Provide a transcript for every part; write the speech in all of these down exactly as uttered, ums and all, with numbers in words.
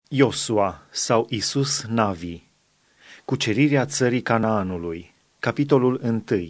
Iosua sau Isus Navi. Cucerirea țării Canaanului. Capitolul unu.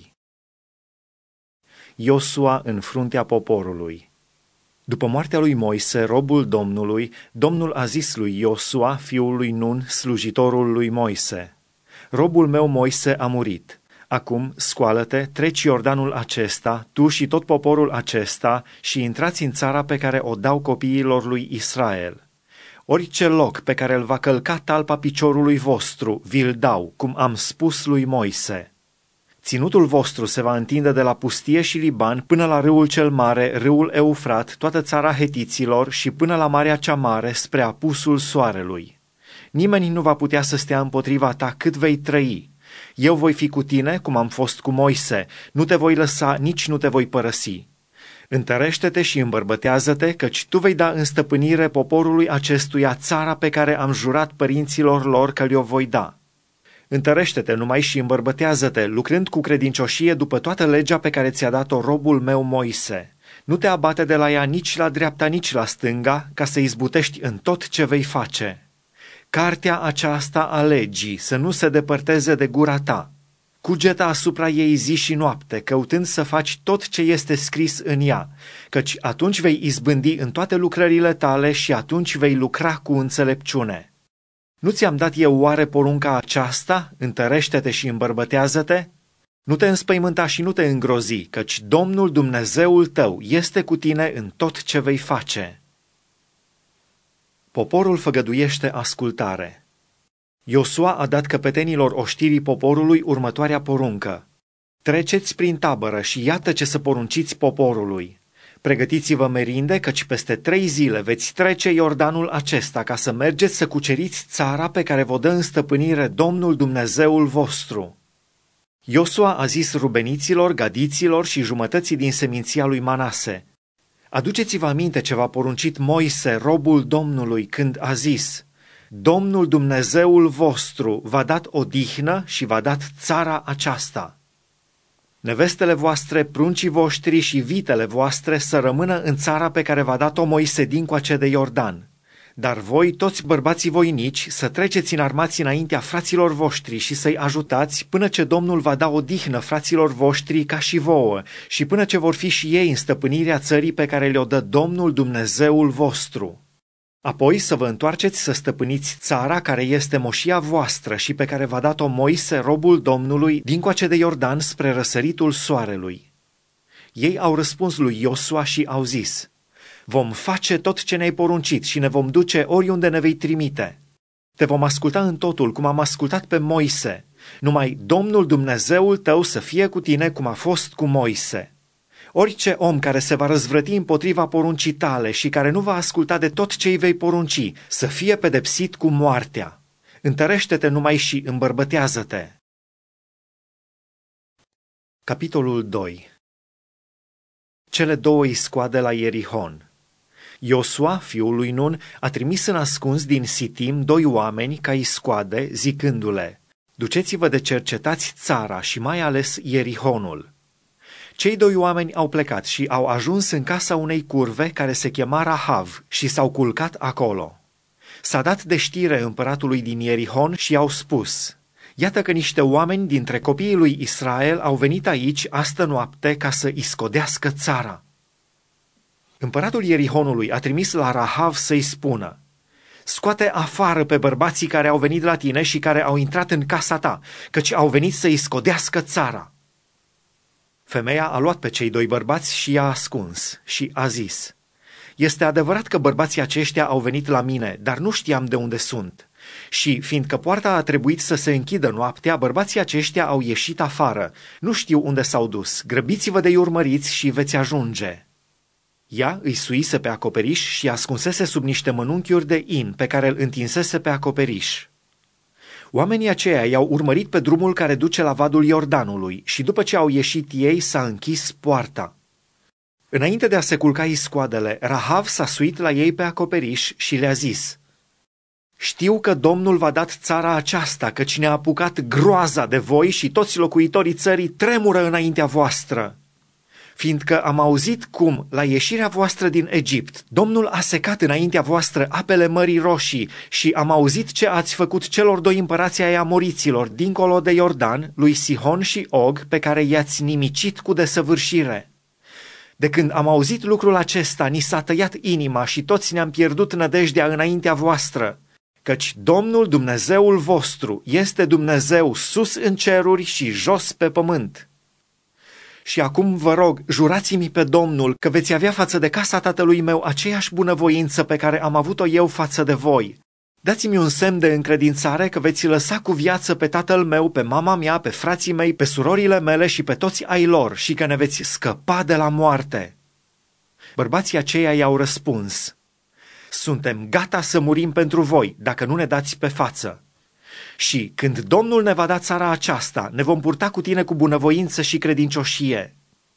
Iosua în fruntea poporului. După moartea lui Moise, robul Domnului, Domnul a zis lui Iosua, fiul lui Nun, slujitorul lui Moise: Robul meu Moise a murit. Acum scoală-te, treci Iordanul acesta, tu și tot poporul acesta, și intrați în țara pe care o dau copiilor lui Israel. Orice loc pe care îl va călca talpa piciorului vostru, vi-l dau, cum am spus lui Moise. Ținutul vostru se va întinde de la pustie și Liban până la râul cel mare, râul Eufrat, toată țara hetiților, și până la Marea cea Mare, spre apusul soarelui. Nimeni nu va putea să stea împotriva ta cât vei trăi. Eu voi fi cu tine, cum am fost cu Moise, nu te voi lăsa, nici nu te voi părăsi. Întărește-te și îmbărbătează-te, căci tu vei da în stăpânire poporului acestuia țara pe care am jurat părinților lor că le-o voi da. Întărește-te numai și îmbărbătează-te, lucrând cu credincioșie după toată legea pe care ți-a dat-o robul meu Moise. Nu te abate de la ea nici la dreapta, nici la stânga, ca să izbutești în tot ce vei face. Cartea aceasta a legii să nu se depărteze de gura ta. Cugeta asupra ei zi și noapte, căutând să faci tot ce este scris în ea, căci atunci vei izbândi în toate lucrările tale și atunci vei lucra cu înțelepciune. Nu ți-am dat eu oare porunca aceasta? Întărește-te și îmbărbătează-te? Nu te înspăimânta și nu te îngrozi, căci Domnul Dumnezeul tău este cu tine în tot ce vei face. Poporul făgăduiește ascultare. Iosua a dat căpetenilor oștirii poporului următoarea poruncă: Treceți prin tabără și iată ce să porunciți poporului. Pregătiți-vă merinde, căci peste trei zile veți trece Iordanul acesta ca să mergeți să cuceriți țara pe care vă dă în stăpânire Domnul Dumnezeul vostru. Iosua a zis rubeniților, gadiților și jumătății din seminția lui Manase: Aduceți-vă aminte ce v-a poruncit Moise, robul Domnului, când a zis: Domnul Dumnezeul vostru v-a dat odihnă și v-a dat țara aceasta. Nevestele voastre, pruncii voștri și vitele voastre să rămână în țara pe care v-a dat-o Moise dincoace de Iordan. Dar voi, toți bărbații voinici, să treceți înarmați înaintea fraților voștri și să-i ajutați până ce Domnul va da odihnă fraților voștri ca și vouă și până ce vor fi și ei în stăpânirea țării pe care le-o dă Domnul Dumnezeul vostru. Apoi să vă întoarceți să stăpâniți țara care este moșia voastră și pe care v-a dat-o Moise, robul Domnului, dincoace de Iordan spre răsăritul soarelui. Ei au răspuns lui Iosua și au zis: Vom face tot ce ne-ai poruncit și ne vom duce oriunde ne vei trimite. Te vom asculta în totul, cum am ascultat pe Moise. Numai Domnul Dumnezeul tău să fie cu tine, cum a fost cu Moise. Orice om care se va răzvrăti împotriva poruncii tale și care nu va asculta de tot ce îi vei porunci, să fie pedepsit cu moartea. Întărește-te numai și îmbărbătează-te. Capitolul doi. Cele două iscoade la Ierihon. Iosua, fiul lui Nun, a trimis în ascuns din Sitim doi oameni ca iscoade, zicându-le: Duceți-vă de cercetați țara și mai ales Ierihonul. Cei doi oameni au plecat și au ajuns în casa unei curve care se chema Rahav și s-au culcat acolo. S-a dat de știre împăratului din Ierihon și i-au spus: Iată că niște oameni dintre copiii lui Israel au venit aici astă noapte ca să iscodească țara. Împăratul Ierihonului a trimis la Rahav să-i spună: Scoate afară pe bărbații care au venit la tine și care au intrat în casa ta, căci au venit să iscodească țara. Femeia a luat pe cei doi bărbați și i-a ascuns și a zis: Este adevărat că bărbații aceștia au venit la mine, dar nu știam de unde sunt. Și, fiindcă poarta a trebuit să se închidă noaptea, bărbații aceștia au ieșit afară. Nu știu unde s-au dus. Grăbiți-vă de-i urmăriți și veți ajunge. Ea îi suise pe acoperiș și ascunsese sub niște mănunchiuri de in pe care îl întinsese pe acoperiș. Oamenii aceia i-au urmărit pe drumul care duce la vadul Iordanului și după ce au ieșit ei s-a închis poarta. Înainte de a se culca iscoadele, Rahav s-a suit la ei pe acoperiș și le-a zis: Știu că Domnul v-a dat țara aceasta, căci ne-a apucat groaza de voi și toți locuitorii țării tremură înaintea voastră. fiindcă am auzit cum, la ieșirea voastră din Egipt, Domnul a secat înaintea voastră apele Mării Roșii și am auzit ce ați făcut celor doi împărați ai amoriților, dincolo de Iordan, lui Sihon și Og, pe care i-ați nimicit cu desăvârșire. De când am auzit lucrul acesta, ni s-a tăiat inima și toți ne-am pierdut nădejdea înaintea voastră, căci Domnul Dumnezeul vostru este Dumnezeu sus în ceruri și jos pe pământ. Și acum vă rog, jurați-mi pe Domnul că veți avea față de casa tatălui meu aceeași bunăvoință pe care am avut-o eu față de voi. Dați-mi un semn de încredințare că veți lăsa cu viață pe tatăl meu, pe mama mea, pe frații mei, pe surorile mele și pe toți ai lor și că ne veți scăpa de la moarte. Bărbații aceia i-au răspuns: suntem gata să murim pentru voi, dacă nu ne dați pe față. Și când Domnul ne va da țara aceasta, ne vom purta cu tine cu bunăvoință și credincioșie.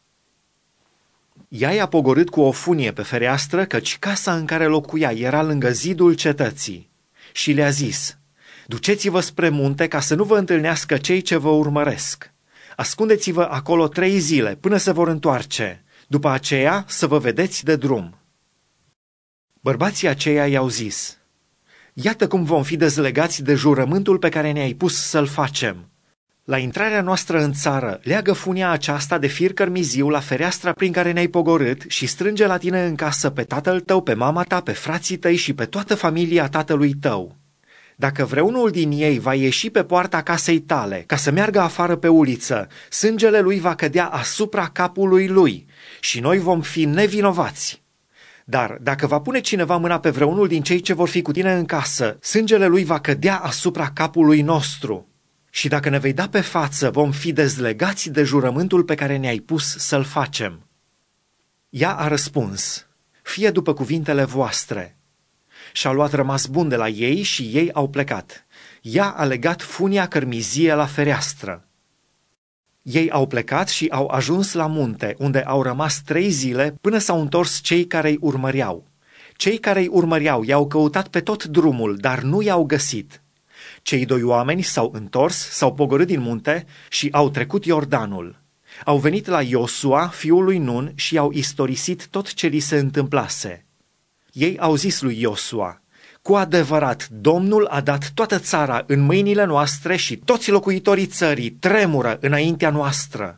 Ea i-a pogorât cu o funie pe fereastră, căci casa în care locuia era lângă zidul cetății. Și le-a zis: duceți-vă spre munte ca să nu vă întâlnească cei ce vă urmăresc. Ascundeți-vă acolo trei zile până se vor întoarce, după aceea să vă vedeți de drum. Bărbații aceia i-au zis: iată cum vom fi dezlegați de jurământul pe care ne-ai pus să-l facem. La intrarea noastră în țară, leagă funia aceasta de fir cărmiziu la fereastra prin care ne-ai pogorât și strânge la tine în casă pe tatăl tău, pe mama ta, pe frații tăi și pe toată familia tatălui tău. Dacă vreunul din ei va ieși pe poarta casei tale ca să meargă afară pe uliță, sângele lui va cădea asupra capului lui și noi vom fi nevinovați. Dar dacă va pune cineva mâna pe vreunul din cei ce vor fi cu tine în casă, sângele lui va cădea asupra capului nostru. Și dacă ne vei da pe față, vom fi dezlegați de jurământul pe care ne-ai pus să-l facem. Ea a răspuns: fie după cuvintele voastre. Și-a luat rămas bun de la ei și ei au plecat. Ea a legat funia cărmizie la fereastră. Ei au plecat și au ajuns la munte, unde au rămas trei zile până s-au întors cei care îi urmăreau. Cei care îi urmăreau i-au căutat pe tot drumul, dar nu i-au găsit. Cei doi oameni s-au întors, s-au pogorât din munte și au trecut Iordanul. Au venit la Iosua, fiul lui Nun, și i-au istorisit tot ce li se întâmplase. Ei au zis lui Iosua: cu adevărat, Domnul a dat toată țara în mâinile noastre și toți locuitorii țării tremură înaintea noastră.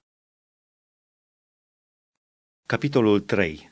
Capitolul trei.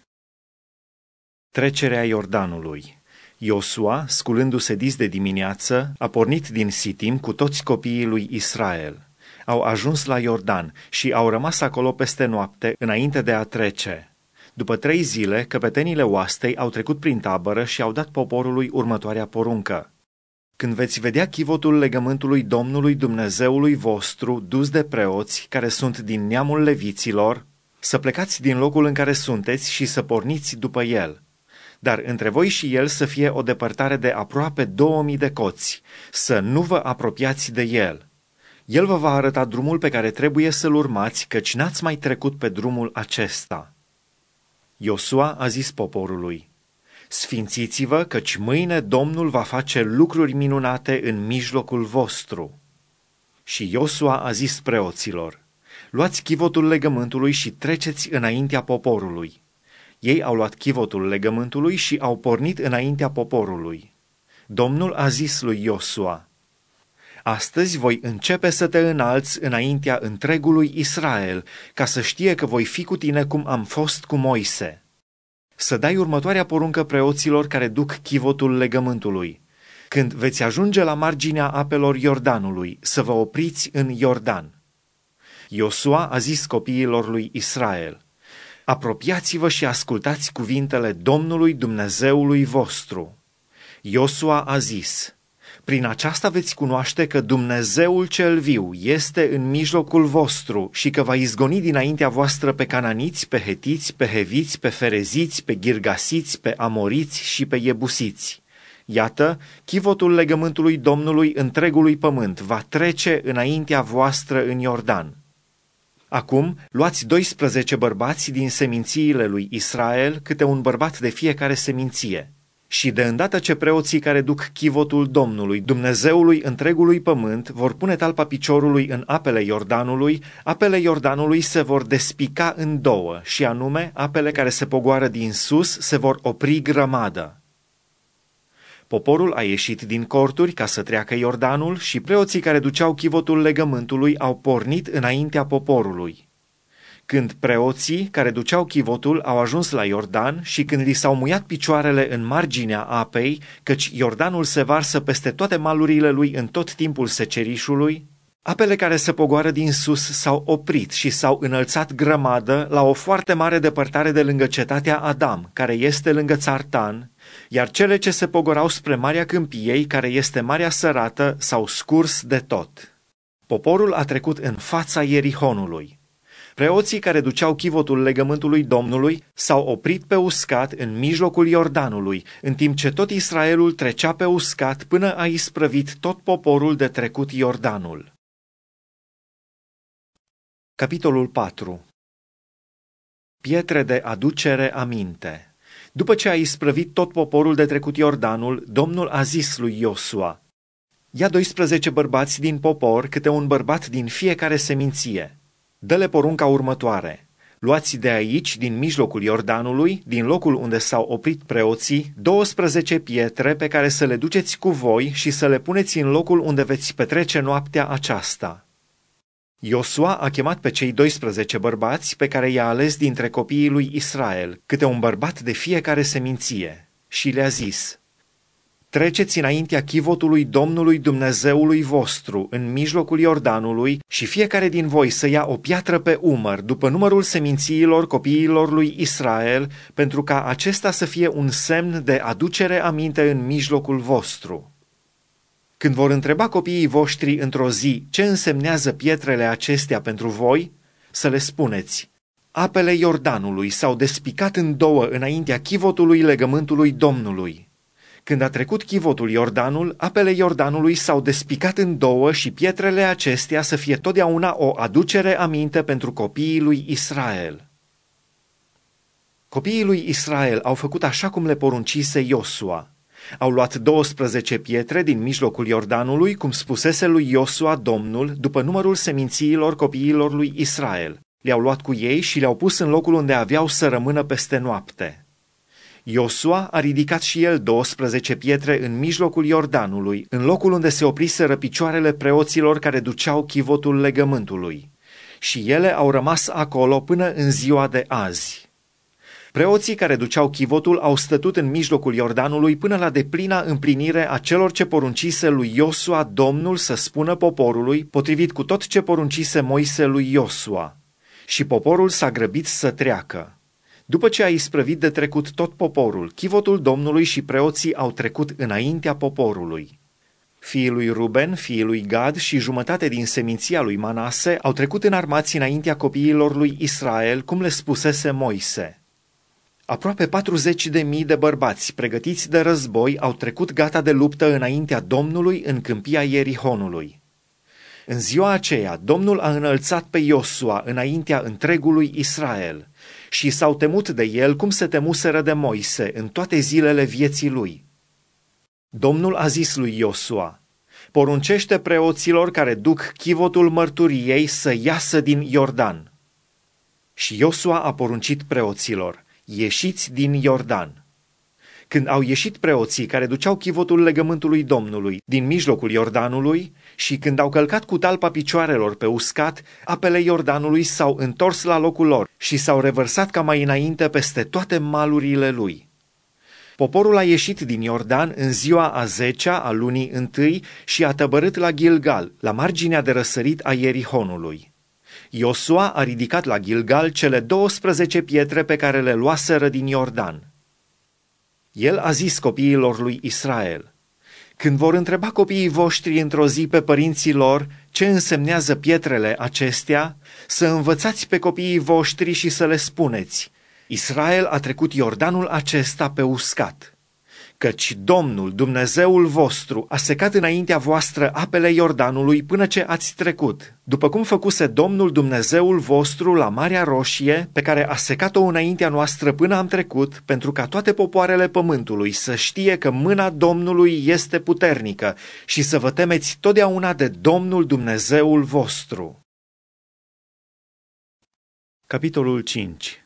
Trecerea Iordanului. Iosua, sculându-se dis de dimineață, a pornit din Sitim cu toți copiii lui Israel. Au ajuns la Iordan și au rămas acolo peste noapte înainte de a trece. După trei zile, căpetenile oastei au trecut prin tabără și au dat poporului următoarea poruncă: când veți vedea chivotul legământului Domnului Dumnezeului vostru dus de preoți care sunt din neamul leviților, să plecați din locul în care sunteți și să porniți după el. Dar între voi și el să fie o depărtare de aproape două mii de coți, să nu vă apropiați de el. El vă va arăta drumul pe care trebuie să-l urmați, căci n-ați mai trecut pe drumul acesta. Iosua a zis poporului: sfințiți-vă, căci mâine Domnul va face lucruri minunate în mijlocul vostru. Și Iosua a zis preoților: luați chivotul legământului și treceți înaintea poporului. Ei au luat chivotul legământului și au pornit înaintea poporului. Domnul a zis lui Iosua: astăzi voi începe să te înalți înaintea întregului Israel, ca să știe că voi fi cu tine cum am fost cu Moise. Să dai următoarea poruncă preoților care duc chivotul legământului: când veți ajunge la marginea apelor Iordanului, să vă opriți în Iordan. Iosua a zis copiilor lui Israel: apropiați-vă și ascultați cuvintele Domnului Dumnezeului vostru. Iosua a zis: prin aceasta veți cunoaște că Dumnezeul cel viu este în mijlocul vostru și că va izgoni dinaintea voastră pe cananiți, pe hetiți, pe heviți, pe fereziți, pe ghirgasiți, pe amoriți și pe iebusiți. Iată, chivotul legământului Domnului întregului pământ va trece înaintea voastră în Iordan. Acum luați doisprezece bărbați din semințiile lui Israel, câte un bărbat de fiecare seminție. Și de îndată ce preoții care duc chivotul Domnului, Dumnezeului întregului pământ, vor pune talpa piciorului în apele Iordanului, apele Iordanului se vor despica în două, și anume, apele care se pogoară din sus se vor opri grămadă. Poporul a ieșit din corturi ca să treacă Iordanul și preoții care duceau chivotul legământului au pornit înaintea poporului. Când preoții care duceau chivotul au ajuns la Iordan și când li s-au muiat picioarele în marginea apei, căci Iordanul se varsă peste toate malurile lui în tot timpul secerișului, apele care se pogoară din sus s-au oprit și s-au înălțat grămadă la o foarte mare depărtare de lângă cetatea Adam, care este lângă Țartan, iar cele ce se pogorau spre Marea Câmpiei, care este Marea Sărată, s-au scurs de tot. Poporul a trecut în fața Ierihonului. Preoții care duceau chivotul legământului Domnului s-au oprit pe uscat în mijlocul Iordanului, în timp ce tot Israelul trecea pe uscat până a isprăvit tot poporul de trecut Iordanul. Capitolul patru. Pietre de aducere aminte. După ce a isprăvit tot poporul de trecut Iordanul, Domnul a zis lui Iosua: ia doisprezece bărbați din popor, câte un bărbat din fiecare seminție. Dă-le porunca următoare: luați de aici, din mijlocul Iordanului, din locul unde s-au oprit preoții, douăsprezece pietre pe care să le duceți cu voi și să le puneți în locul unde veți petrece noaptea aceasta. Iosua a chemat pe cei doisprezece bărbați pe care i-a ales dintre copiii lui Israel, câte un bărbat de fiecare seminție, și le-a zis: treceți înaintea chivotului Domnului Dumnezeului vostru în mijlocul Iordanului și fiecare din voi să ia o piatră pe umăr după numărul semințiilor copiilor lui Israel, pentru ca acesta să fie un semn de aducere aminte în mijlocul vostru. Când vor întreba copiii voștri într-o zi ce însemnează pietrele acestea pentru voi, să le spuneți: apele Iordanului s-au despicat în două înaintea chivotului legământului Domnului. Când a trecut chivotul Iordanul, apele Iordanului s-au despicat în două și pietrele acestea să fie totdeauna o aducere aminte pentru copiii lui Israel. Copiii lui Israel au făcut așa cum le poruncise Iosua. Au luat douăsprezece pietre din mijlocul Iordanului, cum spusese lui Iosua Domnul, după numărul semințiilor copiilor lui Israel. Le-au luat cu ei și le-au pus în locul unde aveau să rămână peste noapte. Iosua a ridicat și el douăsprezece pietre în mijlocul Iordanului, în locul unde se opriseră picioarele preoților care duceau chivotul legământului. Și ele au rămas acolo până în ziua de azi. Preoții care duceau chivotul au stătut în mijlocul Iordanului până la deplina împlinire a celor ce poruncise lui Iosua Domnul să spună poporului, potrivit cu tot ce poruncise Moise lui Iosua. Și poporul s-a grăbit să treacă. După ce a isprăvit de trecut tot poporul, chivotul Domnului și preoții au trecut înaintea poporului. Fiii lui Ruben, fiii lui Gad și jumătate din seminția lui Manase au trecut înarmați înaintea copiilor lui Israel, cum le spusese Moise. Aproape patruzeci de mii de bărbați pregătiți de război au trecut gata de luptă înaintea Domnului în câmpia Ierihonului. În ziua aceea, Domnul a înălțat pe Iosua înaintea întregului Israel și s-au temut de el cum se temuseră de Moise în toate zilele vieții lui. Domnul a zis lui Iosua: poruncește preoților care duc chivotul mărturiei să iasă din Iordan. Și Iosua a poruncit preoților: ieșiți din Iordan. Când au ieșit preoții care duceau chivotul legământului Domnului din mijlocul Iordanului și când au călcat cu talpa picioarelor pe uscat, apele Iordanului s-au întors la locul lor și s-au revărsat ca mai înainte peste toate malurile lui. Poporul a ieșit din Iordan în ziua a zecea a lunii întâi și a tăbărât la Gilgal, la marginea de răsărit a Ierihonului. Iosua a ridicat la Gilgal cele douăsprezece pietre pe care le luaseră din Iordan. El a zis copiilor lui Israel: când vor întreba copiii voștri într-o zi pe părinții lor ce însemnează pietrele acestea, să învățați pe copiii voștri și să le spuneți: Israel a trecut Iordanul acesta pe uscat. căci Domnul, Dumnezeul vostru, a secat înaintea voastră apele Iordanului până ce ați trecut, după cum făcuse Domnul Dumnezeul vostru la Marea Roșie, pe care a secat-o înaintea noastră până am trecut, pentru ca toate popoarele pământului să știe că mâna Domnului este puternică și să vă temeți totdeauna de Domnul Dumnezeul vostru. Capitolul cinci.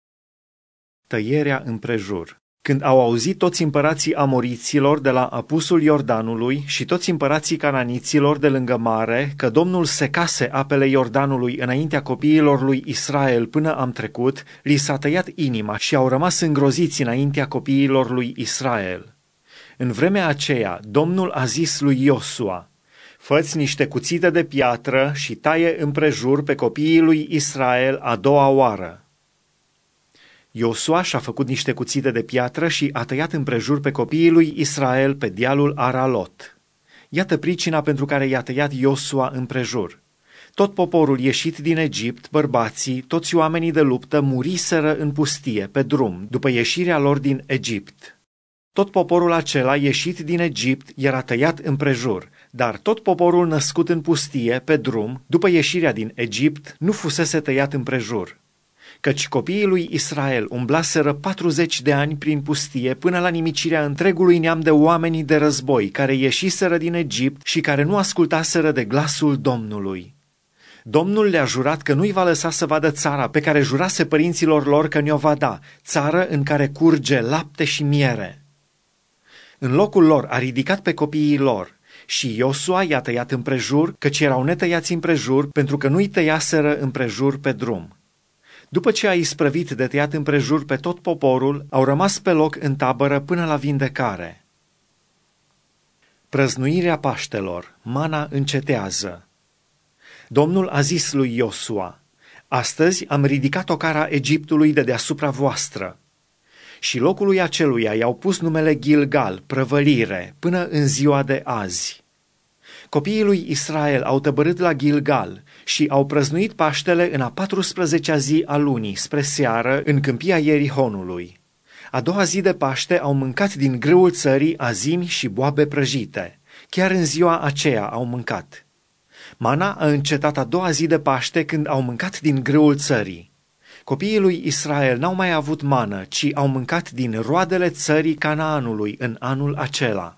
Tăierea împrejur. Când au auzit toți împărații amoriților de la apusul Iordanului și toți împărații cananiților de lângă mare că Domnul secase apele Iordanului înaintea copiilor lui Israel până am trecut, li s-a tăiat inima și au rămas îngroziți înaintea copiilor lui Israel. În vremea aceea, Domnul a zis lui Iosua: fă-ți niște cuțite de piatră și taie împrejur pe copiii lui Israel a doua oară. Iosua și-a făcut niște cuțite de piatră și a tăiat împrejur pe copiii lui Israel pe dealul Aralot. Iată pricina pentru care i-a tăiat Iosua împrejur. Tot poporul ieșit din Egipt, bărbații, toți oamenii de luptă muriseră în pustie, pe drum, după ieșirea lor din Egipt. Tot poporul acela ieșit din Egipt era tăiat împrejur, dar tot poporul născut în pustie, pe drum, după ieșirea din Egipt, nu fusese tăiat împrejur. Căci copiii lui Israel umblaseră patruzeci de ani prin pustie până la nimicirea întregului neam de oameni de război care ieșiseră din Egipt și care nu ascultaseră de glasul Domnului. Domnul le-a jurat că nu-i va lăsa să vadă țara pe care jurase părinților lor că ne-o va da, țară în care curge lapte și miere. În locul lor a ridicat pe copiii lor și Iosua i-a tăiat împrejur, căci erau netăiați împrejur pentru că nu-i tăiaseră împrejur pe drum. După ce a isprăvit de tăiat împrejur pe tot poporul, au rămas pe loc în tabără până la vindecare. Prăznuirea Paștelor, mana încetează. Domnul a zis lui Iosua: astăzi am ridicat ocara Egiptului de deasupra voastră. Și locului aceluia i-au pus numele Gilgal, prăvălire, până în ziua de azi. Copiii lui Israel au tăbărât la Gilgal și au prăznuit Paștele în a patrusprezecea zi a lunii, spre seară, în câmpia Ierihonului. A doua zi de Paște au mâncat din grâul țării azimi și boabe prăjite. Chiar în ziua aceea au mâncat. Mana a încetat a doua zi de Paște când au mâncat din grâul țării. Copiii lui Israel n-au mai avut mană, ci au mâncat din roadele țării Canaanului în anul acela.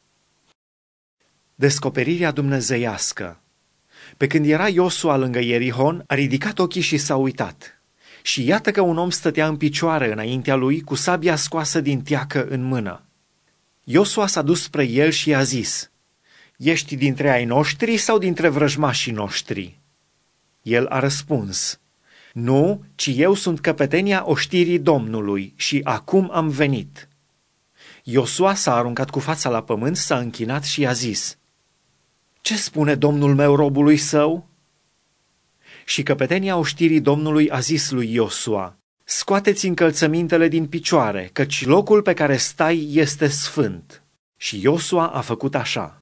Descoperirea dumnezeiască. Pe când era Iosua lângă Ierihon, a ridicat ochii și s-a uitat. Și iată că un om stătea în picioare înaintea lui, cu sabia scoasă din teacă în mână. Iosua s-a dus spre el și i-a zis: ești dintre ai noștri sau dintre vrăjmașii noștri? El a răspuns: nu, ci eu sunt căpetenia oștirii Domnului și acum am venit. Iosua s-a aruncat cu fața la pământ, s-a închinat și i-a zis: ce spune Domnul meu robului său? Și căpetenia oștirii Domnului a zis lui Iosua: scoateți încălțămintele din picioare, căci locul pe care stai este sfânt. Și Iosua a făcut așa.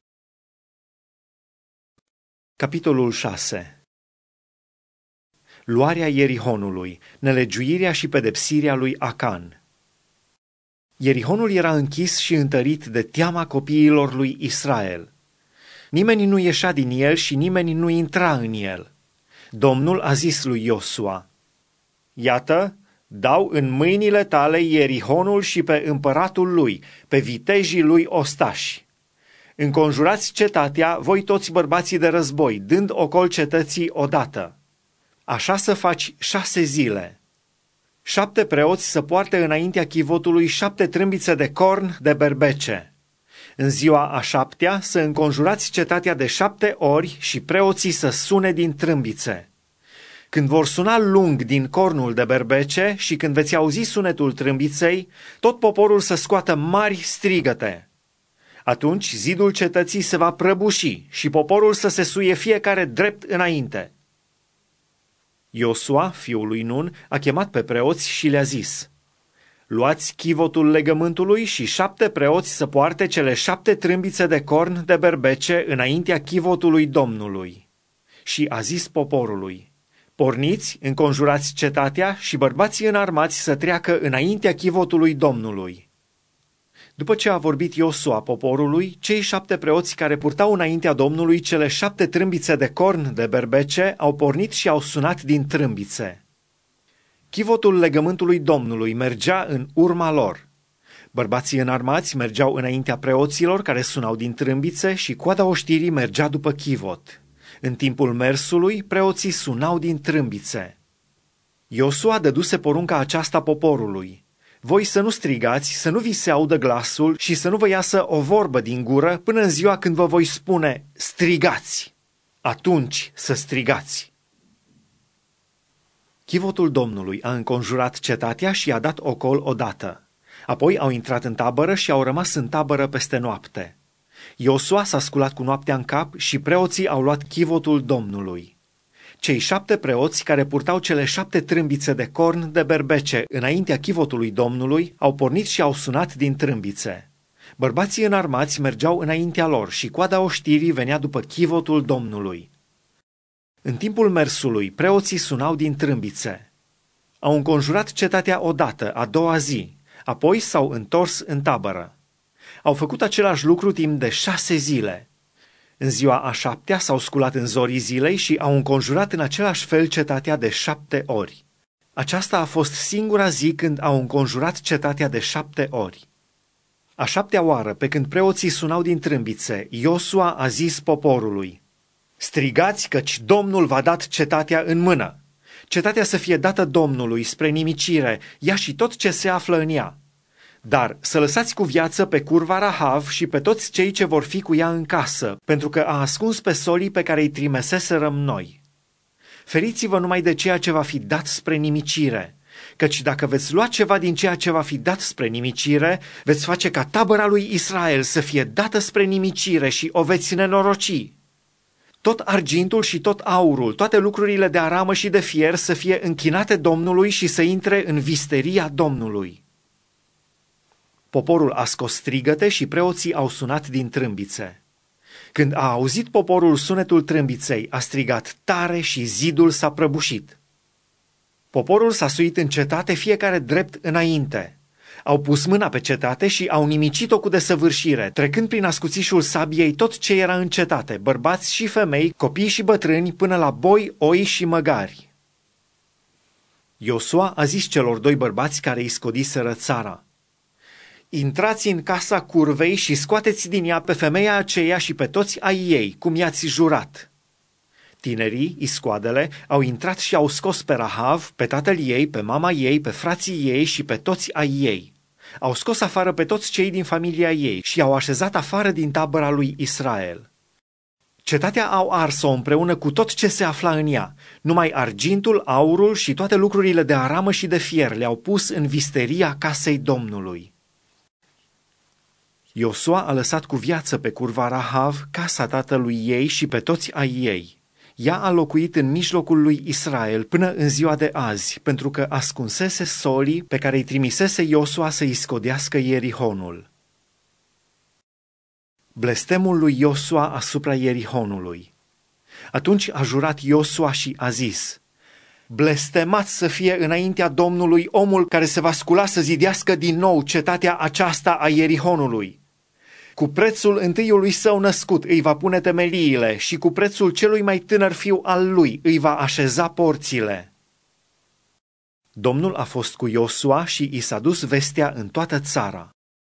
Capitolul șase. Luarea Ierihonului, nelegiuirea și pedepsirea lui Acan. Ierihonul era închis și întărit de teama copiilor lui Israel. Nimeni nu ieșea din el și nimeni nu intra în el. Domnul a zis lui Iosua: iată, dau în mâinile tale Ierihonul și pe împăratul lui, pe vitejii lui ostași. Înconjurați cetatea, voi toți bărbații de război, dând ocol cetății odată. Așa să faci șase zile. Șapte preoți să poarte înaintea chivotului șapte trâmbițe de corn de berbece. În ziua a șaptea să înconjurați cetatea de șapte ori și preoții să sune din trâmbițe. Când vor suna lung din cornul de berbece și când veți auzi sunetul trâmbiței, tot poporul să scoată mari strigăte. Atunci zidul cetății se va prăbuși și poporul să se suie fiecare drept înainte. Iosua, fiul lui Nun, a chemat pe preoți și le-a zis: luați chivotul legământului și șapte preoți să poarte cele șapte trâmbițe de corn de berbece înaintea chivotului Domnului. Și a zis poporului: porniți, înconjurați cetatea și bărbații înarmați să treacă înaintea chivotului Domnului. După ce a vorbit Iosua poporului, cei șapte preoți care purtau înaintea Domnului cele șapte trâmbițe de corn de berbece au pornit și au sunat din trâmbițe. Chivotul legământului Domnului mergea în urma lor. Bărbații înarmați mergeau înaintea preoților care sunau din trâmbițe și coada oștirii mergea după chivot. În timpul mersului, preoții sunau din trâmbițe. Iosua dăduse porunca aceasta poporului: voi să nu strigați, să nu vi se audă glasul și să nu vă iasă o vorbă din gură până în ziua când vă voi spune: strigați! Atunci să strigați! Chivotul Domnului a înconjurat cetatea și i-a dat ocol odată. Apoi au intrat în tabără și au rămas în tabără peste noapte. Iosua s-a sculat cu noaptea în cap și preoții au luat chivotul Domnului. Cei șapte preoți care purtau cele șapte trâmbițe de corn de berbece înaintea chivotului Domnului au pornit și au sunat din trâmbițe. Bărbații înarmați mergeau înaintea lor și coada oștirii venea după chivotul Domnului. În timpul mersului, preoții sunau din trâmbițe. Au înconjurat cetatea odată, a doua zi, apoi s-au întors în tabără. Au făcut același lucru timp de șase zile. În ziua a șaptea s-au sculat în zorii zilei și au înconjurat în același fel cetatea de șapte ori. Aceasta a fost singura zi când au înconjurat cetatea de șapte ori. A șaptea oară, pe când preoții sunau din trâmbițe, Iosua a zis poporului: strigați, căci Domnul v-a dat cetatea în mână. Cetatea să fie dată Domnului spre nimicire, ea și tot ce se află în ea. Dar să lăsați cu viață pe curva Rahav și pe toți cei ce vor fi cu ea în casă, pentru că a ascuns pe solii pe care îi trimeseserăm noi. Feriți-vă numai de ceea ce va fi dat spre nimicire, căci dacă veți lua ceva din ceea ce va fi dat spre nimicire, veți face ca tabăra lui Israel să fie dată spre nimicire și o veți nenoroci. Tot argintul și tot aurul, toate lucrurile de aramă și de fier să fie închinate Domnului și să intre în visteria Domnului. Poporul a scos strigăte și preoții au sunat din trâmbițe. Când a auzit poporul sunetul trâmbiței, a strigat tare și zidul s-a prăbușit. Poporul s-a suit în cetate fiecare drept înainte. Au pus mâna pe cetate și au nimicit-o cu desăvârșire, trecând prin ascuțișul sabiei tot ce era în cetate, bărbați și femei, copii și bătrâni, până la boi, oi și măgari. Iosua a zis celor doi bărbați care îi scodiseră țara: intrați în casa curvei și scoateți din ea pe femeia aceea și pe toți ai ei, cum i-ați jurat. Tinerii, iscoadele, au intrat și au scos pe Rahav, pe tatăl ei, pe mama ei, pe frații ei și pe toți ai ei. Au scos afară pe toți cei din familia ei și i-au așezat afară din tabăra lui Israel. Cetatea au ars-o împreună cu tot ce se afla în ea. Numai argintul, aurul și toate lucrurile de aramă și de fier le-au pus în visteria casei Domnului. Iosua a lăsat cu viață pe curva Rahav casa tatălui ei și pe toți ai ei. Ea a locuit în mijlocul lui Israel până în ziua de azi, pentru că ascunsese solii pe care îi trimisese Iosua să-i scodească Ierihonul. Blestemul lui Iosua asupra Ierihonului. Atunci a jurat Iosua și a zis: blestemat să fie înaintea Domnului omul care se va scula să zidească din nou cetatea aceasta a Ierihonului. Cu prețul întâiului său născut îi va pune temeliile și cu prețul celui mai tânăr fiu al lui îi va așeza porțile. Domnul a fost cu Iosua și i s-a dus vestea în toată țara.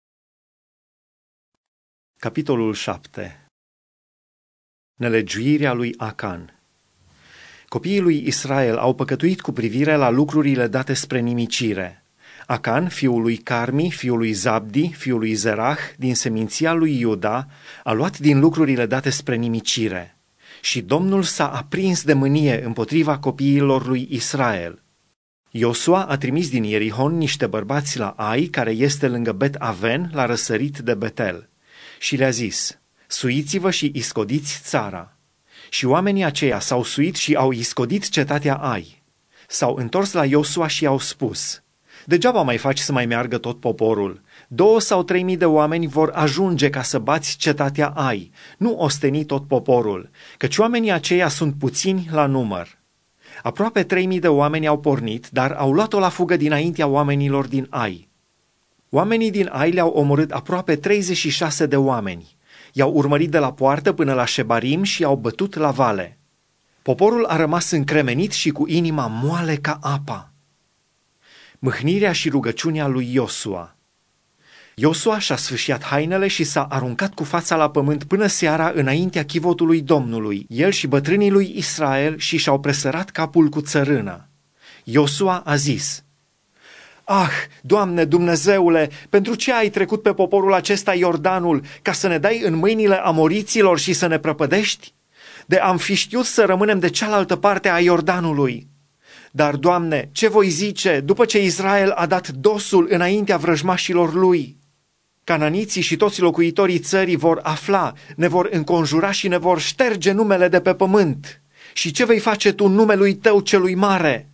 Capitolul șapte. Nelegiuirea lui Acan. Copiii lui Israel au păcătuit cu privire la lucrurile date spre nimicire. Acan, fiul lui Carmi, fiul lui Zabdi, fiul lui Zerah, din seminția lui Iuda, a luat din lucrurile date spre nimicire. Și Domnul s-a aprins de mânie împotriva copiilor lui Israel. Iosua a trimis din Ierihon niște bărbați la Ai, care este lângă Bet Aven, la răsărit de Betel, și le-a zis: suiți-vă și iscodiți țara. Și oamenii aceia s-au suit și au iscodit cetatea Ai. S-au întors la Iosua și au spus: degeaba mai faci să mai meargă tot poporul. Două sau trei mii de oameni vor ajunge ca să bați cetatea Ai, nu osteni tot poporul, căci oamenii aceia sunt puțini la număr. Aproape trei mii de oameni au pornit, dar au luat-o la fugă dinaintea oamenilor din Ai. Oamenii din Ai le-au omorât aproape treizeci și șase de oameni. I-au urmărit de la poartă până la Șebarim și i-au bătut la vale. Poporul a rămas încremenit și cu inima moale ca apa. Mâhnirea și rugăciunea lui Iosua. Iosua și-a sfâșiat hainele și s-a aruncat cu fața la pământ până seara înaintea chivotului Domnului, el și bătrânii lui Israel, și și-au presărat capul cu țărână. Iosua a zis: Ah, Doamne Dumnezeule, pentru ce ai trecut pe poporul acesta Iordanul, ca să ne dai în mâinile amoriților și să ne prăpădești? De am fi știut să rămânem de cealaltă parte a Iordanului. Dar, Doamne, ce voi zice după ce Israel a dat dosul înaintea vrăjmașilor lui? Cananiții și toți locuitorii țării vor afla, ne vor înconjura și ne vor șterge numele de pe pământ. Și ce vei face tu numelui tău celui mare?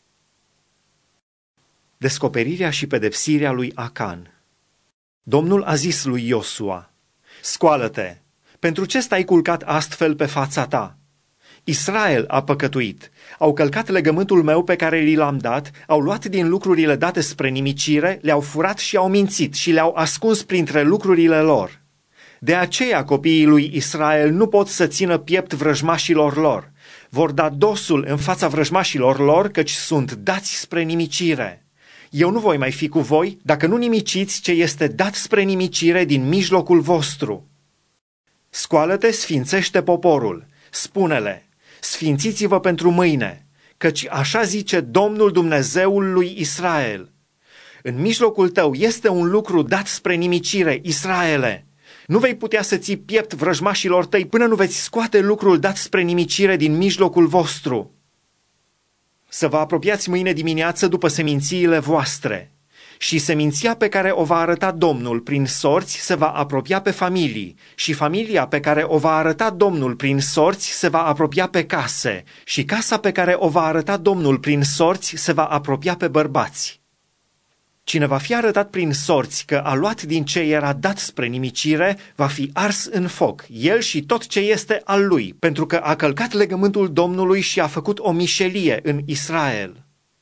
Descoperirea și pedepsirea lui Acan. Domnul a zis lui Iosua: Scoală-te! Pentru ce stai culcat astfel pe fața ta? Israel a păcătuit, au călcat legământul meu pe care li l-am dat, au luat din lucrurile date spre nimicire, le-au furat și au mințit și le-au ascuns printre lucrurile lor. De aceea copiii lui Israel nu pot să țină piept vrăjmașilor lor. Vor da dosul în fața vrăjmașilor lor, căci sunt dați spre nimicire. Eu nu voi mai fi cu voi dacă nu nimiciți ce este dat spre nimicire din mijlocul vostru. Scoală-te, sfințește poporul, spune-le: sfințiți-vă pentru mâine, căci așa zice Domnul Dumnezeul lui Israel. În mijlocul tău este un lucru dat spre nimicire, Israele. Nu vei putea să ții piept vrăjmașilor tăi până nu veți scoate lucrul dat spre nimicire din mijlocul vostru. Să vă apropiați mâine dimineață după semințiile voastre. Și seminția pe care o va arăta Domnul prin sorți se va apropia pe familii, și familia pe care o va arăta Domnul prin sorți se va apropia pe case, și casa pe care o va arăta Domnul prin sorți se va apropia pe bărbați. Cine va fi arătat prin sorți că a luat din ce era dat spre nimicire, va fi ars în foc, el și tot ce este al lui, pentru că a călcat legământul Domnului și a făcut o mișelie în Israel.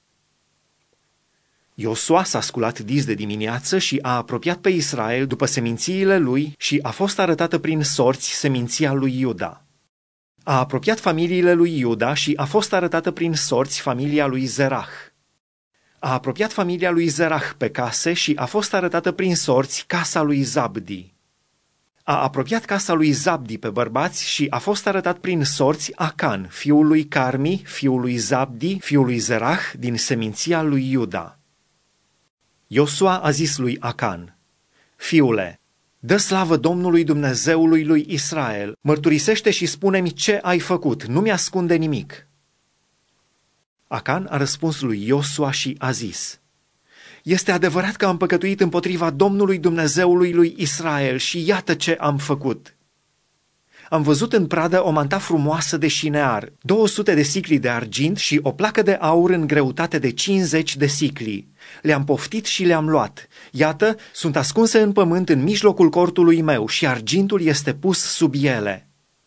Iosua s-a sculat dis de dimineață și a apropiat pe Israel după semințiile lui și a fost arătată prin sorți seminția lui Iuda. A apropiat familiile lui Iuda și a fost arătată prin sorți familia lui Zerah. A apropiat familia lui Zerah pe case și a fost arătată prin sorți casa lui Zabdi. A apropiat casa lui Zabdi pe bărbați și a fost arătat prin sorți Acan, fiul lui Carmi, fiul lui Zabdi, fiul lui Zerah, din seminția lui Iuda. Iosua a zis lui Acan: Fiule, dă slavă Domnului Dumnezeului lui Israel, mărturisește și spune-mi ce ai făcut, nu mi-ascunde nimic. Acan a răspuns lui Iosua și a zis: Este adevărat că am păcătuit împotriva Domnului Dumnezeului lui Israel și iată ce am făcut. Am văzut în pradă o manta frumoasă de șinear, două sute de sicli de argint și o placă de aur în greutate de cincizeci de sicli. Le-am poftit și le-am luat. Iată, sunt ascunse în pământ în mijlocul cortului meu și argintul este pus sub ele.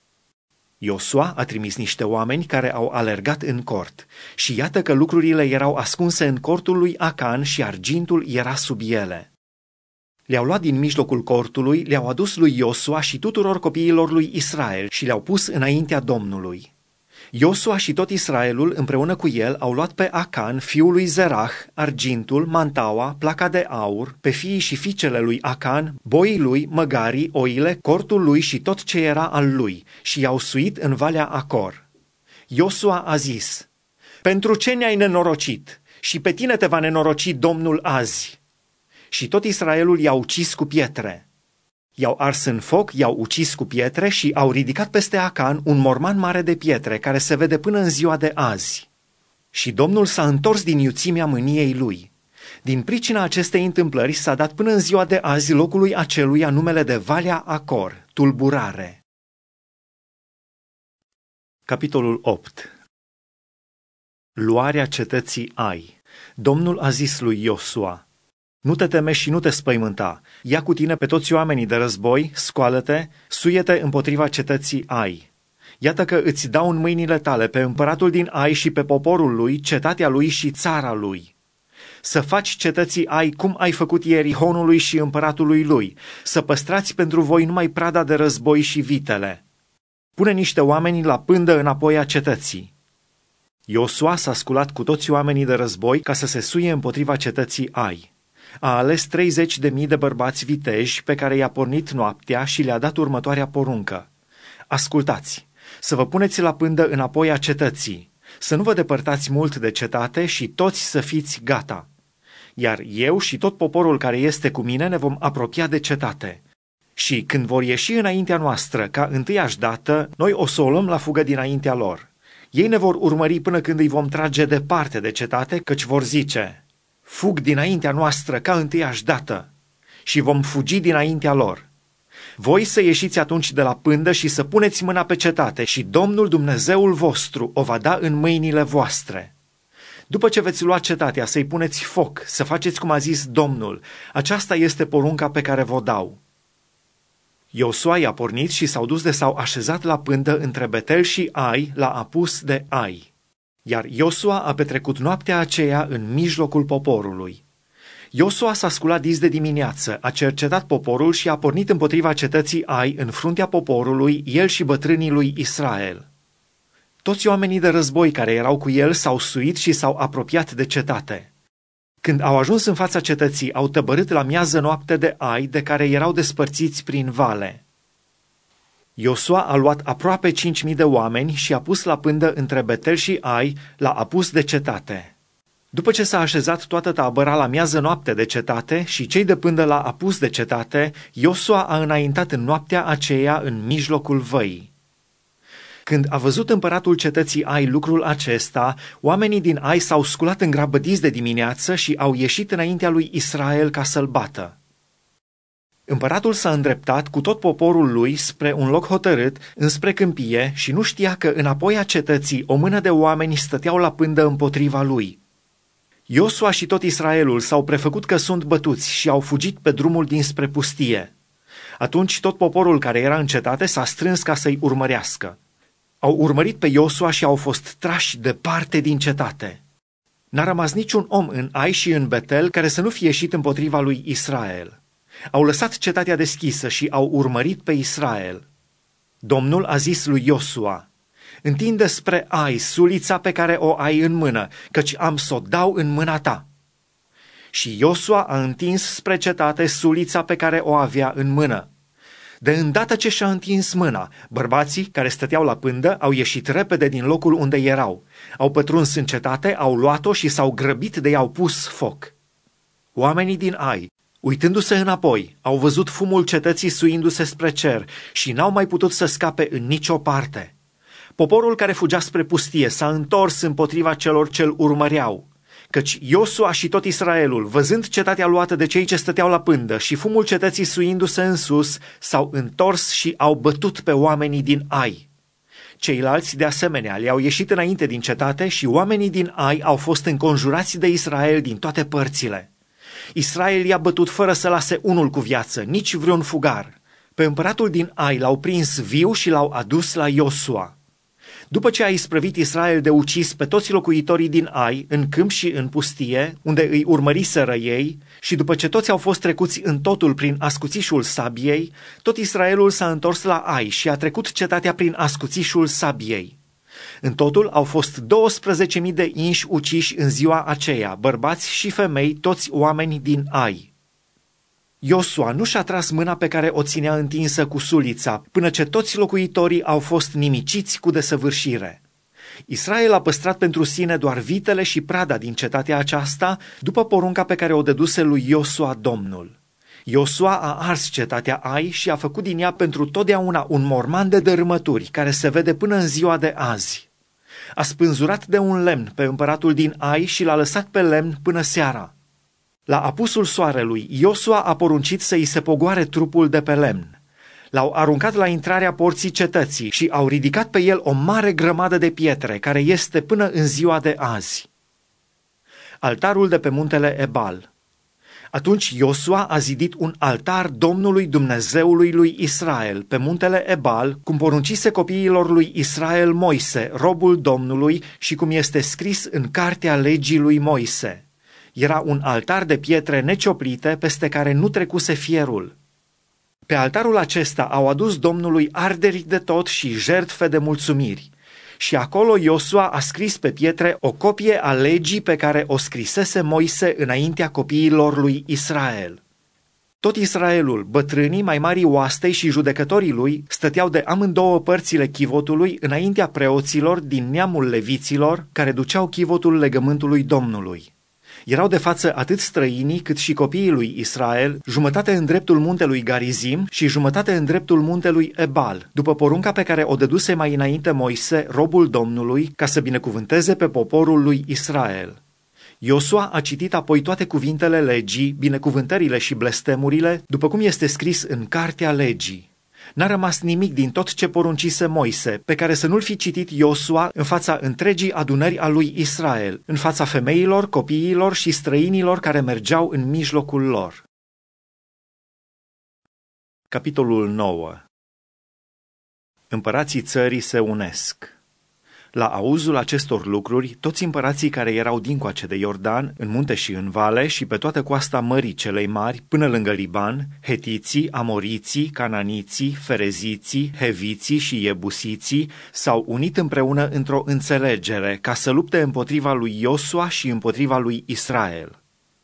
Iosua a trimis niște oameni care au alergat în cort și iată că lucrurile erau ascunse în cortul lui Acan și argintul era sub ele. Le-au luat din mijlocul cortului, le-au adus lui Iosua și tuturor copiilor lui Israel și le-au pus înaintea Domnului. Iosua și tot Israelul împreună cu el au luat pe Acan, fiul lui Zerah, argintul, mantaua, placa de aur, pe fiii și fiicele lui Acan, boii lui, măgarii, oile, cortul lui și tot ce era al lui și i-au suit în Valea Acor. Iosua a zis: Pentru ce ne-ai nenorocit? Și pe tine te va nenoroci Domnul azi. Și tot Israelul i-a ucis cu pietre. I-au ars în foc, i-au ucis cu pietre și au ridicat peste Acan un morman mare de pietre care se vede până în ziua de azi. Și Domnul s-a întors din iuțimea mâniei lui. Din pricina acestei întâmplări s-a dat până în ziua de azi locului aceluia numele de Valea Acor, tulburare. Capitolul opt. Luarea cetății Ai. Domnul a zis lui Iosua: Nu te teme și nu te spăimânta, ia cu tine pe toți oamenii de război, scoală-te, suie-te împotriva cetății Ai. Iată că îți dau în mâinile tale pe împăratul din Ai și pe poporul lui, cetatea lui și țara lui. să faci cetății Ai cum ai făcut Ierihonului și împăratului lui, să păstrați pentru voi numai prada de război și vitele. Pune niște oameni la pândă înapoi a cetății. Iosua s-a sculat cu toți oamenii de război ca să se suie împotriva cetății Ai. A ales treizeci de mii de bărbați viteji pe care i-a pornit noaptea și le-a dat următoarea poruncă. Ascultați, să vă puneți la pândă înapoi a cetății, să nu vă depărtați mult de cetate și toți să fiți gata. Iar eu și tot poporul care este cu mine ne vom apropia de cetate. Și când vor ieși înaintea noastră ca întâiași dată, noi o să o luăm la fugă dinaintea lor. Ei ne vor urmări până când îi vom trage departe de cetate, căci vor zice: fug dinaintea noastră ca întâiași dată, și vom fugi dinaintea lor. Voi să ieșiți atunci de la pândă și să puneți mâna pe cetate și Domnul Dumnezeul vostru o va da în mâinile voastre. După ce veți lua cetatea, să-i puneți foc, să faceți cum a zis Domnul. Aceasta este porunca pe care vă dau. Iosua i-a pornit și s-au dus de s-au așezat la pândă între Betel și Ai, la apus de Ai. Iar Iosua a petrecut noaptea aceea în mijlocul poporului. Iosua s-a sculat dis de dimineață, a cercetat poporul și a pornit împotriva cetății Ai în fruntea poporului, el și bătrânii lui Israel. Toți oamenii de război care erau cu el s-au suit și s-au apropiat de cetate. Când au ajuns în fața cetății, au tăbărât la miază noapte de Ai, de care erau despărțiți prin vale. Iosua a luat aproape cinci mii de oameni și a pus la pândă între Betel și Ai, la apus de cetate. După ce s-a așezat toată tabăra la miază noapte de cetate și cei de pândă la apus de cetate, Iosua a înaintat în noaptea aceea în mijlocul văii. Când a văzut împăratul cetății Ai lucrul acesta, oamenii din Ai s-au sculat îngrabădiți de dimineață și au ieșit înaintea lui Israel ca să-l bată. Împăratul s-a îndreptat cu tot poporul lui spre un loc hotărât, înspre câmpie, și nu știa că înapoi a cetății o mână de oameni stăteau la pândă împotriva lui. Iosua și tot Israelul s-au prefăcut că sunt bătuți și au fugit pe drumul dinspre pustie. Atunci tot poporul care era în cetate s-a strâns ca să-i urmărească. Au urmărit pe Iosua și au fost trași departe din cetate. N-a rămas niciun om în Ai și în Betel care să nu fie ieșit împotriva lui Israel. Au lăsat cetatea deschisă și au urmărit pe Israel. Domnul a zis lui Iosua: întinde spre Ai sulița pe care o ai în mână, căci am să o dau în mâna ta. Și Iosua a întins spre cetate sulița pe care o avea în mână. De îndată ce și-a întins mâna, bărbații care stăteau la pândă au ieșit repede din locul unde erau. Au pătruns în cetate, au luat-o și s-au grăbit de i-au pus foc. Oamenii din Ai, uitându-se înapoi, au văzut fumul cetății suindu-se spre cer și n-au mai putut să scape în nicio parte. Poporul care fugea spre pustie s-a întors împotriva celor ce-l urmăreau, căci Iosua și tot Israelul, văzând cetatea luată de cei ce stăteau la pândă și fumul cetății suindu-se în sus, s-au întors și au bătut pe oamenii din Ai. Ceilalți, de asemenea, le-au ieșit înainte din cetate și oamenii din Ai au fost înconjurați de Israel din toate părțile. Israel i-a bătut fără să lase unul cu viață, nici vreun fugar. Pe împăratul din Ai l-au prins viu și l-au adus la Iosua. După ce a isprăvit Israel de ucis pe toți locuitorii din Ai, în câmp și în pustie, unde îi urmăriseră ei, și după ce toți au fost trecuți în totul prin ascuțișul sabiei, tot Israelul s-a întors la Ai și a trecut cetatea prin ascuțișul sabiei. În totul au fost douăsprezece mii de inși uciși în ziua aceea, bărbați și femei, toți oameni din Ai. Iosua nu și-a tras mâna pe care o ținea întinsă cu sulița, până ce toți locuitorii au fost nimiciți cu desăvârșire. Israel a păstrat pentru sine doar vitele și prada din cetatea aceasta, după porunca pe care o dăduse lui Iosua Domnul. Iosua a ars cetatea Ai și a făcut din ea pentru totdeauna un morman de dărâmături, care se vede până în ziua de azi. A spânzurat de un lemn pe împăratul din Ai și l-a lăsat pe lemn până seara. La apusul soarelui, Iosua a poruncit să îi se pogoare trupul de pe lemn. L-au aruncat la intrarea porții cetății și au ridicat pe el o mare grămadă de pietre, care este până în ziua de azi. Altarul de pe muntele Ebal. Atunci Iosua a zidit un altar Domnului Dumnezeului lui Israel pe muntele Ebal, cum poruncise copiilor lui Israel Moise, robul Domnului, și cum este scris în cartea legii lui Moise. Era un altar de pietre necioplite peste care nu trecuse fierul. Pe altarul acesta au adus Domnului arderi de tot și jertfe de mulțumiri. Și acolo Iosua a scris pe pietre o copie a legii pe care o scrisese Moise înaintea copiilor lui Israel. Tot Israelul, bătrânii, mai mari oastei și judecătorii lui, stăteau de amândouă părțile chivotului înaintea preoților din neamul leviților care duceau chivotul legământului Domnului. Erau de față atât străinii cât și copiii lui Israel, jumătate în dreptul muntelui Garizim și jumătate în dreptul muntelui Ebal, după porunca pe care o dăduse mai înainte Moise, robul Domnului, ca să binecuvânteze pe poporul lui Israel. Iosua a citit apoi toate cuvintele legii, binecuvântările și blestemurile, după cum este scris în cartea legii. N-a rămas nimic din tot ce poruncise Moise, pe care să nu-l fi citit Iosua în fața întregii adunări a lui Israel, în fața femeilor, copiilor și străinilor care mergeau în mijlocul lor. Capitolul nouă. Împărații țării se unesc. La auzul acestor lucruri, toți împărații care erau dincoace de Iordan, în munte și în vale și pe toată coasta Mării celei Mari, până lângă Liban, hetiții, amoriții, cananiții, fereziții, heviții și iebusiții s-au unit împreună într-o înțelegere ca să lupte împotriva lui Iosua și împotriva lui Israel.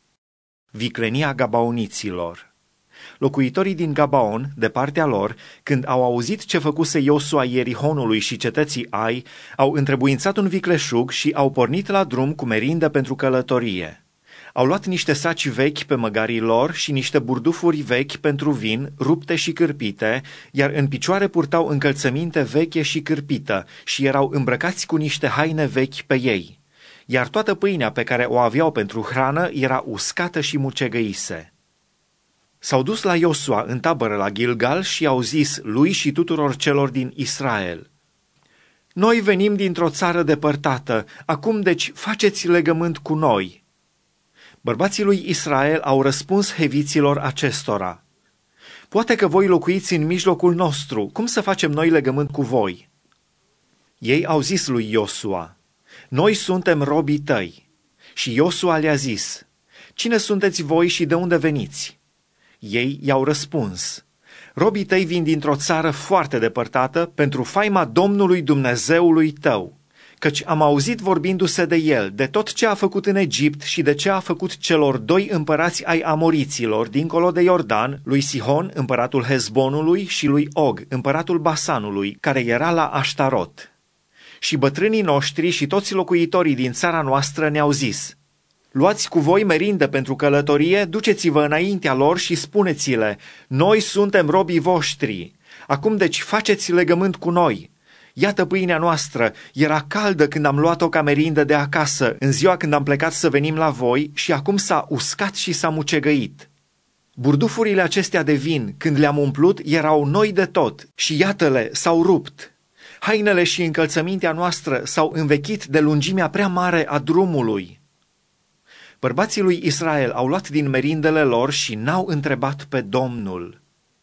Viclenia gabaoniților. Locuitorii din Gabaon, de partea lor, când au auzit ce făcuse Iosua Ierihonului și cetății Ai, au întrebuințat un vicleșug și au pornit la drum cu merindă pentru călătorie. Au luat niște saci vechi pe măgarii lor și niște burdufuri vechi pentru vin, rupte și cârpite, iar în picioare purtau încălțăminte veche și cârpită și erau îmbrăcați cu niște haine vechi pe ei. Iar toată pâinea pe care o aveau pentru hrană era uscată și mucegăise. S-au dus la Iosua în tabără la Gilgal și au zis lui și tuturor celor din Israel: Noi venim dintr-o țară depărtată, acum deci faceți legământ cu noi. Bărbații lui Israel au răspuns heviților acestora: Poate că voi locuiți în mijlocul nostru, cum să facem noi legământ cu voi? Ei au zis lui Iosua: Noi suntem robii tăi. Și Iosua le-a zis: Cine sunteți voi și de unde veniți? Ei i-au răspuns: Robii tăi vin dintr-o țară foarte depărtată pentru faima Domnului Dumnezeului tău, căci am auzit vorbindu-se de el, de tot ce a făcut în Egipt și de ce a făcut celor doi împărați ai amoriților dincolo de Iordan, lui Sihon, împăratul Hezbonului, și lui Og, împăratul Basanului, care era la Aștarot. Și bătrânii noștri și toți locuitorii din țara noastră ne-au zis: Luați cu voi merindă pentru călătorie, duceți-vă înaintea lor și spuneți-le: Noi suntem robii voștri. Acum deci faceți legământ cu noi. Iată pâinea noastră, era caldă când am luat-o ca merindă de acasă, în ziua când am plecat să venim la voi, și acum s-a uscat și s-a mucegăit. Burdufurile acestea de vin, când le-am umplut, erau noi de tot și iată-le, s-au rupt. Hainele și încălțămintea noastră s-au învechit de lungimea prea mare a drumului. Bărbații lui Israel au luat din merindele lor și n-au întrebat pe Domnul.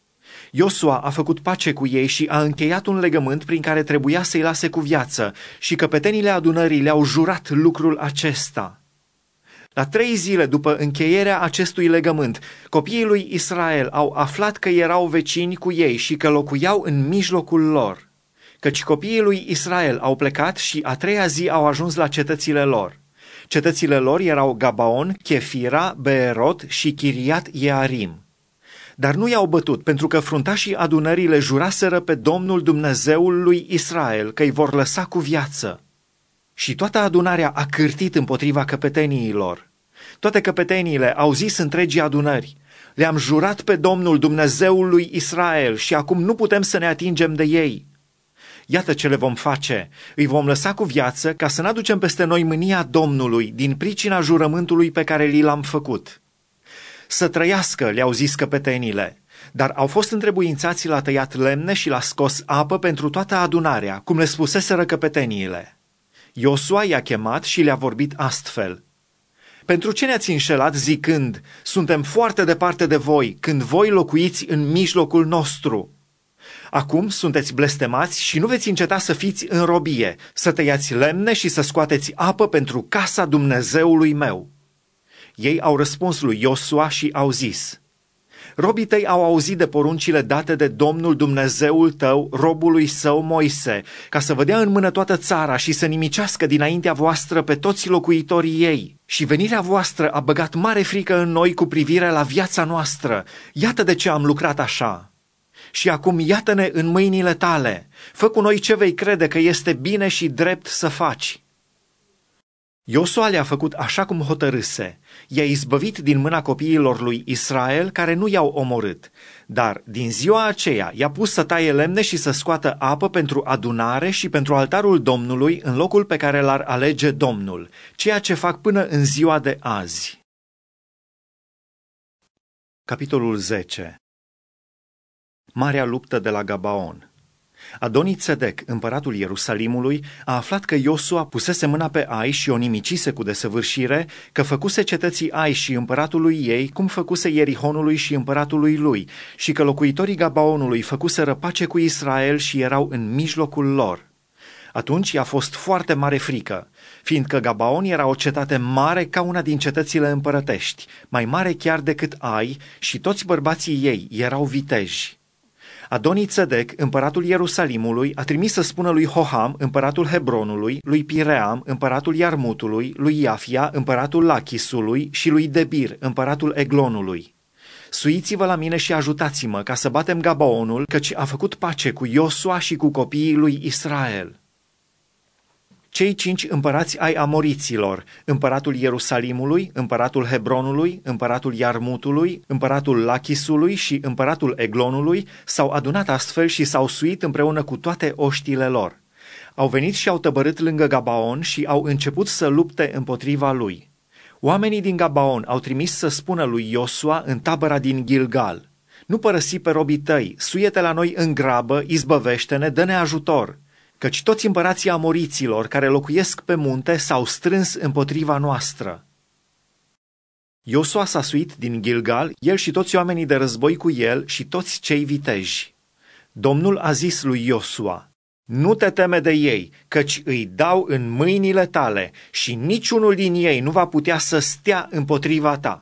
Iosua a făcut pace cu ei și a încheiat un legământ prin care trebuia să-i lase cu viață și căpetenile adunării le-au jurat lucrul acesta. La trei zile după încheierea acestui legământ, copiii lui Israel au aflat că erau vecini cu ei și că locuiau în mijlocul lor, căci copiii lui Israel au plecat și a treia zi au ajuns la cetățile lor. Cetățile lor erau Gabaon, Chefira, Beerot și Chiriat Jearim. Dar nu i-au bătut, pentru că fruntașii adunării le juraseră pe Domnul Dumnezeul lui Israel că îi vor lăsa cu viață. Și toată adunarea a cârtit împotriva căpeteniilor. Toate căpeteniile au zis întregii adunări: Le-am jurat pe Domnul Dumnezeul lui Israel și acum nu putem să ne atingem de ei. Iată ce le vom face, îi vom lăsa cu viață ca să n-aducem peste noi mânia Domnului din pricina jurământului pe care li l-am făcut. Să trăiască, le-au zis căpetenile, dar au fost întrebuințați la tăiat lemne și la scos apă pentru toată adunarea, cum le spuseseră căpeteniile. Iosua i-a chemat și le-a vorbit astfel: Pentru ce ne-ați înșelat zicând: Suntem foarte departe de voi, când voi locuiți în mijlocul nostru? Acum sunteți blestemați și nu veți înceta să fiți în robie, să tăiați lemne și să scoateți apă pentru casa Dumnezeului meu. Ei au răspuns lui Iosua și au zis: robii tăi au auzit de poruncile date de Domnul Dumnezeul tău, robului său Moise, ca să vă dea în mână toată țara și să nimicească dinaintea voastră pe toți locuitorii ei. Și venirea voastră a băgat mare frică în noi cu privire la viața noastră. Iată de ce am lucrat așa. Și acum iată-ne în mâinile tale. Fă cu noi ce vei crede că este bine și drept să faci. Iosua le-a făcut așa cum hotărâse. I-a izbăvit din mâna copiilor lui Israel care nu i-au omorât, dar din ziua aceea i-a pus să taie lemne și să scoată apă pentru adunare și pentru altarul Domnului în locul pe care l-ar alege Domnul, ceea ce fac până în ziua de azi. Capitolul zece. Marea luptă de la Gabaon. Adoni-Țedec, împăratul Ierusalimului, a aflat că Iosua pusese mâna pe Ai și o nimicise cu desăvârșire, că făcuse cetății Ai și împăratului ei cum făcuse Ierihonului și împăratului lui, și că locuitorii Gabaonului făcuseră pace cu Israel și erau în mijlocul lor. Atunci i-a fost foarte mare frică, fiindcă Gabaon era o cetate mare ca una din cetățile împărătești, mai mare chiar decât Ai, și toți bărbații ei erau viteji. Adoni-Țedec, împăratul Ierusalimului, a trimis să spună lui Hoham, împăratul Hebronului, lui Piream, împăratul Iarmutului, lui Iafia, împăratul Lachisului și lui Debir, împăratul Eglonului: suiți-vă la mine și ajutați-mă ca să batem Gabaonul, căci a făcut pace cu Iosua și cu copiii lui Israel. Cei cinci împărați ai amoriților, împăratul Ierusalimului, împăratul Hebronului, împăratul Iarmutului, împăratul Lachisului și împăratul Eglonului, s-au adunat astfel și s-au suit împreună cu toate oștile lor. Au venit și au tăbărât lângă Gabaon și au început să lupte împotriva lui. Oamenii din Gabaon au trimis să spună lui Iosua în tabăra din Gilgal: nu părăsi pe robii tăi, suie-te la noi în grabă, izbăvește-ne, dă-ne ajutor, căci toți împărații amoriților care locuiesc pe munte s-au strâns împotriva noastră. Iosua s-a suit din Gilgal, el și toți oamenii de război cu el și toți cei viteji. Domnul a zis lui Iosua: nu te teme de ei, căci îi dau în mâinile tale și niciunul din ei nu va putea să stea împotriva ta.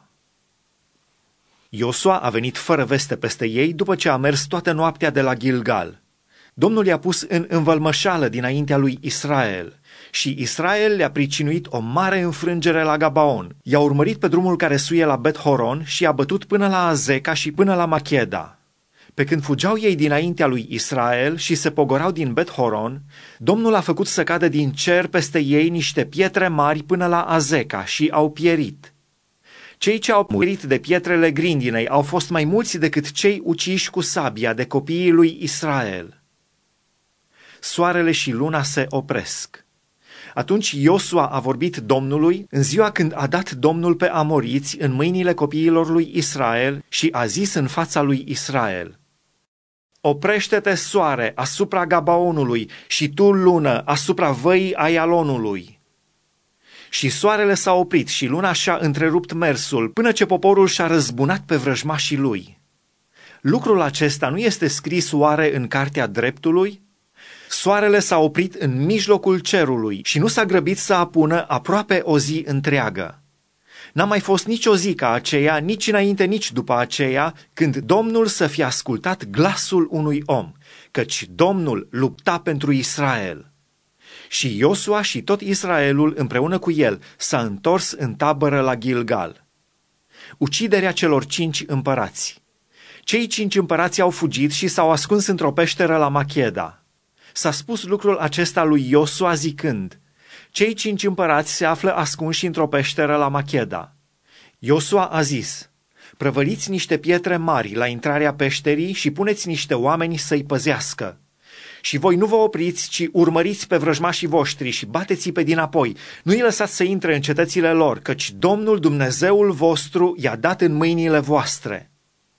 Iosua a venit fără veste peste ei după ce a mers toată noaptea de la Gilgal. Domnul i-a pus în învălmășală dinaintea lui Israel și Israel le-a pricinuit o mare înfrângere la Gabaon. I-a urmărit pe drumul care suie la Bet-Horon și i-a bătut până la Azeca și până la Macheda. Pe când fugeau ei dinaintea lui Israel și se pogorau din Bet-Horon, Domnul a făcut să cadă din cer peste ei niște pietre mari până la Azeca și au pierit. Cei ce au murit de pietrele grindinei au fost mai mulți decât cei uciși cu sabia de copiii lui Israel. Soarele și luna se opresc. Atunci Iosua a vorbit Domnului în ziua când a dat Domnul pe amoriți în mâinile copiilor lui Israel și a zis în fața lui Israel: oprește-te, soare, asupra Gabaonului și tu, lună, asupra văii Aialonului. Și soarele s-a oprit și luna și-a întrerupt mersul până ce poporul și-a răzbunat pe vrăjmașii lui. Lucrul acesta nu este scris oare în cartea dreptului? Soarele s-a oprit în mijlocul cerului și nu s-a grăbit să apună aproape o zi întreagă. N-a mai fost nici o zi ca aceea, nici înainte, nici după aceea, când Domnul să fie ascultat glasul unui om, căci Domnul lupta pentru Israel. Și Iosua și tot Israelul împreună cu el s-a întors în tabără la Gilgal. Uciderea celor cinci împărați. Cei cinci împărați au fugit și s-au ascuns într-o peșteră la Macheda. S-a spus lucrul acesta lui Iosua zicând: cei cinci împărați se află ascunși într-o peșteră la Macheda. Iosua a zis: prăvăliți niște pietre mari la intrarea peșterii și puneți niște oameni să-i păzească. Și voi nu vă opriți, ci urmăriți pe vrăjmașii voștri și bateți-i pe dinapoi. Nu-i lăsați să intre în cetățile lor, căci Domnul Dumnezeul vostru i-a dat în mâinile voastre.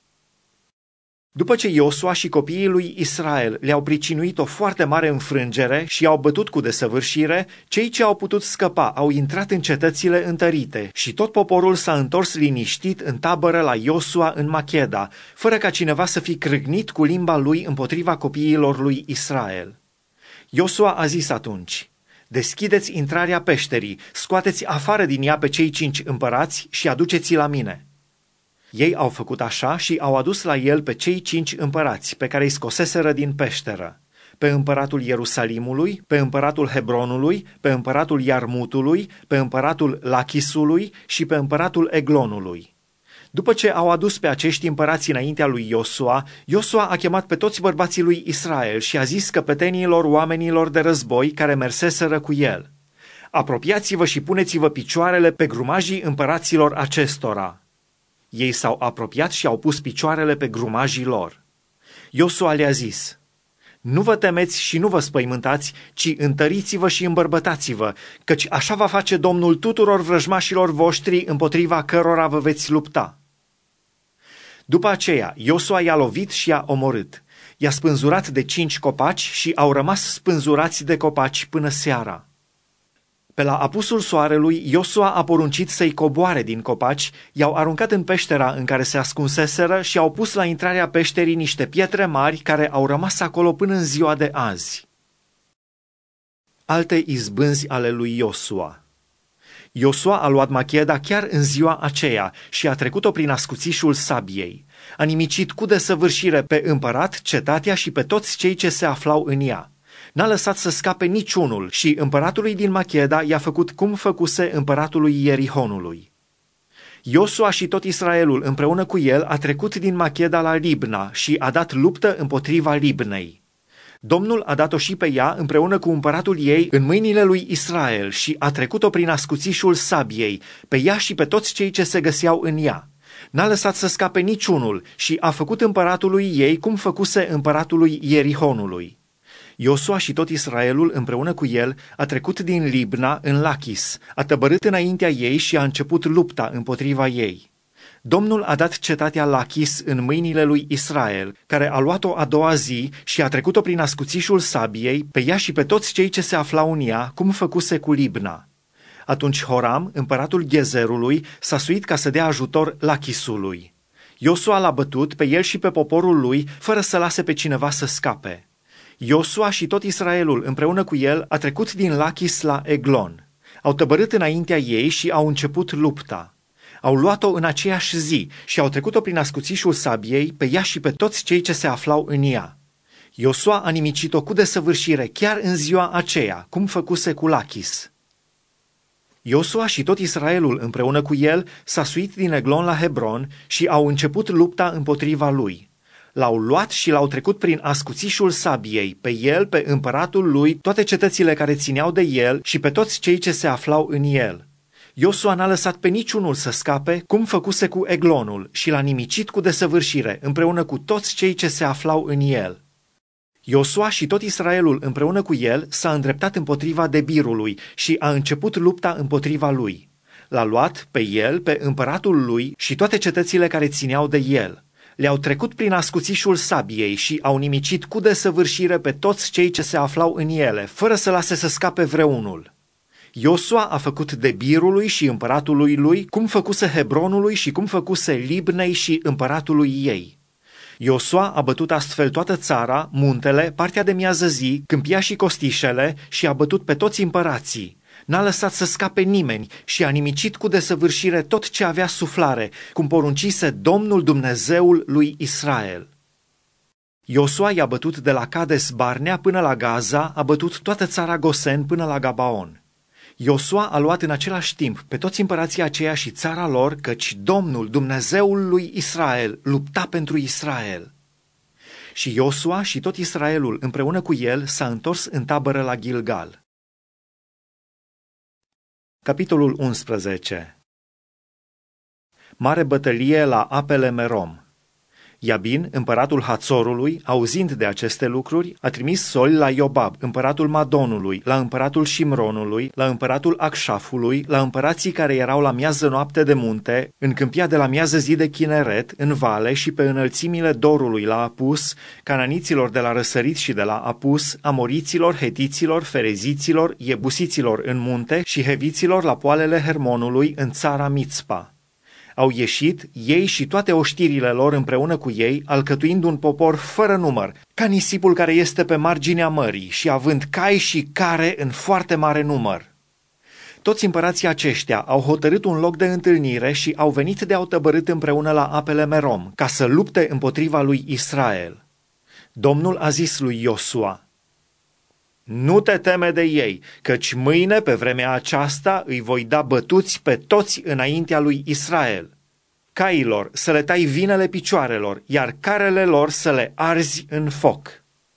După ce Iosua și copiii lui Israel le-au pricinuit o foarte mare înfrângere și i-au bătut cu desăvârșire, cei ce au putut scăpa au intrat în cetățile întărite și tot poporul s-a întors liniștit în tabără la Iosua în Macheda, fără ca cineva să fi crâgnit cu limba lui împotriva copiilor lui Israel. Iosua a zis atunci: deschideți intrarea peșterii, scoateți afară din ea pe cei cinci împărați și aduceți-i la mine. Ei au făcut așa și au adus la el pe cei cinci împărați pe care îi scoseseră din peșteră, pe împăratul Ierusalimului, pe împăratul Hebronului, pe împăratul Iarmutului, pe împăratul Lachisului și pe împăratul Eglonului. După ce au adus pe acești împărați înaintea lui Iosua, Iosua a chemat pe toți bărbații lui Israel și a zis căpetenilor oamenilor de război care merseseră cu el: apropiați-vă și puneți-vă picioarele pe grumajii împăraților acestora. Ei s-au apropiat și au pus picioarele pe grumajii lor. Iosua le-a zis: nu vă temeți și nu vă spăimântați, ci întăriți-vă și îmbărbătați-vă, căci așa va face Domnul tuturor vrăjmașilor voștri împotriva cărora vă veți lupta. După aceea, Iosua i-a lovit și i-a omorât. I-a spânzurat de cinci copaci și au rămas spânzurați de copaci până seara. Pe la apusul soarelui, Iosua a poruncit să-i coboare din copaci, i-au aruncat în peștera în care se ascunseseră și au pus la intrarea peșterii niște pietre mari care au rămas acolo până în ziua de azi. Alte izbânzi ale lui Iosua. Iosua a luat Macheda chiar în ziua aceea și a trecut-o prin ascuțișul sabiei. A nimicit cu desăvârșire pe împărat, cetatea și pe toți cei ce se aflau în ea. N-a lăsat să scape niciunul și împăratului din Macheda i-a făcut cum făcuse împăratului Ierihonului. Iosua și tot Israelul împreună cu el a trecut din Macheda la Libna și a dat luptă împotriva Libnei. Domnul a dat-o și pe ea împreună cu împăratul ei în mâinile lui Israel și a trecut-o prin ascuțișul sabiei, pe ea și pe toți cei ce se găseau în ea. N-a lăsat să scape niciunul și a făcut împăratului ei cum făcuse împăratului Ierihonului. Iosua și tot Israelul împreună cu el a trecut din Libna în Lachis, a tăbărât înaintea ei și a început lupta împotriva ei. Domnul a dat cetatea Lachis în mâinile lui Israel, care a luat-o a doua zi și a trecut-o prin ascuțișul sabiei, pe ea și pe toți cei ce se aflau în ea, cum făcuse cu Libna. Atunci Horam, împăratul Ghezerului, s-a suit ca să dea ajutor Lachisului. Iosua l-a bătut pe el și pe poporul lui, fără să lase pe cineva să scape. Iosua și tot Israelul împreună cu el a trecut din Lachis la Eglon. Au tăbărât înaintea ei și au început lupta. Au luat-o în aceeași zi și au trecut-o prin ascuțișul sabiei, pe ea și pe toți cei ce se aflau în ea. Iosua a nimicit-o cu desăvârșire chiar în ziua aceea, cum făcuse cu Lachis. Iosua și tot Israelul împreună cu el s-a suit din Eglon la Hebron și au început lupta împotriva lui. L-au luat și l-au trecut prin ascuțișul sabiei, pe el, pe împăratul lui, toate cetățile care țineau de el și pe toți cei ce se aflau în el. Iosua n-a lăsat pe niciunul să scape, cum făcuse cu Eglonul, și l-a nimicit cu desăvârșire, împreună cu toți cei ce se aflau în el. Iosua și tot Israelul împreună cu el s-a îndreptat împotriva Debirului și a început lupta împotriva lui. L-a luat pe el, pe împăratul lui și toate cetățile care țineau de el. Le-au trecut prin ascuțișul sabiei și au nimicit cu desăvârșire pe toți cei ce se aflau în ele, fără să lase să scape vreunul. Iosua a făcut Debirului și împăratului lui, cum făcuse Hebronului și cum făcuse Libnei și împăratului ei. Iosua a bătut astfel toată țara, muntele, partea de miază zi, câmpia și costișele și a bătut pe toți împărații. N-a lăsat să scape nimeni și a nimicit cu desăvârșire tot ce avea suflare, cum poruncise Domnul Dumnezeul lui Israel. Iosua i-a bătut de la Cades Barnea până la Gaza, a bătut toată țara Gosen până la Gabaon. Iosua a luat în același timp pe toți împărații aceia și țara lor, căci Domnul Dumnezeul lui Israel lupta pentru Israel. Și Iosua și tot Israelul împreună cu el s-a întors în tabără la Gilgal. Capitolul unsprezece. Mare bătălie la apele Merom. Iabin, împăratul Hațorului, auzind de aceste lucruri, a trimis soli la Iobab, împăratul Madonului, la împăratul Shimronului, la împăratul Acșafului, la împărații care erau la miază noapte de munte, în câmpia de la miază zi de Chineret, în vale și pe înălțimile Dorului la Apus, cananiților de la răsărit și de la Apus, amoriților, hetiților, fereziților, iebusiților în munte și heviților la poalele Hermonului în țara Mitzpa. Au ieșit, ei și toate oștirile lor împreună cu ei, alcătuind un popor fără număr, ca nisipul care este pe marginea mării și având cai și care în foarte mare număr. Toți împărații aceștia au hotărât un loc de întâlnire și au venit de au tăbărât împreună la apele Merom, ca să lupte împotriva lui Israel. Domnul a zis lui Iosua: nu te teme de ei, căci mâine, pe vremea aceasta, îi voi da bătuți pe toți înaintea lui Israel. Cailor să le tai vinele picioarelor, iar carele lor să le arzi în foc.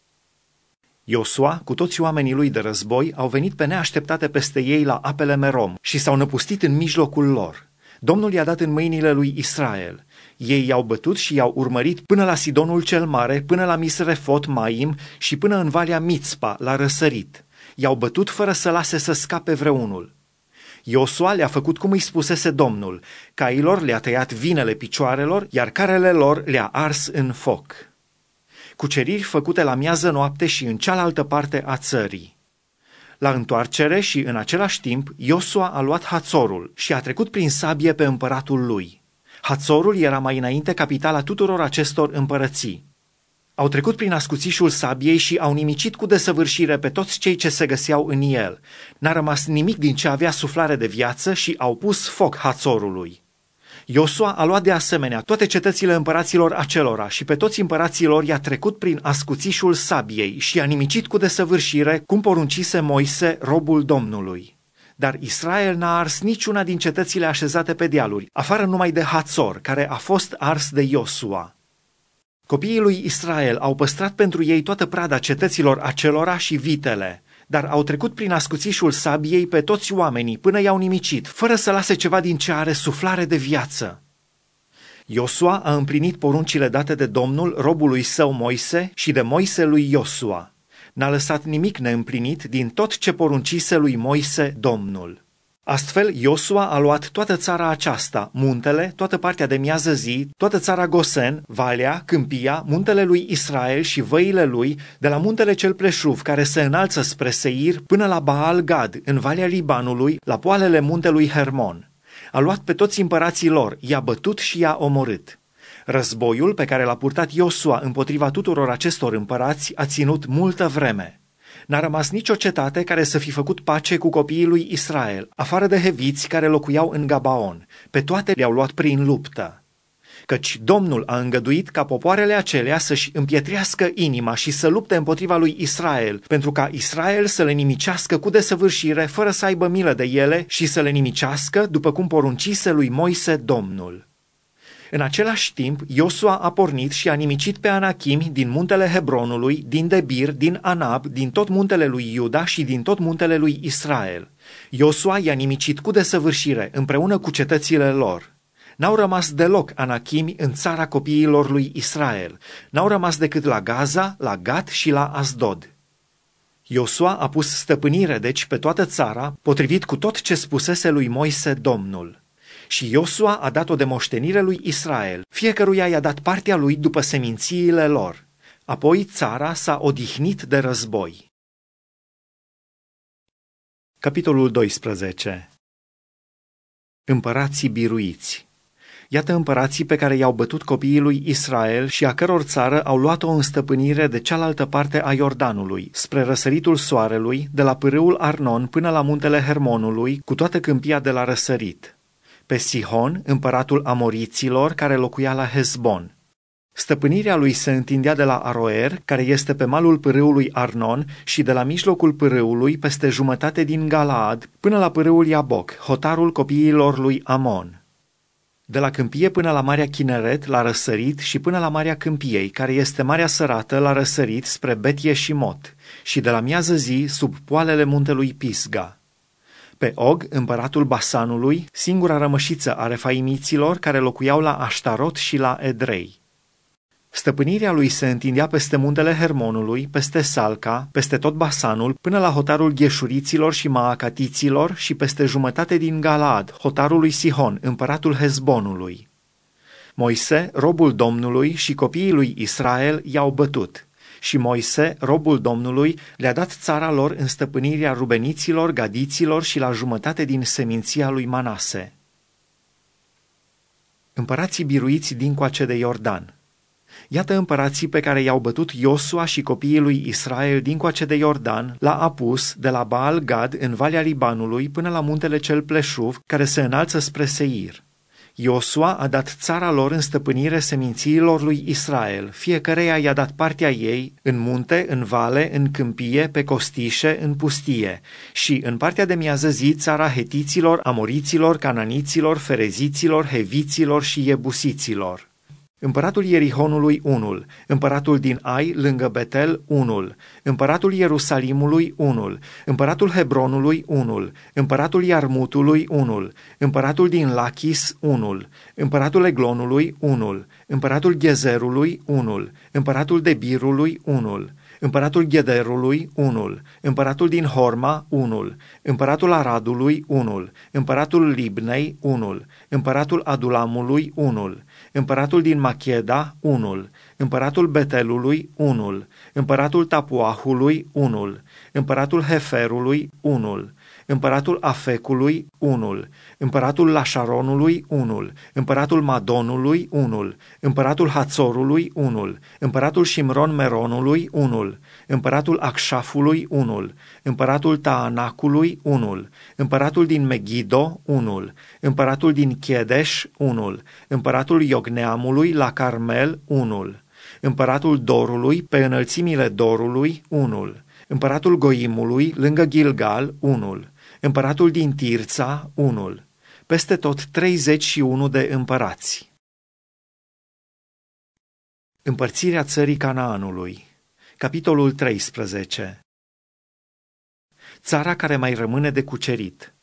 Iosua, cu toți oamenii lui de război, au venit pe neașteptate peste ei la apele Merom și s-au năpustit în mijlocul lor. Domnul i-a dat în mâinile lui Israel. Ei i-au bătut și i-au urmărit până la Sidonul cel Mare, până la Misrefot Maim și până în Valea Mitzpa, la răsărit. I-au bătut fără să lase să scape vreunul. Iosua le-a făcut cum îi spusese Domnul. Cailor le-a tăiat vinele picioarelor, iar carele lor le-a ars în foc. Cuceriri făcute la miază noapte și în cealaltă parte a țării. La întoarcere și în același timp, Iosua a luat Hațorul și a trecut prin sabie pe împăratul lui. Hațorul era mai înainte capitala tuturor acestor împărății. Au trecut prin ascuțișul sabiei și au nimicit cu desăvârșire pe toți cei ce se găseau în el. N-a rămas nimic din ce avea suflare de viață și au pus foc Hațorului. Iosua a luat de asemenea toate cetățile împăraților acelora și pe toți împăraților i-a trecut prin ascuțișul sabiei și i-a nimicit cu desăvârșire, cum poruncise Moise, robul Domnului. Dar Israel n-a ars niciuna din cetățile așezate pe dealuri, afară numai de Hațor, care a fost ars de Iosua. Copiii lui Israel au păstrat pentru ei toată prada cetăților acelora și vitele, dar au trecut prin ascuțișul sabiei pe toți oamenii până i-au nimicit, fără să lase ceva din ce are suflare de viață. Iosua a împlinit poruncile date de Domnul robului său Moise și de Moise lui Iosua. N-a lăsat nimic neîmplinit din tot ce poruncise lui Moise Domnul. Astfel, Iosua a luat toată țara aceasta, muntele, toată partea de miază zi, toată țara Gosen, valea, câmpia, muntele lui Israel și văile lui, de la muntele cel preșuv care se înalță spre Seir până la Baal Gad, în valea Libanului, la poalele muntelui Hermon. A luat pe toți împărații lor, i-a bătut și i-a omorât. Războiul pe care l-a purtat Iosua împotriva tuturor acestor împărați a ținut multă vreme. N-a rămas nicio cetate care să fi făcut pace cu copiii lui Israel, afară de heviți care locuiau în Gabaon. Pe toate le-au luat prin luptă. Căci Domnul a îngăduit ca popoarele acelea să-și împietrească inima și să lupte împotriva lui Israel, pentru ca Israel să le nimicească cu desăvârșire, fără să aibă milă de ele și să le nimicească, după cum poruncise lui Moise Domnul. În același timp, Iosua a pornit și a nimicit pe anachimi din muntele Hebronului, din Debir, din Anab, din tot muntele lui Iuda și din tot muntele lui Israel. Iosua i-a nimicit cu desăvârșire, împreună cu cetățile lor. N-au rămas deloc anachimi în țara copiilor lui Israel. N-au rămas decât la Gaza, la Gat și la Asdod. Iosua a pus stăpânire, deci, pe toată țara, potrivit cu tot ce spusese lui Moise Domnul. Și Iosua a dat o de moștenire lui Israel, fiecăruia i-a dat partea lui după semințiile lor. Apoi țara s-a odihnit de război. Capitolul doisprezece. Împărații biruiți. Iată împărații pe care i-au bătut copiii lui Israel și a căror țară au luat-o în stăpânire de cealaltă parte a Iordanului, spre răsăritul soarelui, de la pârâul Arnon până la muntele Hermonului, cu toată câmpia de la răsărit. Pe Sihon, împăratul amoriților, care locuia la Hezbon. Stăpânirea lui se întindea de la Aroer, care este pe malul pârâului Arnon, și de la mijlocul pârâului peste jumătate din Galaad, până la pârâul Iaboc, hotarul copiilor lui Amon. De la câmpie până la Marea Chineret, la răsărit, și până la Marea Câmpiei, care este Marea Sărată, la răsărit spre Bet-Yeșimot, și de la miază zi sub poalele muntelui Pisga. Pe Og, împăratul Basanului, singura rămășiță a refaimiților care locuiau la Aștarot și la Edrei. Stăpânirea lui se întindea peste muntele Hermonului, peste Salca, peste tot Basanul, până la hotarul Gheșuriților și Maacatiților și peste jumătate din Galaad, hotarul lui Sihon, împăratul Hezbonului. Moise, robul Domnului, și copiii lui Israel i-au bătut. Și Moise, robul Domnului, le-a dat țara lor în stăpânirea rubeniților, gadiților și la jumătate din seminția lui Manase. Împărații biruiți dincoace de Iordan. Iată împărații pe care i-au bătut Iosua și copiii lui Israel dincoace de Iordan, la Apus, de la Baal Gad, în Valea Libanului, până la muntele cel pleșuv, care se înalță spre Seir. Iosua a dat țara lor în stăpânire semințiilor lui Israel, fiecăreia i-a dat partea ei, în munte, în vale, în câmpie, pe costișe, în pustie, și în partea de miază zi țara hetiților, amoriților, cananiților, fereziților, heviților și iebusiților. Împăratul Ierihonului unul, împăratul din Ai lângă Betel unul, împăratul Ierusalimului unul, împăratul Hebronului unul, împăratul Iarmutului unul, împăratul din Lachis unul, împăratul Eglonului unul, împăratul Gezerului unul, împăratul Debirului unul, împăratul Gederului unul, împăratul din Horma unul, împăratul Aradului unul, împăratul Libnei unul, împăratul Adulamului unul, împăratul din Macheda unul, împăratul Betelului unul, împăratul Tapuahului unul, împăratul Heferului unul, împăratul Afecului unul, împăratul Lașaronului unul, împăratul Madonului unul, împăratul Hațorului unul, împăratul Shimron Meronului unul, împăratul Acșafului unul, împăratul Taanacului unul, împăratul din Megido unul, împăratul din Chedeș unul, împăratul Iogneamului la Carmel unul, împăratul Dorului pe înălțimile Dorului unul, împăratul Goimului lângă Gilgal unul, împăratul din Tirța unul, peste tot treizeci și unu de împărați. Împărțirea țării Canaanului. Capitolul treisprezece. Țara care mai rămâne de cucerit.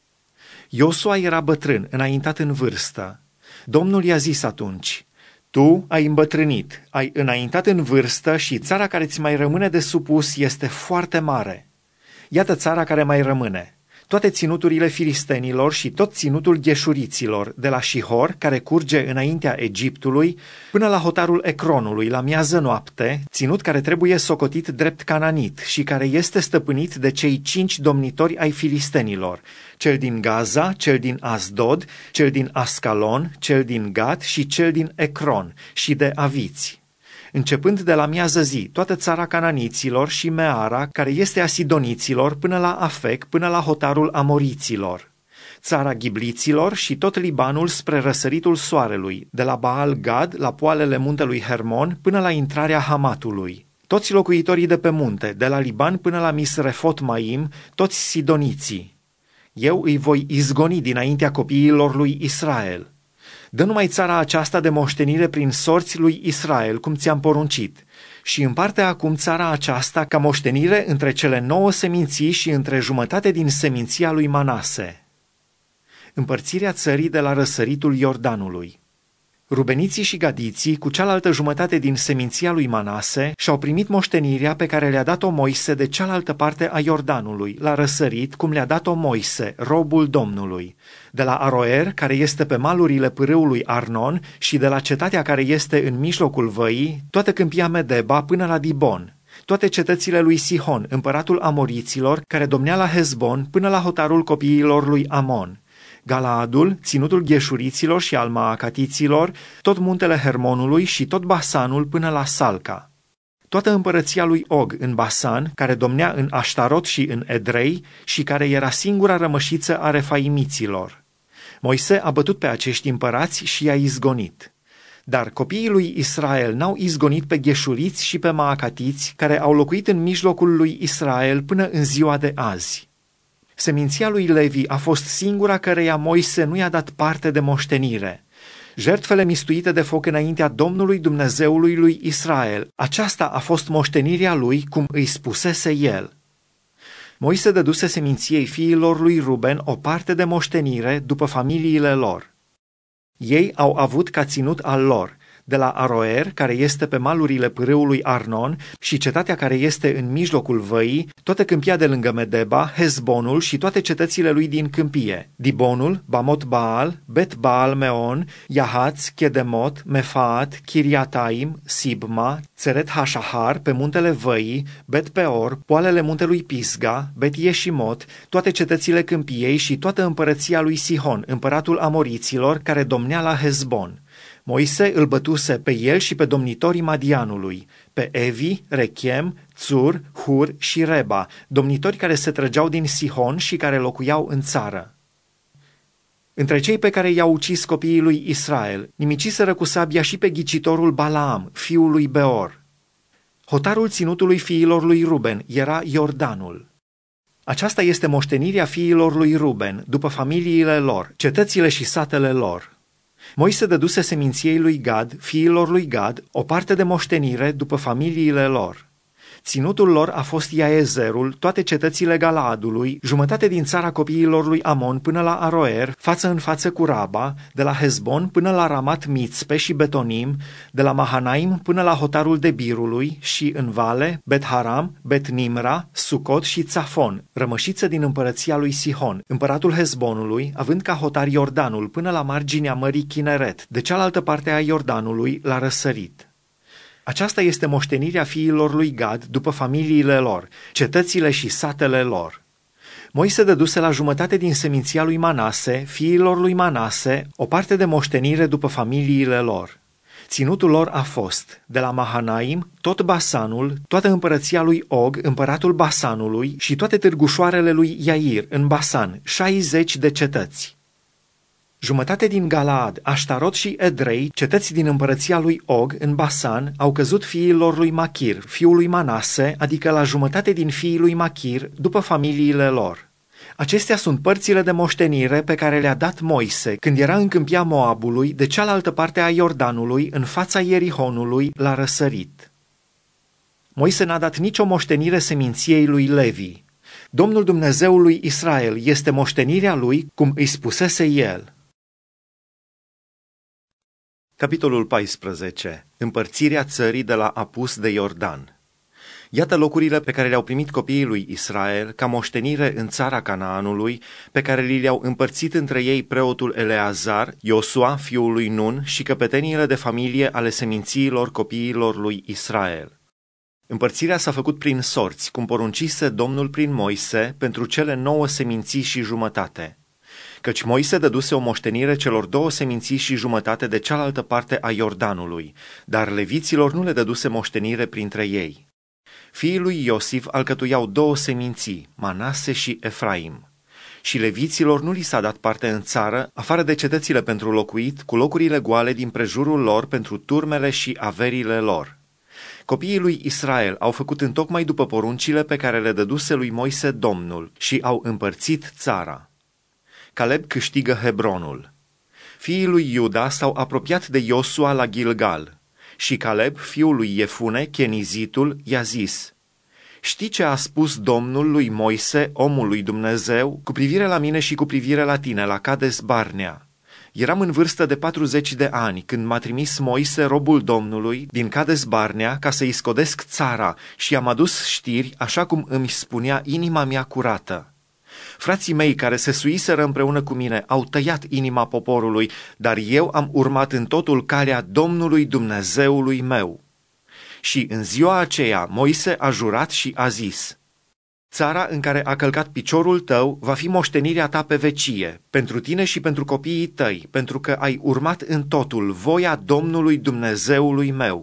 Iosua era bătrân, înaintat în vârstă. Domnul i-a zis atunci: Tu ai îmbătrânit, ai înaintat în vârstă și țara care ți mai rămâne de supus este foarte mare. Iată țara care mai rămâne: toate ținuturile filistenilor și tot ținutul gheșuriților, de la Șihor, care curge înaintea Egiptului, până la hotarul Ecronului, la miază noapte, ținut care trebuie socotit drept cananit și care este stăpânit de cei cinci domnitori ai filistenilor, cel din Gaza, cel din Asdod, cel din Ascalon, cel din Gat și cel din Ecron, și de aviți. Începând de la miază zi, toată țara cananiților și Meara, care este a sidoniților, până la Afec, până la hotarul amoriților. Țara ghibliților și tot Libanul spre răsăritul soarelui, de la Baal Gad la poalele muntelui Hermon, până la intrarea Hamatului. Toți locuitorii de pe munte, de la Liban până la Misrefot Maim, toți sidoniții. Eu îi voi izgoni dinaintea copiilor lui Israel. Dă numai țara aceasta de moștenire prin sorți lui Israel, cum ți-am poruncit, și împarte acum țara aceasta ca moștenire între cele nouă seminții și între jumătate din seminția lui Manase. Împărțirea țării de la răsăritul Iordanului. Rubeniții și gadiții, cu cealaltă jumătate din seminția lui Manase, și-au primit moștenirea pe care le-a dat-o Moise de cealaltă parte a Iordanului, la răsărit, cum le-a dat-o Moise, robul Domnului, de la Aroer, care este pe malurile pârâului Arnon, și de la cetatea care este în mijlocul văii, toată câmpia Medeba până la Dibon, toate cetățile lui Sihon, împăratul amoriților, care domnea la Hezbon, până la hotarul copiilor lui Amon, Galaadul, ținutul gheșuriților și al maacatiților, tot muntele Hermonului și tot Basanul până la Salca. Toată împărăția lui Og în Basan, care domnea în Aștarot și în Edrei și care era singura rămășiță a refaimiților. Moise a bătut pe acești împărați și i-a izgonit. Dar copiii lui Israel n-au izgonit pe gheșuriți și pe maacatiți, care au locuit în mijlocul lui Israel până în ziua de azi. Seminția lui Levi a fost singura căreia Moise nu i-a dat parte de moștenire. Jertfele mistuite de foc înaintea Domnului Dumnezeului lui Israel, aceasta a fost moștenirea lui, cum îi spusese el. Moise dăduse seminției fiilor lui Ruben o parte de moștenire după familiile lor. Ei au avut ca ținut al lor, de la Aroer, care este pe malurile pârâului Arnon, și cetatea care este în mijlocul văii, toată câmpia de lângă Medeba, Hezbonul și toate cetățile lui din câmpie, Dibonul, Bamot Baal, Bet Baal Meon, Yahaț, Chedemot, Mefaat, Chiriataim, Sibma, Țeret Hașahar, pe muntele văii, Bet Peor, poalele muntelui Pisga, Bet Ieșimot, toate cetățile câmpiei și toată împărăția lui Sihon, împăratul amoriților, care domnea la Hezbon. Moise îl bătuse pe el și pe domnitorii Madianului, pe Evi, Rechem, Țur, Hur și Reba, domnitori care se trăgeau din Sihon și care locuiau în țară. Între cei pe care i-au ucis copiii lui Israel, nimiciseră cu sabia și pe ghicitorul Balaam, fiul lui Beor. Hotarul ținutului fiilor lui Ruben era Iordanul. Aceasta este moștenirea fiilor lui Ruben, după familiile lor, cetățile și satele lor. Moise dăduse seminției lui Gad, fiilor lui Gad, o parte de moștenire după familiile lor. Ținutul lor a fost Iaezerul, toate cetățile Galaadului, jumătate din țara copiilor lui Amon până la Aroer, față în față cu Raba, de la Hezbon până la Ramat Mitzpe și Betonim, de la Mahanaim până la hotarul Debirului și în vale, Bet-Haram, Bet-Nimra, Sucot și Țafon, rămășiță din împărăția lui Sihon, împăratul Hezbonului, având ca hotar Iordanul până la marginea mării Chineret, de cealaltă parte a Iordanului, la răsărit. Aceasta este moștenirea fiilor lui Gad după familiile lor, cetățile și satele lor. Moise dăduse la jumătate din seminția lui Manase, fiilor lui Manase, o parte de moștenire după familiile lor. Ținutul lor a fost, de la Mahanaim, tot Basanul, toată împărăția lui Og, împăratul Basanului, și toate târgușoarele lui Iair, în Basan, șaizeci de cetăți. Jumătate din Galaad, Aștarot și Edrei, cetăți din împărăția lui Og, în Basan, au căzut fiilor lui Machir, fiul lui Manase, adică la jumătate din fiii lui Machir, după familiile lor. Acestea sunt părțile de moștenire pe care le-a dat Moise când era în câmpia Moabului, de cealaltă parte a Iordanului, în fața Ierihonului, la răsărit. Moise n-a dat nicio moștenire seminției lui Levi. Domnul Dumnezeul lui Israel este moștenirea lui, cum îi spusese el. Capitolul paisprezece. Împărțirea țării de la apus de Iordan. Iată locurile pe care le-au primit copiii lui Israel ca moștenire în țara Canaanului, pe care li le-au împărțit între ei preotul Eleazar, Iosua, fiul lui Nun, și căpeteniile de familie ale semințiilor copiilor lui Israel. Împărțirea s-a făcut prin sorți, cum poruncise Domnul prin Moise, pentru cele nouă seminții și jumătate. Căci Moise dăduse o moștenire celor două seminții și jumătate de cealaltă parte a Iordanului, dar leviților nu le dăduse moștenire printre ei. Fiii lui Iosif alcătuiau două seminții, Manase și Efraim. Și leviților nu li s-a dat parte în țară, afară de cetățile pentru locuit, cu locurile goale din prejurul lor pentru turmele și averile lor. Copiii lui Israel au făcut întocmai după poruncile pe care le dăduse lui Moise Domnul și au împărțit țara. Caleb câștigă Hebronul. Fiii lui Iuda s-au apropiat de Iosua la Gilgal și Caleb, fiul lui Iefune, Chenizitul, i-a zis: Știi ce a spus Domnul lui Moise, omul lui Dumnezeu, cu privire la mine și cu privire la tine, la Cades Barnea? Eram în vârstă de patruzeci de ani când m-a trimis Moise, robul Domnului, din Cades Barnea, ca să-i scodesc țara și am adus știri, așa cum îmi spunea inima mea curată. Frații mei care se suiseră împreună cu mine au tăiat inima poporului, dar eu am urmat în totul calea Domnului Dumnezeului meu. Și în ziua aceea Moise a jurat și a zis: Țara în care a călcat piciorul tău va fi moștenirea ta pe vecie, pentru tine și pentru copiii tăi, pentru că ai urmat în totul voia Domnului Dumnezeului meu.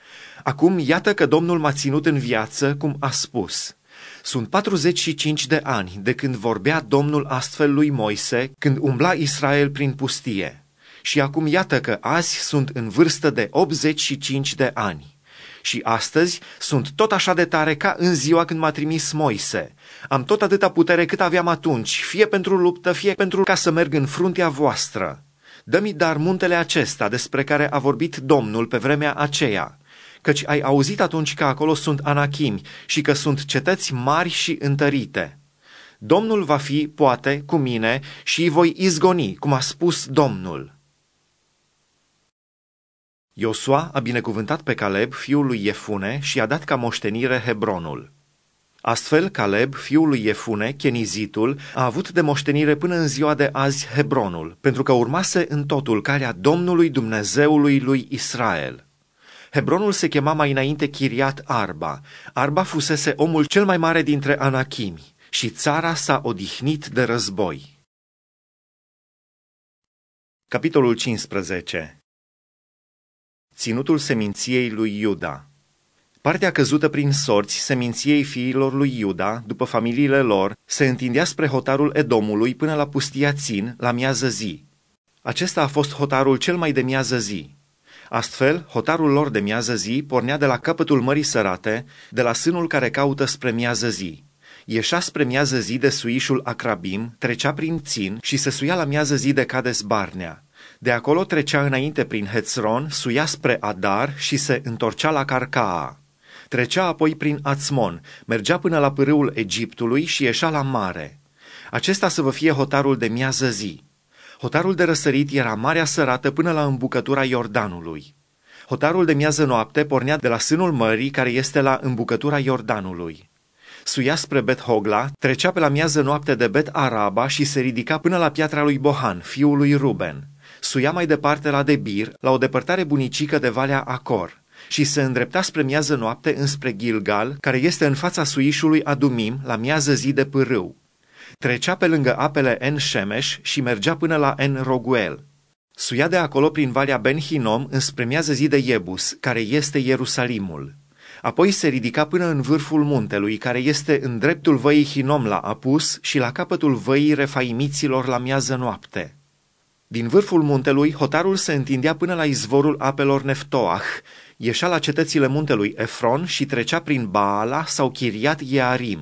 Acum iată că Domnul m-a ținut în viață, cum a spus. Sunt patruzeci și cinci de ani de când vorbea Domnul astfel lui Moise, când umbla Israel prin pustie. Și acum iată că azi sunt în vârstă de optzeci și cinci de ani. Și astăzi sunt tot așa de tare ca în ziua când m-a trimis Moise. Am tot atâta putere cât aveam atunci, fie pentru luptă, fie pentru ca să merg în fruntea voastră. Dă-mi dar muntele acesta despre care a vorbit Domnul pe vremea aceea, căci ai auzit atunci că acolo sunt anachimi și că sunt cetăți mari și întărite. Domnul va fi, poate, cu mine și îi voi izgoni, cum a spus Domnul. Iosua a binecuvântat pe Caleb, fiul lui Iefune, și a dat ca moștenire Hebronul. Astfel, Caleb, fiul lui Iefune, Chenizitul, a avut de moștenire până în ziua de azi Hebronul, pentru că urmase în totul calea Domnului Dumnezeului lui Israel. Hebronul se chema mai înainte Chiriat Arba. Arba fusese omul cel mai mare dintre anachimi și țara s-a odihnit de război. Capitolul cincisprezece. Ținutul seminției lui Iuda. Partea căzută prin sorți, seminției fiilor lui Iuda, după familiile lor, se întindea spre hotarul Edomului până la pustia Țin, la miază zi. Acesta a fost hotarul cel mai de miază zi. Astfel, hotarul lor de miază zi pornea de la capătul Mării Sărate, de la sânul care caută spre miază zi. Ieșea spre miază zi de suișul Acrabim, trecea prin Țin și se suia la miază zi de Cades Barnea. De acolo trecea înainte prin Hețron, suia spre Adar și se întorcea la Carcaa. Trecea apoi prin Ațmon, mergea până la pârâul Egiptului și ieșea la mare. Acesta să vă fie hotarul de miază zi. Hotarul de răsărit era Marea Sărată până la îmbucătura Iordanului. Hotarul de miază noapte pornea de la sânul mării care este la îmbucătura Iordanului. Suia spre Bet-Hogla, trecea pe la miază noapte de Bet-Araba și se ridica până la piatra lui Bohan, fiul lui Ruben. Suia mai departe la Debir, la o depărtare bunicică de Valea Acor, și se îndrepta spre miază noapte înspre Gilgal, care este în fața suișului Adumim, la miază zi de pârâu. Trecea pe lângă apele En-Shemesh și mergea până la En-Roguel. Suia de acolo prin Valea Ben-Hinom înspre miază zi de Iebus, care este Ierusalimul. Apoi se ridica până în vârful muntelui, care este în dreptul văii Hinom la apus și la capătul văii Refaimiților la miază noapte. Din vârful muntelui, hotarul se întindea până la izvorul apelor Neftoah, ieșea la cetățile muntelui Efron și trecea prin Baala sau Chiriat Yearim.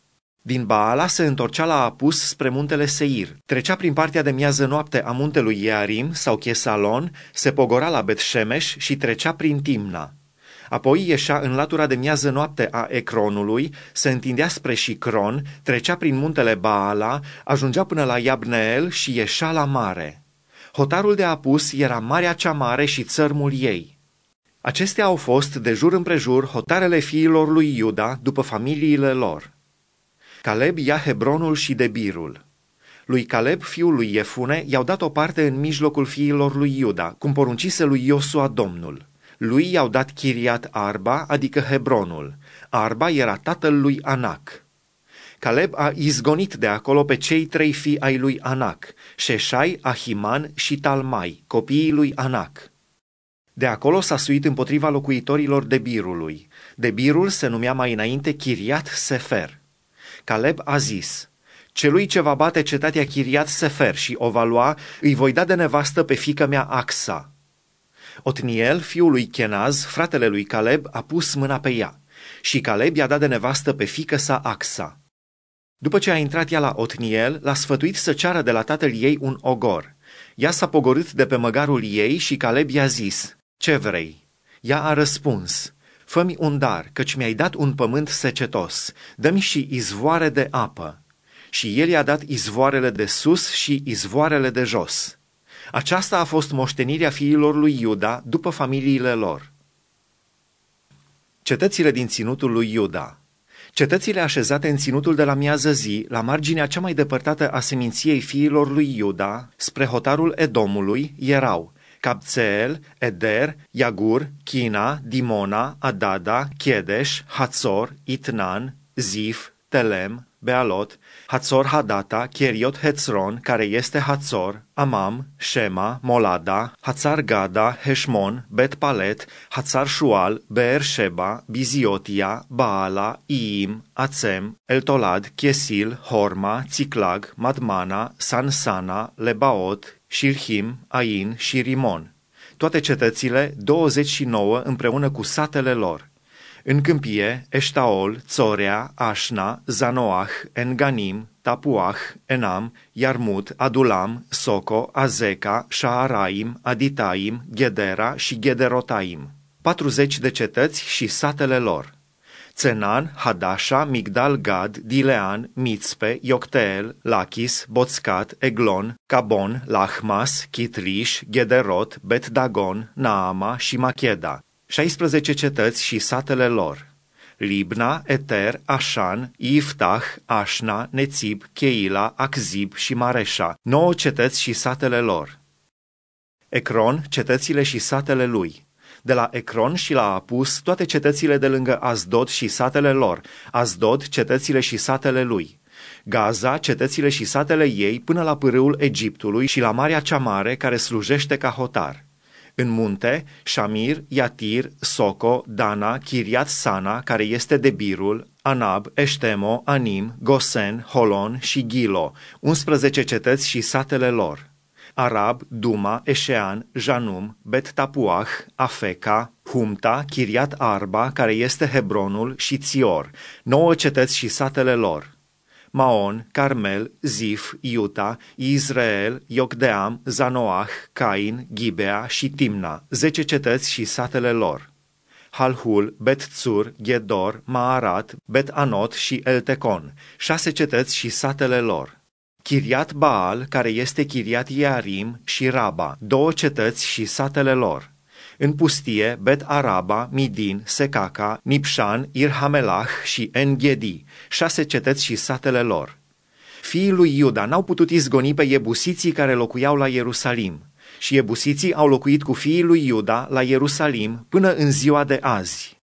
Din Baala se întorcea la apus spre muntele Seir, trecea prin partea de miază noapte a muntelui Yearim sau Chesalon, se pogora la Bet-Shemesh și trecea prin Timna. Apoi ieșea în latura de miază noapte a Ecronului, se întindea spre Shicron, trecea prin muntele Baala, ajungea până la Iabneel și ieșea la mare. Hotarul de apus era Marea cea Mare și țărmul ei. Acestea au fost, de jur împrejur, hotarele fiilor lui Iuda, după familiile lor. Caleb ia Hebronul și Debirul. Lui Caleb, fiul lui Iefune, i-au dat o parte în mijlocul fiilor lui Iuda, cum poruncise lui Iosua Domnul. Lui i-au dat Chiriat Arba, adică Hebronul. Arba era tatăl lui Anac. Caleb a izgonit de acolo pe cei trei fii ai lui Anac, Șeșai, Ahiman și Talmai, copiii lui Anac. De acolo s-a suit împotriva locuitorilor Debirului. Debirul se numea mai înainte Chiriat Sefer. Caleb a zis: celui ce va bate cetatea Chiriat Sefer și o va lua, îi voi da de nevastă pe fiica mea Axa. Otniel, fiul lui Chenaz, fratele lui Caleb, a pus mâna pe ea și Caleb i-a dat de nevastă pe fiica sa Axa. După ce a intrat ea la Otniel, l-a sfătuit să ceară de la tatăl ei un ogor. Ea s-a pogorât de pe măgarul ei și Caleb i-a zis: ce vrei? Ea a răspuns: fă-mi un dar, căci mi-ai dat un pământ secetos, dă-mi și izvoare de apă. Și el i-a dat izvoarele de sus și izvoarele de jos. Aceasta a fost moștenirea fiilor lui Iuda după familiile lor. Cetățile din ținutul lui Iuda. Cetățile așezate în ținutul de la miază zi, la marginea cea mai depărtată a seminției fiilor lui Iuda, spre hotarul Edomului, erau Cabțeel, Eder, Iagur, China, Dimona, Adada, Chedeș, Hațor, Itnan, Zif, Telem, Bealot, Hațor Hadata, Cheriot Hețron, care este Hațor, Amam, Shema, Molada, Hațar Gada, Heșmon, Bet Palet, Hațar Shual, Beer Sheba, Biziotia, Baala, Iim, Ațem, Eltolad, Chesil, Horma, Țiclag, Madmana, Sansana, Lebaot, Shilhim, Ain și Rimon. Toate cetățile, douăzeci și nouă împreună cu satele lor. În câmpie, Eștaol, Țorea, Așna, Zanoah, Enganim, Tapuah, Enam, Yarmut, Adulam, Soco, Azeca, Shaaraim, Aditaim, Gedera și Gederotaim. patruzeci de cetăți și satele lor. Țenan, Hadasha, Migdal Gad, Dilean, Mitzpe, Iocteel, Lachis, Boțcat, Eglon, Cabon, Lahmas, Chitliș, Gederot, Bet-Dagon, Naama și Macheda. șaisprezece cetăți și satele lor. Libna, Eter, Așan, Iftah, Așna, Nețib, Cheila, Achzib și Mareșa, nouă cetăți și satele lor. Ecron, cetățile și satele lui. De la Ecron și la Apus, toate cetățile de lângă Asdod și satele lor, Asdod, cetățile și satele lui. Gaza, cetățile și satele ei, până la pârâul Egiptului și la Marea cea Mare, care slujește ca hotar. În munte, Shamir, Iatir, Soco, Dana, Chiriat Sana, care este Debirul, Anab, Eștemo, Anim, Gosen, Holon și Gilo, unsprezece cetăți și satele lor. Arab, Duma, Eșean, Janum, Bet Tapuah, Afeca, Humta, Chiriat Arba, care este Hebronul, și Țior, nouă cetăți și satele lor. Maon, Carmel, Zif, Iuta, Izrael, Iocdeam, Zanoah, Cain, Gibea și Timna, zece cetăți și satele lor. Halhul, Bet-Tsur, Ghedor, Maarat, Bet-Anot și Eltecon, șase cetăți și satele lor. Chiriat Baal, care este Chiriat Iarim, și Raba, două cetăți și satele lor. În pustie, Bet-Araba, Midin, Secaca, Nipșan, Irhamelah și En-Ghedi, șase cetăți și satele lor. Fiii lui Iuda n-au putut izgoni pe iebusiții care locuiau la Ierusalim, și iebusiții au locuit cu fiii lui Iuda la Ierusalim până în ziua de azi.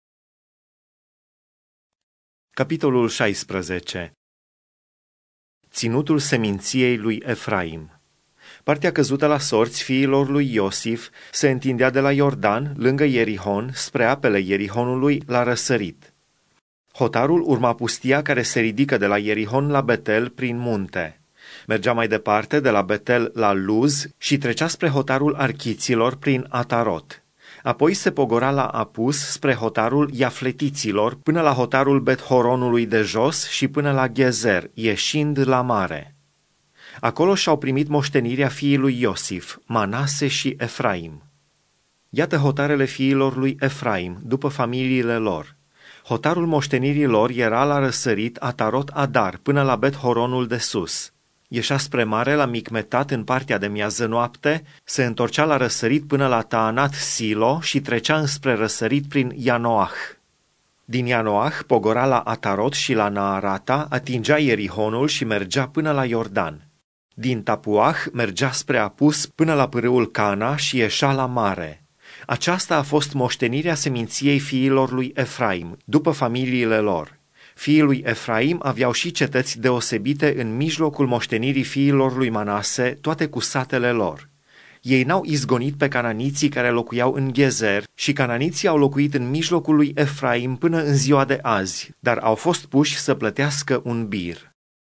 Capitolul șaisprezece. Ținutul seminției lui Efraim. Partea căzută la sorți fiilor lui Iosif se întindea de la Iordan, lângă Ierihon, spre apele Ierihonului, la răsărit. Hotarul urma pustia care se ridică de la Ierihon la Betel prin munte. Mergea mai departe de la Betel la Luz și trecea spre hotarul Archiților prin Atarot. Apoi se pogora la Apus spre hotarul Iafletiților până la hotarul Bet-Horonului de jos și până la Gezer, ieșind la mare. Acolo și-au primit moștenirea fiii lui Iosif, Manase și Efraim. Iată hotarele fiilor lui Efraim, după familiile lor. Hotarul moștenirii lor era la răsărit Atarot Adar, până la Bet-Horonul de sus. Ieșea spre mare la Micmetat în partea de miază noapte, se întorcea la răsărit până la Taanat Silo și trecea înspre răsărit prin Ianoah. Din Ianoah pogora la Atarot și la Naarata, atingea Ierihonul și mergea până la Iordan. Din Tapuah mergea spre Apus până la pârâul Cana și ieșea la mare. Aceasta a fost moștenirea seminției fiilor lui Efraim, după familiile lor. Fiii lui Efraim aveau și cetăți deosebite în mijlocul moștenirii fiilor lui Manase, toate cu satele lor. Ei n-au izgonit pe cananiții care locuiau în Gezer și cananiții au locuit în mijlocul lui Efraim până în ziua de azi, dar au fost puși să plătească un bir.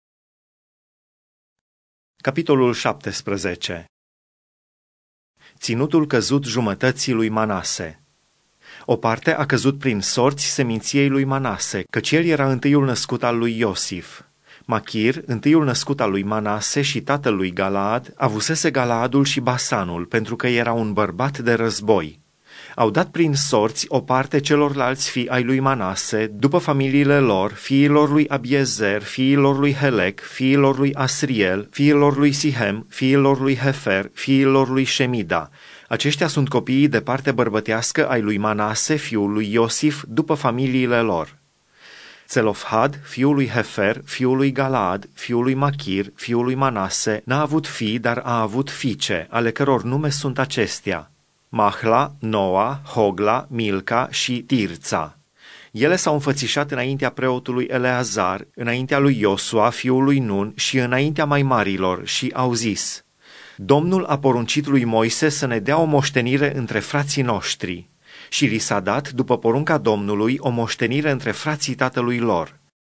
Capitolul șaptesprezece. Ținutul căzut jumătății lui Manase. O parte a căzut prin sorți seminției lui Manase, căci el era întâiul născut al lui Iosif. Machir, întâiul născut al lui Manase și tatăl lui Galaad, avusese Galaadul și Basanul, pentru că era un bărbat de război. Au dat prin sorți o parte celorlalți fii ai lui Manase, după familiile lor, fiilor lui Abiezer, fiilor lui Helec, fiilor lui Asriel, fiilor lui Sihem, fiilor lui Hefer, fiilor lui Shemida. Aceștia sunt copiii de parte bărbătească ai lui Manase, fiul lui Iosif, după familiile lor. Țelofhad, fiul lui Hefer, fiul lui Galaad, fiul lui Machir, fiul lui Manase, n-a avut fii, dar a avut fiice, ale căror nume sunt acestea: Mahla, Noa, Hogla, Milca și Tirța. Ele s-au înfățișat înaintea preotului Eleazar, înaintea lui Iosua, fiul lui Nun, și înaintea mai marilor, și au zis: Domnul a poruncit lui Moise să ne dea o moștenire între frații noștri. Și li s-a dat, după porunca Domnului, o moștenire între frații tatălui lor.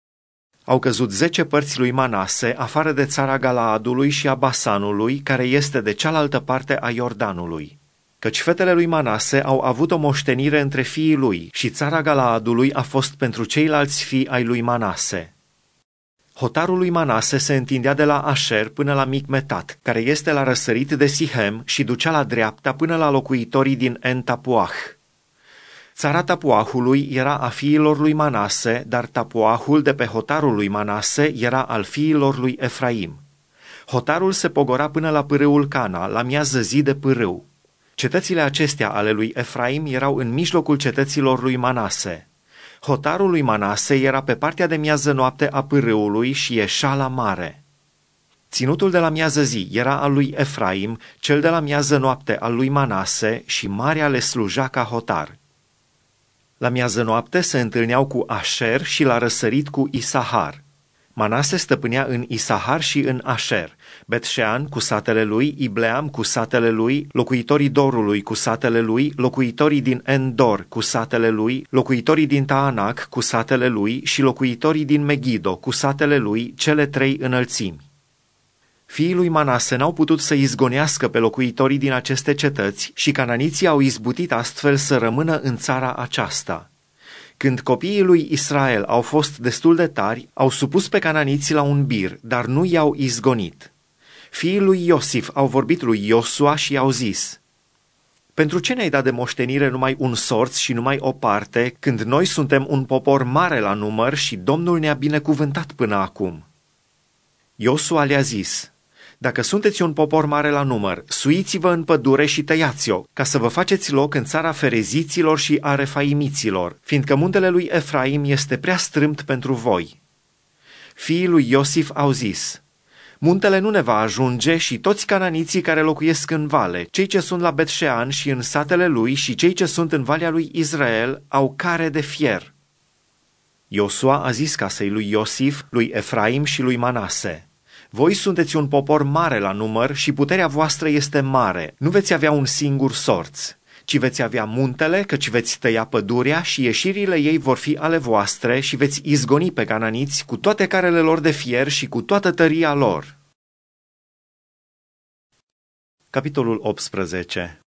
Au căzut zece părți lui Manase, afară de țara Galaadului și a Basanului, care este de cealaltă parte a Iordanului. Căci fetele lui Manase au avut o moștenire între fiii lui și țara Galaadului a fost pentru ceilalți fii ai lui Manase. Hotarul lui Manase se întindea de la Asher până la Micmetat, care este la răsărit de Sihem, și ducea la dreapta până la locuitorii din En-Tapuah. Țara Tapuahului era a fiilor lui Manase, dar Tapuahul de pe hotarul lui Manase era al fiilor lui Efraim. Hotarul se pogora până la pârâul Cana, la miază zi de pârâu. Cetățile acestea ale lui Efraim erau în mijlocul cetăților lui Manase. Hotarul lui Manase era pe partea de miază noapte a pârâului și ieșea la mare. Ținutul de la miază zi era al lui Efraim, cel de la miază noapte al lui Manase, și marea le sluja ca hotar. La miază noapte se întâlneau cu Asher și la răsărit cu Isahar. Manase stăpânea în Isahar și în Asher, Bet-Shean cu satele lui, Ibleam cu satele lui, locuitorii Dorului cu satele lui, locuitorii din Endor cu satele lui, locuitorii din Taanac cu satele lui și locuitorii din Megido cu satele lui, cele trei înălțimi. Fiii lui Manase n-au putut să izgonească pe locuitorii din aceste cetăți și cananiții au izbutit astfel să rămână în țara aceasta. Când copiii lui Israel au fost destul de tari, au supus pe cananiți la un bir, dar nu i-au izgonit. Fiii lui Iosif au vorbit lui Iosua și i-au zis: pentru ce ne-ai dat de moștenire numai un sorț și numai o parte, când noi suntem un popor mare la număr și Domnul ne-a binecuvântat până acum? Iosua le-a zis: dacă sunteți un popor mare la număr, suiți-vă în pădure și tăiați-o, ca să vă faceți loc în țara fereziților și a refaimiților, fiindcă muntele lui Efraim este prea strâmt pentru voi. Fiii lui Iosif au zis: muntele nu ne va ajunge și toți cananiții care locuiesc în vale, cei ce sunt la Bet-Shean și în satele lui și cei ce sunt în valea lui Israel, au care de fier. Iosua a zis casei lui Iosif, lui Efraim și lui Manase: voi sunteți un popor mare la număr și puterea voastră este mare, nu veți avea un singur sorț, ci veți avea muntele, căci veți tăia pădurea și ieșirile ei vor fi ale voastre și veți izgoni pe cananiți cu toate carele lor de fier și cu toată tăria lor. Capitolul optsprezece.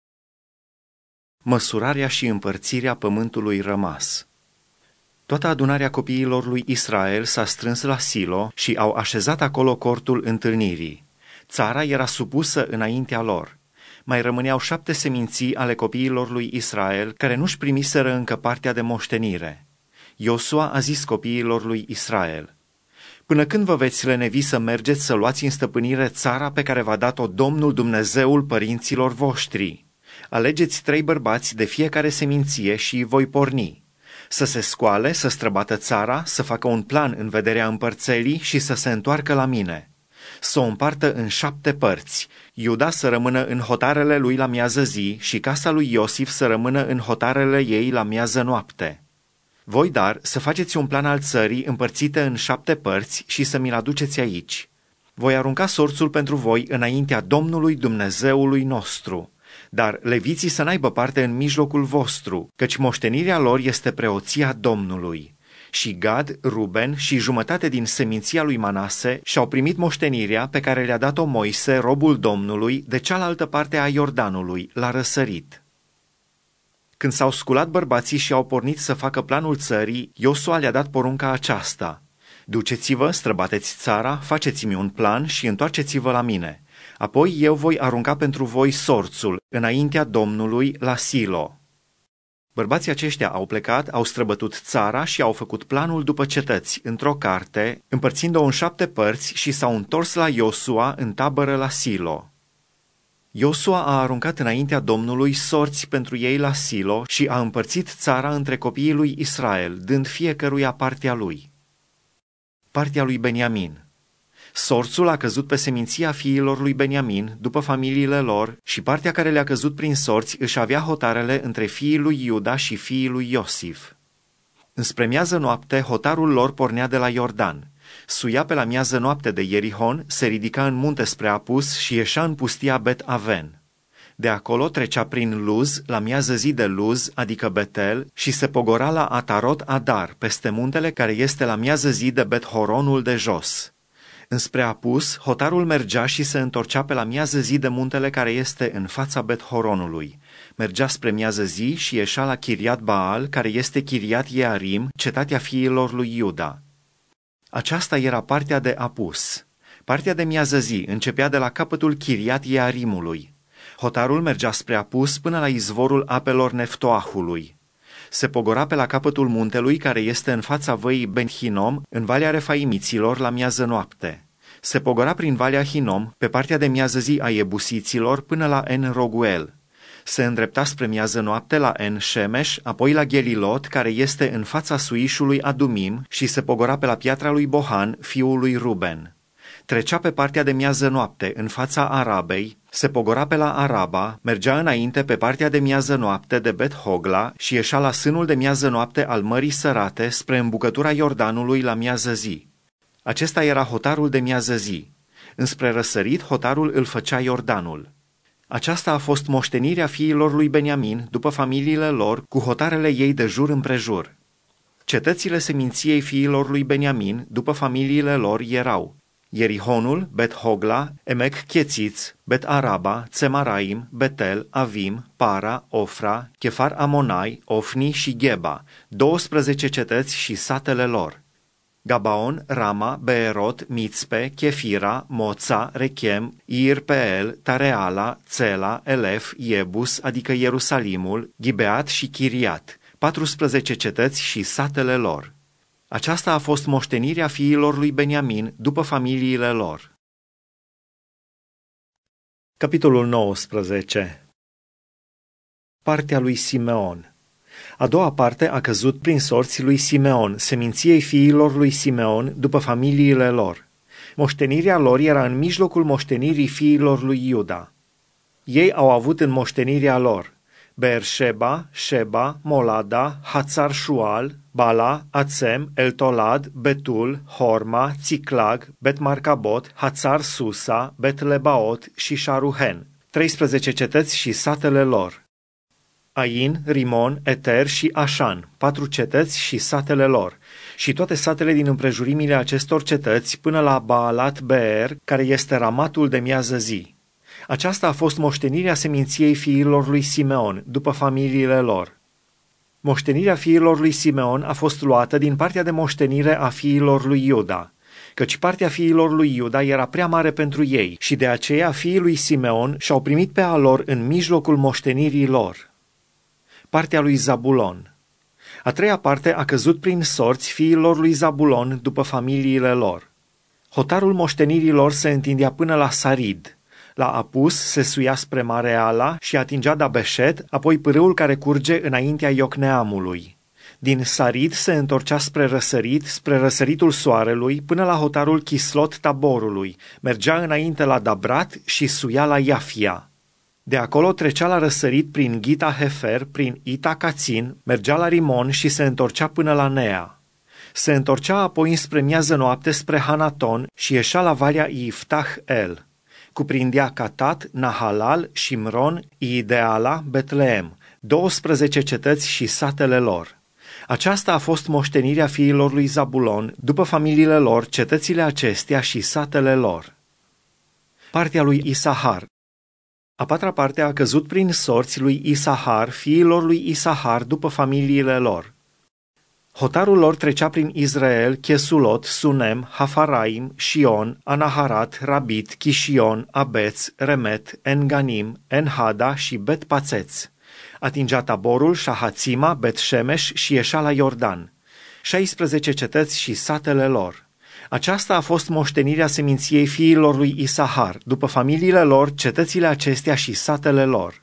Măsurarea și împărțirea pământului rămas. Toată adunarea copiilor lui Israel s-a strâns la Silo și au așezat acolo cortul întâlnirii. Țara era supusă înaintea lor. Mai rămâneau șapte seminții ale copiilor lui Israel care nu-și primiseră încă partea de moștenire. Iosua a zis copiilor lui Israel: până când vă veți lenevi să mergeți să luați în stăpânire țara pe care v-a dat-o Domnul Dumnezeul părinților voștri? Alegeți trei bărbați de fiecare seminție și îi voi porni. Să se scoale, să străbată țara, să facă un plan în vederea împărțelii și să se întoarcă la mine. Să o împartă în șapte părți, Iuda să rămână în hotarele lui la miază zi și casa lui Iosif să rămână în hotarele ei la miază noapte. Voi, dar, să faceți un plan al țării împărțite în șapte părți și să mi-l aduceți aici. Voi arunca sorțul pentru voi înaintea Domnului Dumnezeului nostru. Dar leviții să n-aibă parte în mijlocul vostru, căci moștenirea lor este preoția Domnului. Și Gad, Ruben și jumătate din seminția lui Manase și-au primit moștenirea pe care le-a dat-o Moise, robul Domnului, de cealaltă parte a Iordanului, la răsărit. Când s-au sculat bărbații și au pornit să facă planul țării, Iosua le-a dat porunca aceasta: duceți-vă, străbateți țara, faceți-mi un plan și întoarceți-vă la mine. Apoi eu voi arunca pentru voi sorțul înaintea Domnului la Silo. Bărbații aceștia au plecat, au străbătut țara și au făcut planul după cetăți, într-o carte, împărțind-o în șapte părți și s-au întors la Iosua în tabără la Silo. Iosua a aruncat înaintea Domnului sorți pentru ei la Silo și a împărțit țara între copiii lui Israel, dând fiecăruia partea lui. Partea lui Beniamin. Sorțul a căzut pe seminția fiilor lui Beniamin, după familiile lor, și partea care le-a căzut prin sorți își avea hotarele între fiii lui Iuda și fiii lui Iosif. Înspre miază noapte, hotarul lor pornea de la Iordan. Suia pe la miază noapte de Ierihon, se ridica în munte spre apus și ieșea în pustia Bet-Aven. De acolo trecea prin Luz, la miază zi de Luz, adică Betel, și se pogora la Atarot Adar, peste muntele care este la miază zi de Bet-Horonul de jos. Înspre apus, hotarul mergea și se întorcea pe la miază zi de muntele care este în fața Bet-Horonului. Mergea spre miază zi și ieșea la Chiriat Baal, care este Chiriat Iearim, cetatea fiilor lui Iuda. Aceasta era partea de apus. Partea de miază zi începea de la capătul Chiriat Iearimului. Hotarul mergea spre apus până la izvorul apelor Neftoahului. Se pogora pe la capătul muntelui care este în fața văii Ben-Hinom, în valea Refaimiților, la miază noapte. Se pogora prin valea Hinom, pe partea de miază zi a Iebusiților, până la En-Roguel. Se îndrepta spre miază noapte la En-Shemesh, apoi la Gelilot, care este în fața suișului Adumim, și se pogora pe la piatra lui Bohan, fiul lui Ruben. Trecea pe partea de miază noapte, în fața Arabei, se pogora pe la Araba, mergea înainte pe partea de miază noapte de Bet-Hogla și ieșea la sânul de miază noapte al Mării Sărate spre îmbucătura Iordanului la miază zi. Acesta era hotarul de miază zi. Înspre răsărit, hotarul îl făcea Iordanul. Aceasta a fost moștenirea fiilor lui Beniamin, după familiile lor, cu hotarele ei de jur împrejur. Cetățile seminției fiilor lui Beniamin, după familiile lor, erau Ierihonul, Bet-Hogla, Emec-Chețiț, Bet-Araba, Țemaraim, Betel, Avim, Para, Ofra, Chefar Amonai, Ofni și Gheba, douăsprezece cetăți și satele lor. Gabaon, Rama, Beerot, Mitzpe, Chefira, Moța, Rechem, Ir-Peel, Tareala, Țela, Elef, Iebus, adică Ierusalimul, Gibeat și Chiriat, patrusprezece cetăți și satele lor. Aceasta a fost moștenirea fiilor lui Beniamin după familiile lor. Capitolul nouăsprezece. Partea lui Simeon. A doua parte a căzut prin sorți lui Simeon, seminției fiilor lui Simeon după familiile lor. Moștenirea lor era în mijlocul moștenirii fiilor lui Iuda. Ei au avut în moștenirea lor Beersheba, Sheba, Molada, Hațar Shual, Bala, Ațem, Eltolad, Betul, Horma, Țiclag, Bet-Marcabot, Hațar Susa, Bet-Lebaot și Sharuhen, treisprezece cetăți și satele lor. Ain, Rimon, Eter și Așan, patru cetăți și satele lor, și toate satele din împrejurimile acestor cetăți până la Baalat Beer, care este Ramatul de miază zi. Aceasta a fost moștenirea seminției fiilor lui Simeon, după familiile lor. Moștenirea fiilor lui Simeon a fost luată din partea de moștenire a fiilor lui Iuda, căci partea fiilor lui Iuda era prea mare pentru ei și de aceea fiii lui Simeon și-au primit pe a lor în mijlocul moștenirii lor. Partea lui Zabulon. A treia parte a căzut prin sorți fiilor lui Zabulon după familiile lor. Hotarul moștenirii lor se întindea până la Sarid. La Apus se suia spre Mareala și atingea Dabeșet, apoi pârâul care curge înaintea Iocneamului. Din Sarid se întorcea spre răsărit, spre răsăritul soarelui, până la hotarul Chislot Taborului, mergea înainte la Dabrat și suia la Iafia. De acolo trecea la răsărit prin Gita Hefer, prin Ita Cațin, mergea la Rimon și se întorcea până la Nea. Se întorcea apoi înspre miază noapte spre Hanaton și ieșea la valea Iftah El. Cuprindea Catat, Nahalal, Shimron, Ideala, Betleem, douăsprezece cetăți și satele lor. Aceasta a fost moștenirea fiilor lui Zabulon, după familiile lor, cetățile acestea și satele lor. Partea lui Isahar. A patra parte a căzut prin sorți lui Isahar, fiilor lui Isahar, după familiile lor. Hotarul lor trecea prin Israel, Chesulot, Sunem, Hafaraim, Shion, Anaharat, Rabit, Chișion, Abeț, Remet, Enganim, Enhada și Bet-Pațeț. Atingea Taborul, Șahațima, Bet-Shemesh și ieșea la Iordan. șaisprezece cetăți și satele lor. Aceasta a fost moștenirea seminției fiilor lui Isahar, după familiile lor, cetățile acestea și satele lor.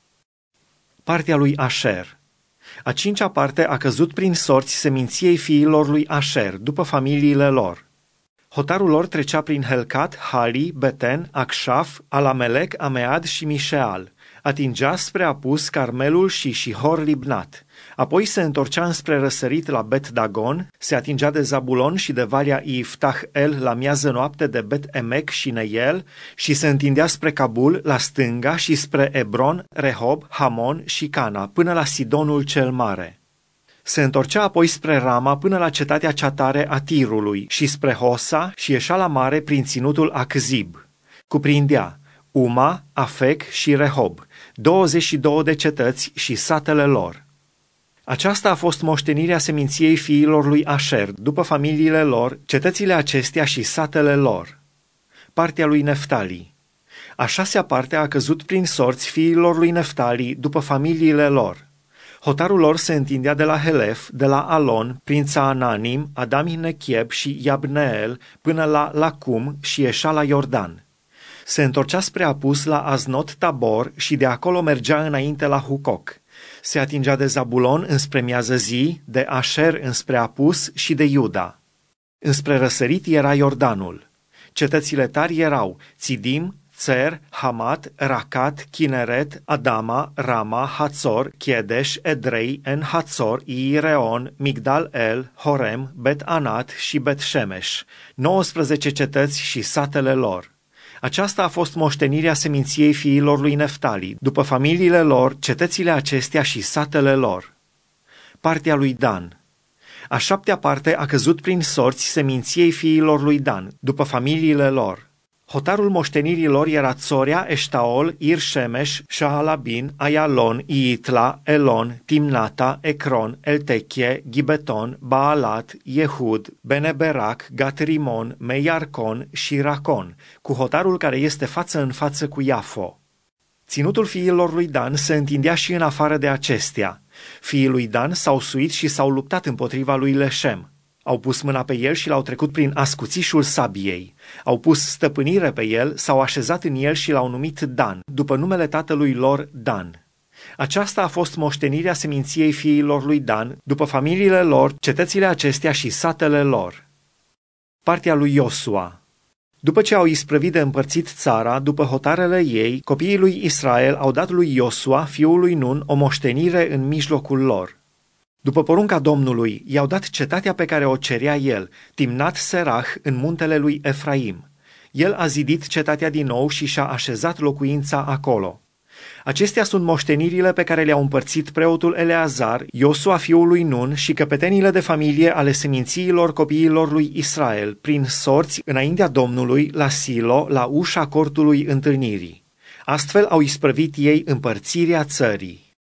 Partea lui Asher. A cincea parte a căzut prin sorți seminției fiilor lui Asher, după familiile lor. Hotarul lor trecea prin Helcat, Hali, Beten, Acșaf, Alamelec, Amead și Mișeal. Atingea spre Apus, Carmelul și Shihor Libnat. Apoi se întorcea înspre răsărit la Bet-Dagon, se atingea de Zabulon și de valea Iftah El la miază noapte de Bet-Emec și Neiel și se întindea spre Cabul la stânga și spre Ebron, Rehob, Hamon și Cana, până la Sidonul cel Mare. Se întorcea apoi spre Rama până la cetatea cea tare a Tirului și spre Hosa și ieșea la mare prin ținutul Achzib. Cuprindea Uma, Afec și Rehob, douăzeci și două de cetăți și satele lor. Aceasta a fost moștenirea seminției fiilor lui Asher, după familiile lor, cetățile acestea și satele lor. Partea lui Neftali. A șasea parte a căzut prin sorți fiilor lui Neftali, după familiile lor. Hotarul lor se întindea de la Helef, de la Alon, prin Țaananim, Adami-Nechieb și Iabneel, până la Lacum și ieșea la Iordan. Se întorcea spre Apus la Aznot Tabor și de acolo mergea înainte la Hucoc. Se atingea de Zabulon înspre miază zi, de Asher înspre Apus și de Iuda. Înspre răsărit era Iordanul. Cetățile tari erau Țidim, Tser, Hamat, Racat, Kineret, Adama, Rama, Hatzor, Chedesh, Edrei, En-Hatzor, Ireon, Migdal-El, Horem, Bet-Anat și Bet-Shemesh, nouăsprezece cetăți și satele lor. Aceasta a fost moștenirea seminției fiilor lui Neftali, după familiile lor, cetățile acestea și satele lor. Partea lui Dan. A șaptea parte a căzut prin sorți seminției fiilor lui Dan, după familiile lor. Hotarul moștenirii lor era Tsorea, Eștaol, Ir-Shemesh, Shaalabin, Ayalon, Iitla, Elon, Timnata, Ecron, Eltechie, Gibeton, Baalat, Yehud, Beneberac, Gat-Rimon, Meiarcon și Racon, cu hotarul care este față în față cu Iafo. Ținutul fiilor lui Dan se întindea și în afară de acestea. Fiii lui Dan s-au suit și s-au luptat împotriva lui Leșem. Au pus mâna pe el și l-au trecut prin ascuțișul sabiei. Au pus stăpânire pe el, s-au așezat în el și l-au numit Dan, după numele tatălui lor Dan. Aceasta a fost moștenirea seminției fiilor lui Dan, după familiile lor, cetățile acestea și satele lor. Partea lui Iosua. După ce au isprăvit de împărțit țara, după hotarele ei, copiii lui Israel au dat lui Iosua, fiul lui Nun, o moștenire în mijlocul lor. După porunca Domnului, i-au dat cetatea pe care o cerea el, Timnat Serah, în muntele lui Efraim. El a zidit cetatea din nou și și-a așezat locuința acolo. Acestea sunt moștenirile pe care le-au împărțit preotul Eleazar, Iosua fiul lui Nun și căpetenile de familie ale semințiilor copiilor lui Israel, prin sorți înaintea Domnului, la Silo, la ușa cortului întâlnirii. Astfel au isprăvit ei împărțirea țării.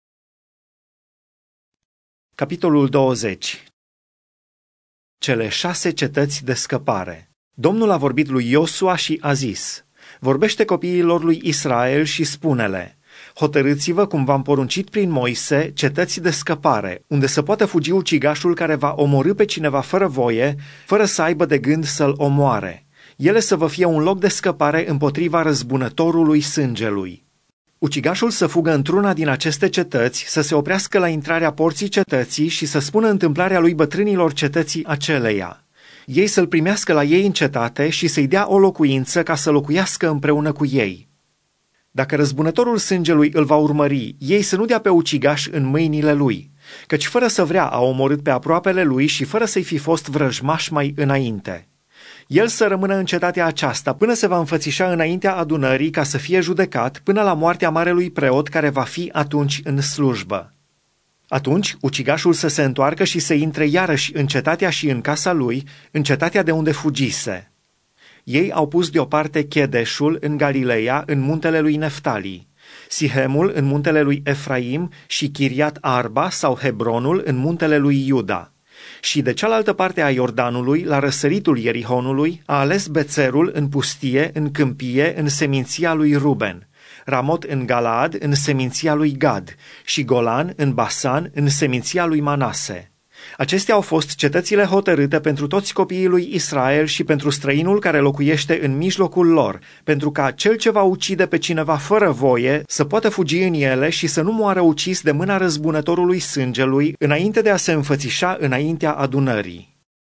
Capitolul douăzeci. Cele șase cetăți de scăpare. Domnul a vorbit lui Iosua și a zis: vorbește copiilor lui Israel și spune-le: hotărâți-vă, cum v-am poruncit prin Moise, cetăți de scăpare, unde să poată fugi ucigașul care va omorî pe cineva fără voie, fără să aibă de gând să-l omoare. Ele să vă fie un loc de scăpare împotriva răzbunătorului sângelui. Ucigașul să fugă într-una din aceste cetăți, să se oprească la intrarea porții cetății și să spună întâmplarea lui bătrânilor cetății aceleia. Ei să-l primească la ei în cetate și să-i dea o locuință ca să locuiască împreună cu ei. Dacă răzbunătorul sângelui îl va urmări, ei să nu dea pe ucigaș în mâinile lui, căci fără să vrea a omorât pe aproapele lui și fără să-i fi fost vrăjmaș mai înainte. El să rămână în cetatea aceasta până se va înfățișa înaintea adunării ca să fie judecat până la moartea marelui preot care va fi atunci în slujbă. Atunci ucigașul să se întoarcă și să intre iarăși în cetatea și în casa lui, în cetatea de unde fugise. Ei au pus deoparte Chedeșul în Galileea, în muntele lui Neftali, Sihemul în muntele lui Efraim și Chiriat Arba sau Hebronul în muntele lui Iuda. Și de cealaltă parte a Iordanului, la răsăritul Ierihonului, a ales Bețerul în pustie, în câmpie, în seminția lui Ruben, Ramot în Galaad, în seminția lui Gad, și Golan în Basan, în seminția lui Manase. Acestea au fost cetățile hotărâte pentru toți copiii lui Israel și pentru străinul care locuiește în mijlocul lor, pentru ca cel ce va ucide pe cineva fără voie să poată fugi în ele și să nu moară ucis de mâna răzbunătorului sângelui înainte de a se înfățișa înaintea adunării.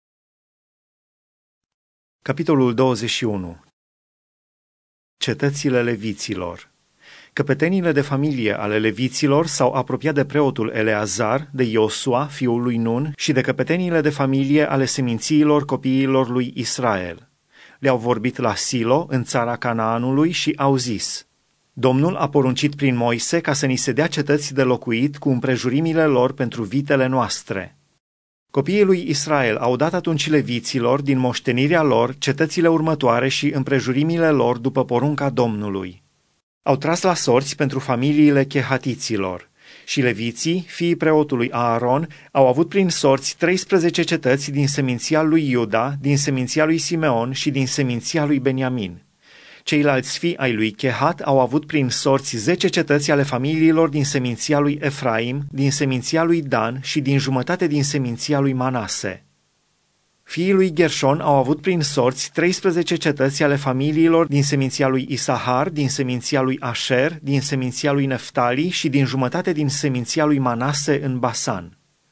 Capitolul douăzeci și unu. Cetățile leviților. Căpetenile de familie ale leviților s-au apropiat de preotul Eleazar, de Iosua, fiul lui Nun, și de căpetenile de familie ale semințiilor copiilor lui Israel. Le-au vorbit la Silo, în țara Canaanului, și au zis: Domnul a poruncit prin Moise ca să ni se dea cetăți de locuit cu împrejurimile lor pentru vitele noastre. Copiii lui Israel au dat atunci leviților, din moștenirea lor, cetățile următoare și împrejurimile lor după porunca Domnului. Au tras la sorți pentru familiile chehatiților. Și leviții, fiii preotului Aaron, au avut prin sorți treisprezece cetăți din seminția lui Iuda, din seminția lui Simeon și din seminția lui Beniamin. Ceilalți fii ai lui Chehat au avut prin sorți zece cetăți ale familiilor din seminția lui Efraim, din seminția lui Dan și din jumătate din seminția lui Manase. Fiii lui Gershon au avut prin sorți treisprezece cetăți ale familiilor din seminția lui Isahar, din seminția lui Asher, din seminția lui Neftali și din jumătate din seminția lui Manase în Basan.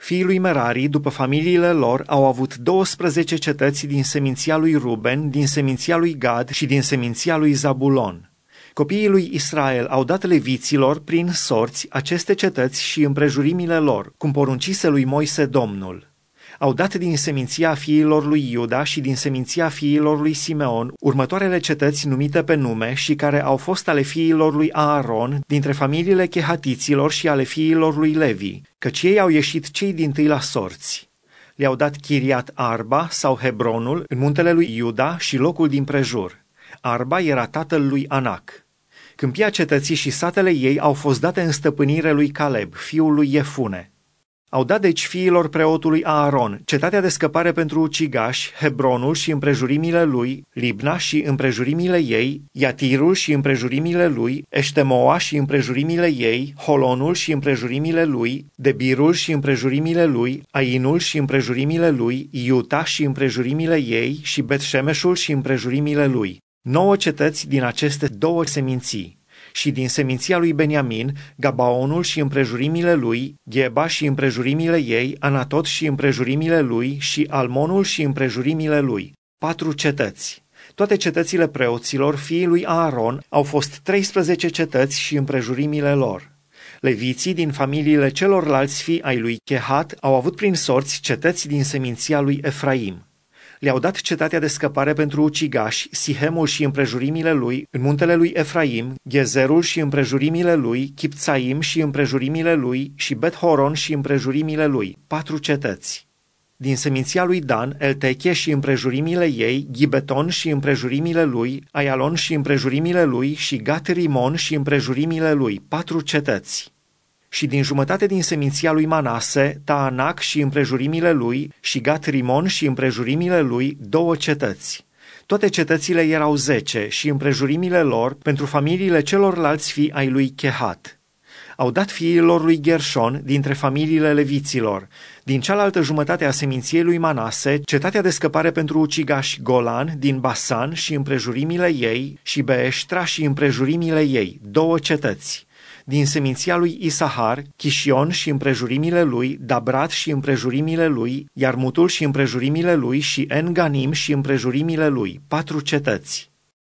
Fiii lui Merari, după familiile lor, au avut douăsprezece cetăți din seminția lui Ruben, din seminția lui Gad și din seminția lui Zabulon. Copiii lui Israel au dat leviților, prin sorți, aceste cetăți și împrejurimile lor, cum poruncise lui Moise Domnul. Au dat din seminția fiilor lui Iuda și din seminția fiilor lui Simeon următoarele cetăți numite pe nume și care au fost ale fiilor lui Aaron, dintre familiile chehatiților și ale fiilor lui Levi, căci ei au ieșit cei dintâi la sorți. Le-au dat Chiriat Arba sau Hebronul în muntele lui Iuda și locul din prejur. Arba era tatăl lui Anac. Câmpia cetății și satele ei au fost date în stăpânire lui Caleb, fiul lui Iefune. Au dat deci fiilor preotului Aaron cetatea de scăpare pentru ucigași, Hebronul și împrejurimile lui, Libna și împrejurimile ei, Iatirul și împrejurimile lui, Eștemoa și împrejurimile ei, Holonul și împrejurimile lui, Debirul și împrejurimile lui, Ainul și împrejurimile lui, Iuta și împrejurimile ei și Bet-Shemeșul și împrejurimile lui. Nouă cetăți din aceste două seminții. Și din seminția lui Beniamin, Gabaonul și împrejurimile lui, Gheba și împrejurimile ei, Anatot și împrejurimile lui și Almonul și împrejurimile lui. Patru cetăți. Toate cetățile preoților, fiii lui Aaron, au fost treisprezece cetăți și împrejurimile lor. Leviții din familiile celorlalți fii ai lui Chehat au avut prin sorți cetăți din seminția lui Efraim. Le-au dat cetatea de scăpare pentru ucigași, Sihemul și împrejurimile lui, în muntele lui Efraim, Gezerul și împrejurimile lui, Chipțaim și împrejurimile lui și Bet-Horon și împrejurimile lui, patru cetăți. Din seminția lui Dan, Elteche și împrejurimile ei, Gibeton și împrejurimile lui, Aialon și împrejurimile lui și Gat-Rimon și împrejurimile lui, patru cetăți. Și din jumătate din seminția lui Manase, Taanac și împrejurimile lui și Gat-Rimon și împrejurimile lui, două cetăți. Toate cetățile erau zece și împrejurimile lor pentru familiile celorlalți fii ai lui Chehat. Au dat fiilor lui Gershon dintre familiile leviților, din cealaltă jumătate a seminției lui Manase, cetatea de scăpare pentru ucigași Golan din Basan și împrejurimile ei și Beeștra și împrejurimile ei, două cetăți. Din seminția lui Isahar, Chișion și împrejurimile lui, Dabrat și împrejurimile lui, Iarmutul și împrejurimile lui și En-Ganim și împrejurimile lui, patru cetăți.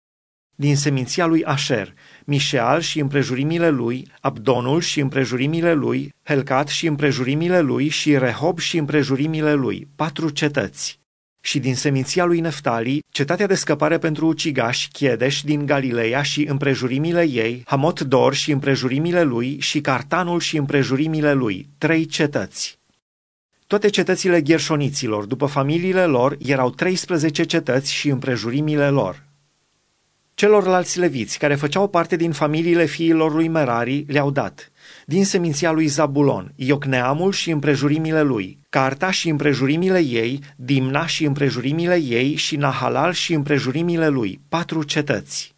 Din seminția lui Asher, Mișeal și împrejurimile lui, Abdonul și împrejurimile lui, Helcat și împrejurimile lui și Rehob și împrejurimile lui, patru cetăți. Și din seminția lui Neftali, cetatea de scăpare pentru ucigași, Chedeș din Galileea și împrejurimile ei, Hamot-Dor și împrejurimile lui și Cartanul și împrejurimile lui, trei cetăți. Toate cetățile gherșoniților, după familiile lor, erau treisprezece cetăți și împrejurimile lor. Celorlalți leviți, care făceau parte din familiile fiilor lui Merari, le-au dat din seminția lui Zabulon, Iocneamul și împrejurimile lui, Carta și împrejurimile ei, Dimna și împrejurimile ei și Nahalal și împrejurimile lui, patru cetăți.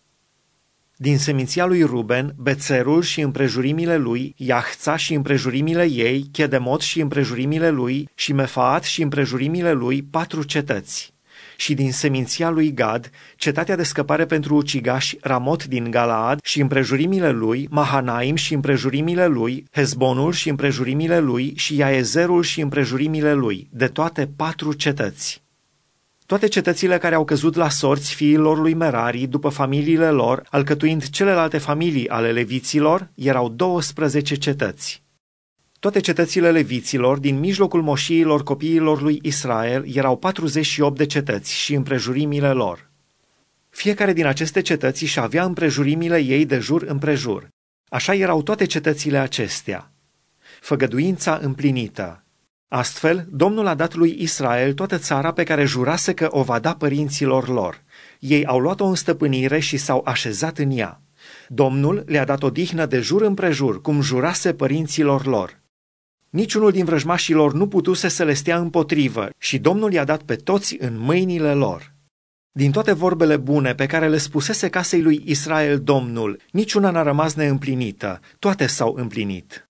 Din seminția lui Ruben, Bețerul și împrejurimile lui, Iahța și împrejurimile ei, Chedemot și împrejurimile lui și Mefaat și împrejurimile lui, patru cetăți. Și din seminția lui Gad, cetatea de scăpare pentru ucigași, Ramot din Galaad și împrejurimile lui, Mahanaim și împrejurimile lui, Hezbonul și împrejurimile lui și Iaezerul și împrejurimile lui, de toate patru cetăți. Toate cetățile care au căzut la sorți fiilor lui Merari după familiile lor, alcătuind celelalte familii ale leviților, erau douăsprezece cetăți. Toate cetățile leviților din mijlocul moșiilor copiilor lui Israel erau patruzeci și opt de cetăți și împrejurimile lor. Fiecare din aceste cetăți își avea împrejurimile ei de jur împrejur. Așa erau toate cetățile acestea. Făgăduința împlinită. Astfel, Domnul a dat lui Israel toată țara pe care jurase că o va da părinților lor. Ei au luat-o în stăpânire și s-au așezat în ea. Domnul le-a dat odihnă de jur împrejur, cum jurase părinților lor. Niciunul din vrăjmașilor nu putuse să le stea împotrivă și Domnul i-a dat pe toți în mâinile lor. Din toate vorbele bune pe care le spusese casei lui Israel Domnul, niciuna n-a rămas neîmplinită, toate s-au împlinit.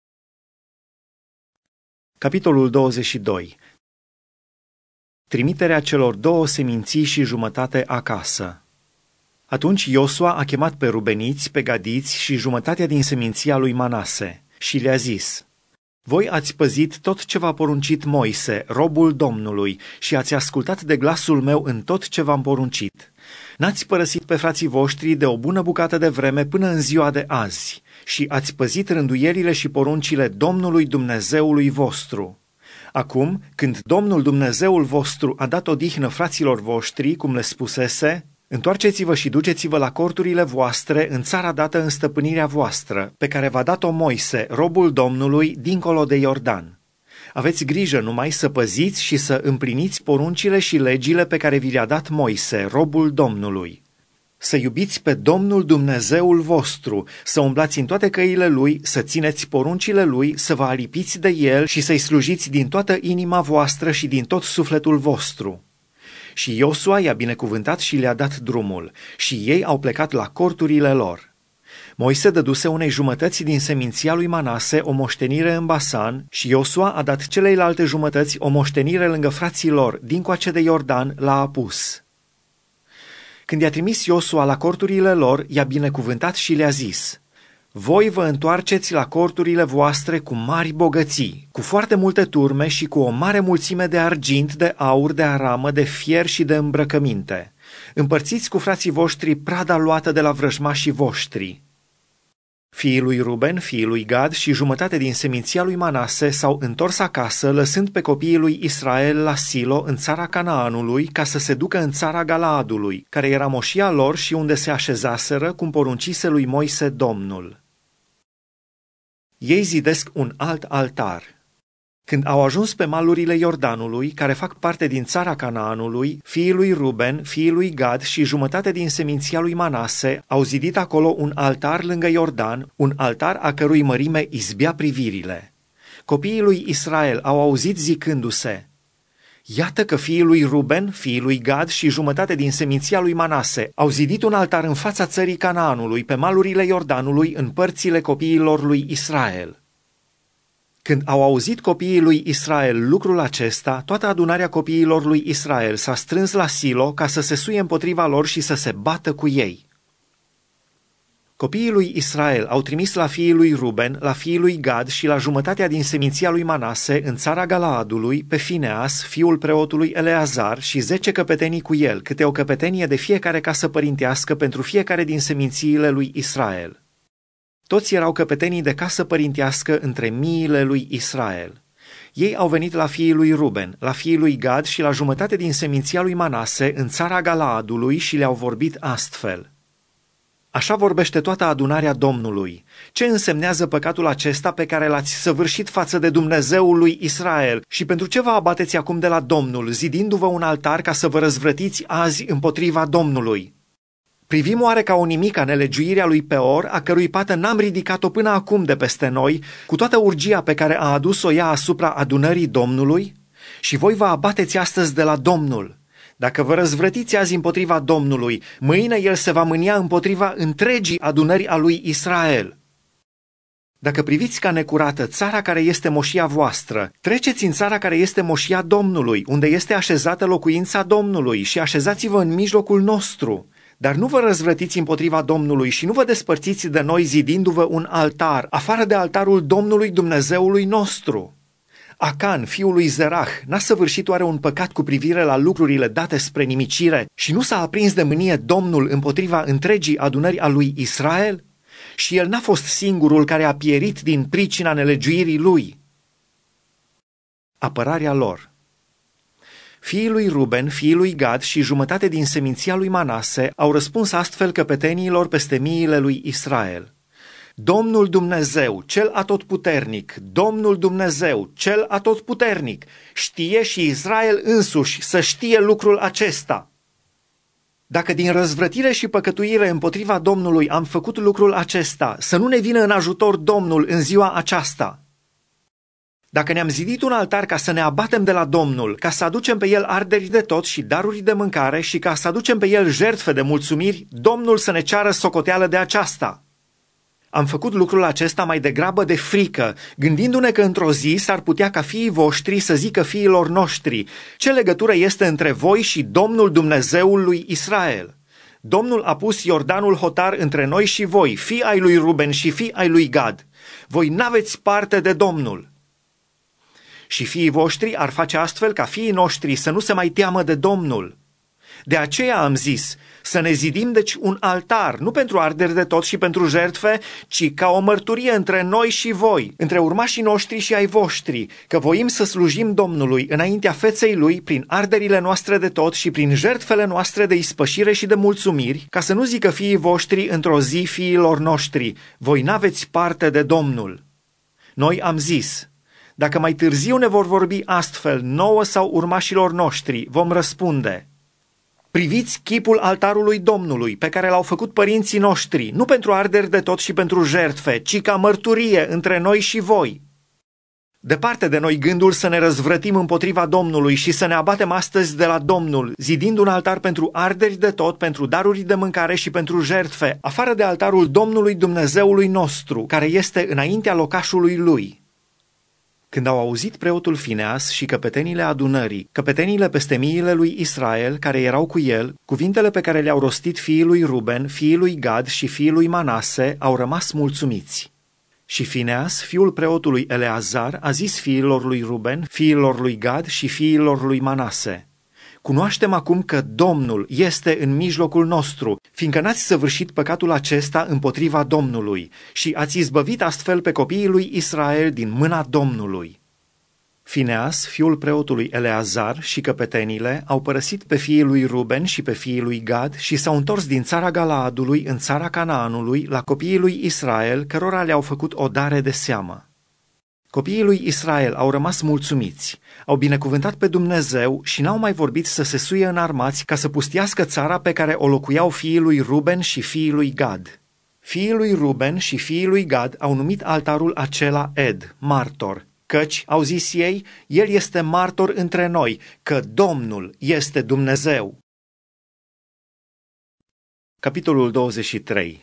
Capitolul douăzeci și doi. Trimiterea celor două seminții și jumătate acasă. Atunci Iosua a chemat pe rubeniți, pe gadiți și jumătatea din seminția lui Manase și le-a zis: Voi ați păzit tot ce v-a poruncit Moise, robul Domnului, și ați ascultat de glasul meu în tot ce v-am poruncit. N-ați părăsit pe frații voștri de o bună bucată de vreme până în ziua de azi și ați păzit rânduielile și poruncile Domnului Dumnezeului vostru. Acum, când Domnul Dumnezeul vostru a dat odihnă fraților voștri, cum le spusese, întoarceți-vă și duceți-vă la corturile voastre în țara dată în stăpânirea voastră, pe care v-a dat-o Moise, robul Domnului, dincolo de Iordan. Aveți grijă numai să păziți și să împliniți poruncile și legile pe care vi le-a dat Moise, robul Domnului. Să iubiți pe Domnul Dumnezeul vostru, să umblați în toate căile Lui, să țineți poruncile Lui, să vă alipiți de El și să-i slujiți din toată inima voastră și din tot sufletul vostru. Și Iosua i-a binecuvântat și le-a dat drumul, și ei au plecat la corturile lor. Moise dăduse unei jumătăți din seminția lui Manase o moștenire în Basan și Iosua a dat celeilalte jumătăți o moștenire lângă frații lor, dincoace de Iordan, la Apus. Când i-a trimis Iosua la corturile lor, i-a binecuvântat și le-a zis: voi vă întoarceți la corturile voastre cu mari bogății, cu foarte multe turme și cu o mare mulțime de argint, de aur, de aramă, de fier și de îmbrăcăminte. Împărțiți cu frații voștri prada luată de la vrăjmașii voștri. Fiii lui Ruben, fiii lui Gad și jumătate din seminția lui Manase s-au întors acasă, lăsând pe copiii lui Israel la Silo, în țara Canaanului, ca să se ducă în țara Galaadului, care era moșia lor și unde se așezaseră, cum poruncise lui Moise Domnul. Ei zidesc un alt altar. Când au ajuns pe malurile Iordanului, care fac parte din țara Canaanului, fiii lui Ruben, fiii lui Gad și jumătate din seminția lui Manase au zidit acolo un altar lângă Iordan, un altar a cărui mărime izbea privirile. Copiii lui Israel au auzit zicându-se: iată că fiii lui Ruben, fiii lui Gad și jumătate din seminția lui Manase au zidit un altar în fața țării Canaanului, pe malurile Iordanului, în părțile copiilor lui Israel. Când au auzit copiii lui Israel lucrul acesta, toată adunarea copiilor lui Israel s-a strâns la Silo ca să se suie împotriva lor și să se bată cu ei. Copiii lui Israel au trimis la fiii lui Ruben, la fiii lui Gad și la jumătatea din seminția lui Manase în țara Galaadului pe Fineas, fiul preotului Eleazar, și zece căpetenii cu el, câte o căpetenie de fiecare casă părintească pentru fiecare din semințiile lui Israel. Toți erau căpetenii de casă părintească între miile lui Israel. Ei au venit la fiii lui Ruben, la fiii lui Gad și la jumătate din seminția lui Manase în țara Galaadului și le-au vorbit astfel: așa vorbește toată adunarea Domnului. Ce însemnează păcatul acesta pe care l-ați săvârșit față de Dumnezeul lui Israel și pentru ce vă abateți acum de la Domnul, zidindu-vă un altar ca să vă răzvrătiți azi împotriva Domnului? Privim oare ca o nimica nelegiuirea lui Peor, a cărui pată n-am ridicat-o până acum de peste noi, cu toată urgia pe care a adus-o ea asupra adunării Domnului? Și voi vă abateți astăzi de la Domnul. Dacă vă răzvrătiți azi împotriva Domnului, mâine El se va mânia împotriva întregii adunări a lui Israel. Dacă priviți ca necurată țara care este moșia voastră, treceți în țara care este moșia Domnului, unde este așezată locuința Domnului, și așezați-vă în mijlocul nostru. Dar nu vă răzvrătiți împotriva Domnului și nu vă despărțiți de noi zidindu-vă un altar, afară de altarul Domnului Dumnezeului nostru. Acan, fiul lui Zerah, n-a săvârșit oare un păcat cu privire la lucrurile date spre nimicire și nu s-a aprins de mânie Domnul împotriva întregii adunări a lui Israel? Și el n-a fost singurul care a pierit din pricina nelegiuirii lui. Apărarea lor. Fiii lui Ruben, fiii lui Gad și jumătate din seminția lui Manase au răspuns astfel căpeteniilor peste miile lui Israel: Domnul Dumnezeu, cel atotputernic, Domnul Dumnezeu, cel atotputernic, știe și Israel însuși să știe lucrul acesta. Dacă din răzvrătire și păcătuire împotriva Domnului am făcut lucrul acesta, să nu ne vină în ajutor Domnul în ziua aceasta. Dacă ne-am zidit un altar ca să ne abatem de la Domnul, ca să aducem pe el arderi de tot și daruri de mâncare și ca să aducem pe el jertfe de mulțumiri, Domnul să ne ceară socoteală de aceasta. Am făcut lucrul acesta mai degrabă de frică, gândindu-ne că într-o zi s-ar putea ca fiii voștri să zică fiilor noștri: ce legătură este între voi și Domnul Dumnezeul lui Israel? Domnul a pus Iordanul hotar între noi și voi, fii ai lui Ruben și fii ai lui Gad. Voi n-aveți parte de Domnul. Și fiii voștri ar face astfel ca fiii noștri să nu se mai teamă de Domnul. De aceea am zis, să ne zidim deci un altar, nu pentru arderi de tot și pentru jertfe, ci ca o mărturie între noi și voi, între urmașii noștri și ai voștri, că voim să slujim Domnului înaintea feței Lui prin arderile noastre de tot și prin jertfele noastre de ispășire și de mulțumiri, ca să nu zică fiii voștri într-o zi fiilor noștri, voi n-aveți parte de Domnul. Noi am zis, dacă mai târziu ne vor vorbi astfel nouă sau urmașilor noștri, vom răspunde, priviți chipul altarului Domnului, pe care l-au făcut părinții noștri, nu pentru arderi de tot și pentru jertfe, ci ca mărturie între noi și voi. Departe de noi gândul să ne răzvrătim împotriva Domnului și să ne abatem astăzi de la Domnul, zidind un altar pentru arderi de tot, pentru daruri de mâncare și pentru jertfe, afară de altarul Domnului Dumnezeului nostru, care este înaintea locașului Lui. Când au auzit preotul Fineas și căpetenile adunării, căpetenile peste miile lui Israel, care erau cu el, cuvintele pe care le-au rostit fiii lui Ruben, fiii lui Gad și fiii lui Manase, au rămas mulțumiți. Și Fineas, fiul preotului Eleazar, a zis fiilor lui Ruben, fiilor lui Gad și fiilor lui Manase, cunoaștem acum că Domnul este în mijlocul nostru, fiindcă n-ați săvârșit păcatul acesta împotriva Domnului și ați izbăvit astfel pe copiii lui Israel din mâna Domnului. Fineas, fiul preotului Eleazar și căpetenile au părăsit pe fiii lui Ruben și pe fiii lui Gad și s-au întors din țara Galaadului în țara Canaanului la copiii lui Israel, cărora le-au făcut o dare de seamă. Copiii lui Israel au rămas mulțumiți, au binecuvântat pe Dumnezeu și n-au mai vorbit să se suie înarmați ca să pustiască țara pe care o locuiau fiii lui Ruben și fiii lui Gad. Fiii lui Ruben și fiii lui Gad au numit altarul acela Ed, martor, căci, au zis ei, el este martor între noi, că Domnul este Dumnezeu. Capitolul douăzeci și trei.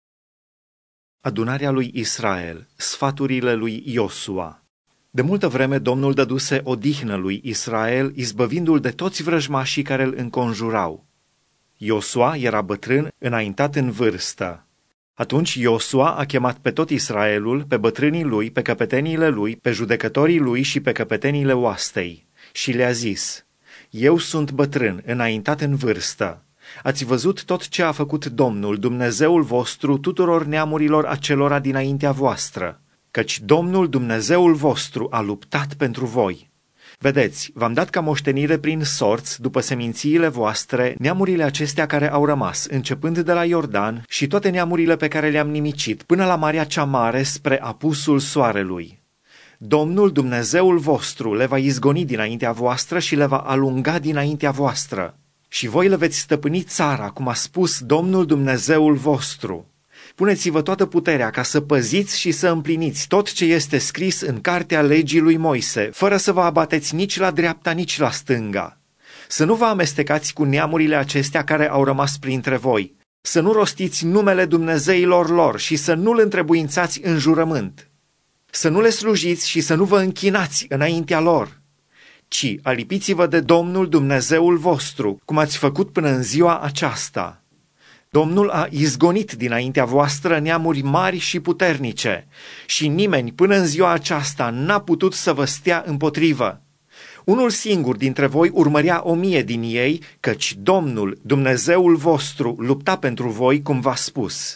Adunarea lui Israel, sfaturile lui Iosua. De multă vreme Domnul dăduse odihnă lui Israel, izbăvindu-l de toți vrăjmașii care îl înconjurau. Iosua era bătrân, înaintat în vârstă. Atunci Iosua a chemat pe tot Israelul, pe bătrânii lui, pe căpeteniile lui, pe judecătorii lui și pe căpeteniile oastei. Și le-a zis, eu sunt bătrân, înaintat în vârstă. Ați văzut tot ce a făcut Domnul, Dumnezeul vostru, tuturor neamurilor acelora dinaintea voastră, căci Domnul, Dumnezeul vostru, a luptat pentru voi. Vedeți, v-am dat ca moștenire prin sorți, după semințiile voastre, neamurile acestea care au rămas, începând de la Iordan și toate neamurile pe care le-am nimicit, până la Marea cea Mare, spre apusul soarelui. Domnul, Dumnezeul vostru, le va izgoni dinaintea voastră și le va alunga dinaintea voastră. Și voi le veți stăpâni țara, cum a spus Domnul Dumnezeul vostru. Puneți-vă toată puterea ca să păziți și să împliniți tot ce este scris în cartea legii lui Moise, fără să vă abateți nici la dreapta, nici la stânga. Să nu vă amestecați cu neamurile acestea care au rămas printre voi, să nu rostiți numele Dumnezeilor lor și să nu-l întrebuințați în jurământ, să nu le slujiți și să nu vă închinați înaintea lor, ci alipiți-vă de Domnul Dumnezeul vostru, cum ați făcut până în ziua aceasta. Domnul a izgonit dinaintea voastră neamuri mari și puternice și nimeni până în ziua aceasta n-a putut să vă stea împotrivă. Unul singur dintre voi urmărea o mie din ei, căci Domnul, Dumnezeul vostru, lupta pentru voi cum v-a spus.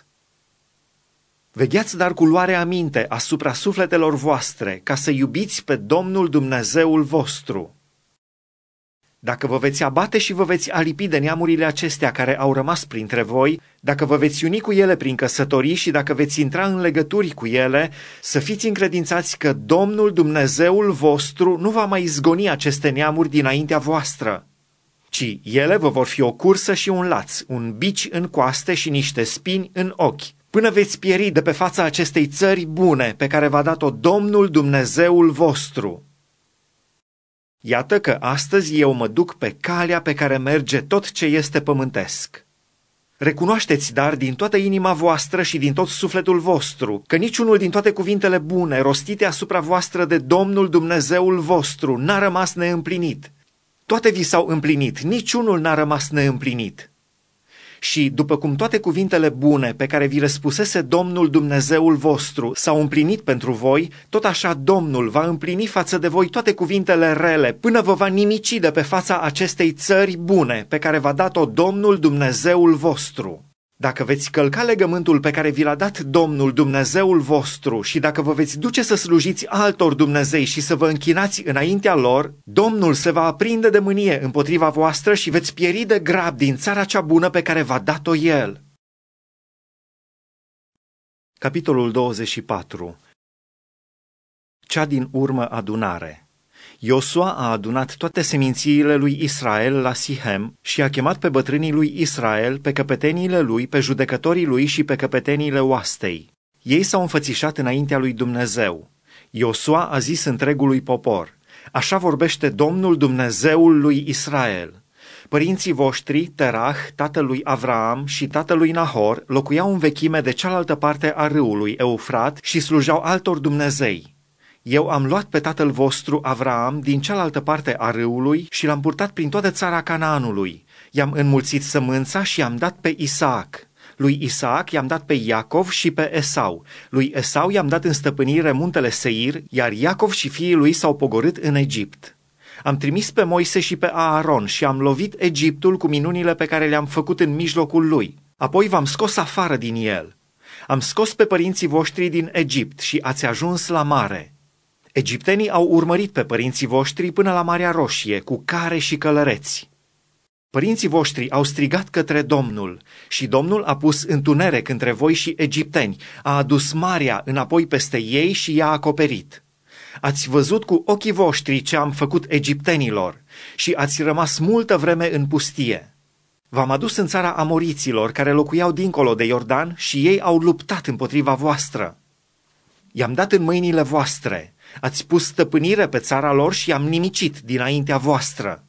Vegheați dar cu luare aminte asupra sufletelor voastre, ca să iubiți pe Domnul Dumnezeul vostru. Dacă vă veți abate și vă veți alipi de neamurile acestea care au rămas printre voi, dacă vă veți uni cu ele prin căsătorii și dacă veți intra în legături cu ele, să fiți încredințați că Domnul Dumnezeul vostru nu va mai izgoni aceste neamuri dinaintea voastră, ci ele vă vor fi o cursă și un laț, un bici în coaste și niște spini în ochi, până veți pieri de pe fața acestei țări bune pe care v-a dat-o Domnul Dumnezeul vostru. Iată că astăzi eu mă duc pe calea pe care merge tot ce este pământesc. Recunoașteți, dar, din toată inima voastră și din tot sufletul vostru, că niciunul din toate cuvintele bune rostite asupra voastră de Domnul Dumnezeul vostru n-a rămas neîmplinit. Toate vi s-au împlinit, niciunul n-a rămas neîmplinit. Și după cum toate cuvintele bune pe care vi le spusese Domnul Dumnezeul vostru s-au împlinit pentru voi, tot așa Domnul va împlini față de voi toate cuvintele rele, până vă va nimici de pe fața acestei țări bune pe care v-a dat-o Domnul Dumnezeul vostru. Dacă veți călca legământul pe care vi l-a dat Domnul Dumnezeul vostru și dacă vă veți duce să slujiți altor Dumnezei și să vă închinați înaintea lor, Domnul se va aprinde de mânie împotriva voastră și veți pieri de grab din țara cea bună pe care v-a dat-o El. Capitolul douăzeci și patru. Cea din urmă adunare. Iosua a adunat toate semințiile lui Israel la Sihem și a chemat pe bătrânii lui Israel, pe căpeteniile lui, pe judecătorii lui și pe căpeteniile oastei. Ei s-au înfățișat înaintea lui Dumnezeu. Iosua a zis întregului popor: Așa vorbește Domnul Dumnezeul lui Israel. Părinții voștri, Terah, tatălui Avraam și tatălui Nahor, locuiau în vechime de cealaltă parte a râului Eufrat și slujau altor Dumnezei. Eu am luat pe tatăl vostru Avraam din cealaltă parte a râului și l-am purtat prin toată țara Canaanului. I-am înmulțit sămânța și i-am dat pe Isaac. Lui Isaac i-am dat pe Iacov și pe Esau. Lui Esau i-am dat în stăpânire muntele Seir, iar Iacov și fiii lui s-au pogorât în Egipt. Am trimis pe Moise și pe Aaron și am lovit Egiptul cu minunile pe care le-am făcut în mijlocul lui. Apoi v-am scos afară din el. Am scos pe părinții voștri din Egipt și ați ajuns la mare. Egiptenii au urmărit pe părinții voștri până la Marea Roșie, cu care și călăreți. Părinții voștri au strigat către Domnul și Domnul a pus întuneric între voi și egipteni, a adus marea înapoi peste ei și i-a acoperit. Ați văzut cu ochii voștri ce am făcut egiptenilor și ați rămas multă vreme în pustie. V-am adus în țara amoriților care locuiau dincolo de Iordan și ei au luptat împotriva voastră. I-am dat în mâinile voastre, ați pus stăpânire pe țara lor și i-am nimicit dinaintea voastră.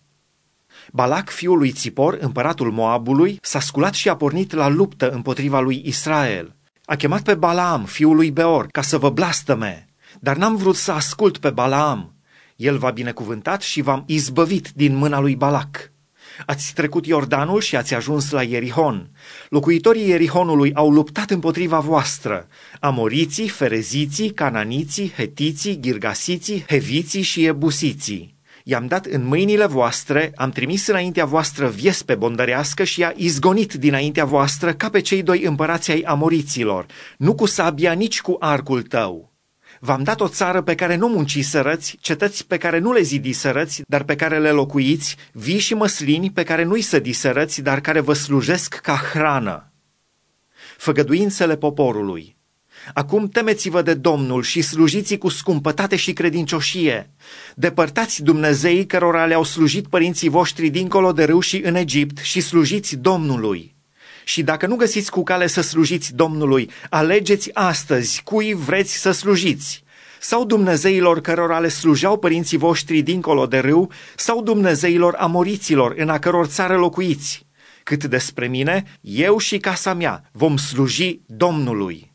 Balac, fiul lui Țipor, împăratul Moabului, s-a sculat și a pornit la luptă împotriva lui Israel. A chemat pe Balaam, fiul lui Beor, ca să vă blastăme, dar n-am vrut să ascult pe Balaam. El v-a binecuvântat și v-am izbăvit din mâna lui Balac. Ați trecut Iordanul și ați ajuns la Ierihon. Locuitorii Ierihonului au luptat împotriva voastră: amoriții, fereziții, cananiții, hetiții, girgasiții, heviții și ebusiții. I-am dat în mâinile voastre, am trimis înaintea voastră viespe bondărească și i-a izgonit dinaintea voastră ca pe cei doi împărați ai amoriților, nu cu sabia, nici cu arcul tău. V-am dat o țară pe care nu munciserăți, cetăți pe care nu le zidiserăți, dar pe care le locuiți, vii și măslini pe care nu-i sădiserăți, dar care vă slujesc ca hrană. Făgăduințele poporului. Acum temeți-vă de Domnul și slujiți cu scumpătate și credincioșie. Depărtați Dumnezeii cărora le-au slujit părinții voștri dincolo de râu și în Egipt și slujiți Domnului. Și dacă nu găsiți cu cale să slujiți Domnului, alegeți astăzi cui vreți să slujiți, sau Dumnezeilor cărora le slujeau părinții voștri dincolo de râu, sau Dumnezeilor amoriților în a căror țară locuiți. Cât despre mine, eu și casa mea vom sluji Domnului.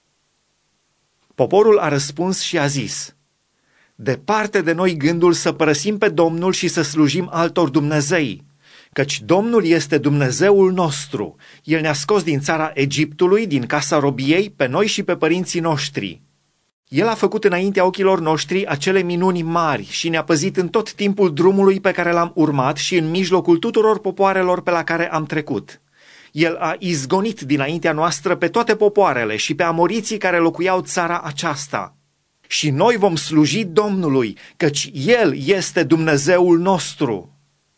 Poporul a răspuns și a zis: Departe de noi gândul să părăsim pe Domnul și să slujim altor Dumnezei, căci Domnul este Dumnezeul nostru. El ne-a scos din țara Egiptului, din casa robiei, pe noi și pe părinții noștri. El a făcut înaintea ochilor noștri acele minuni mari și ne-a păzit în tot timpul drumului pe care l-am urmat și în mijlocul tuturor popoarelor pe la care am trecut. El a izgonit dinaintea noastră pe toate popoarele și pe amoriții care locuiau țara aceasta. Și noi vom sluji Domnului, căci El este Dumnezeul nostru.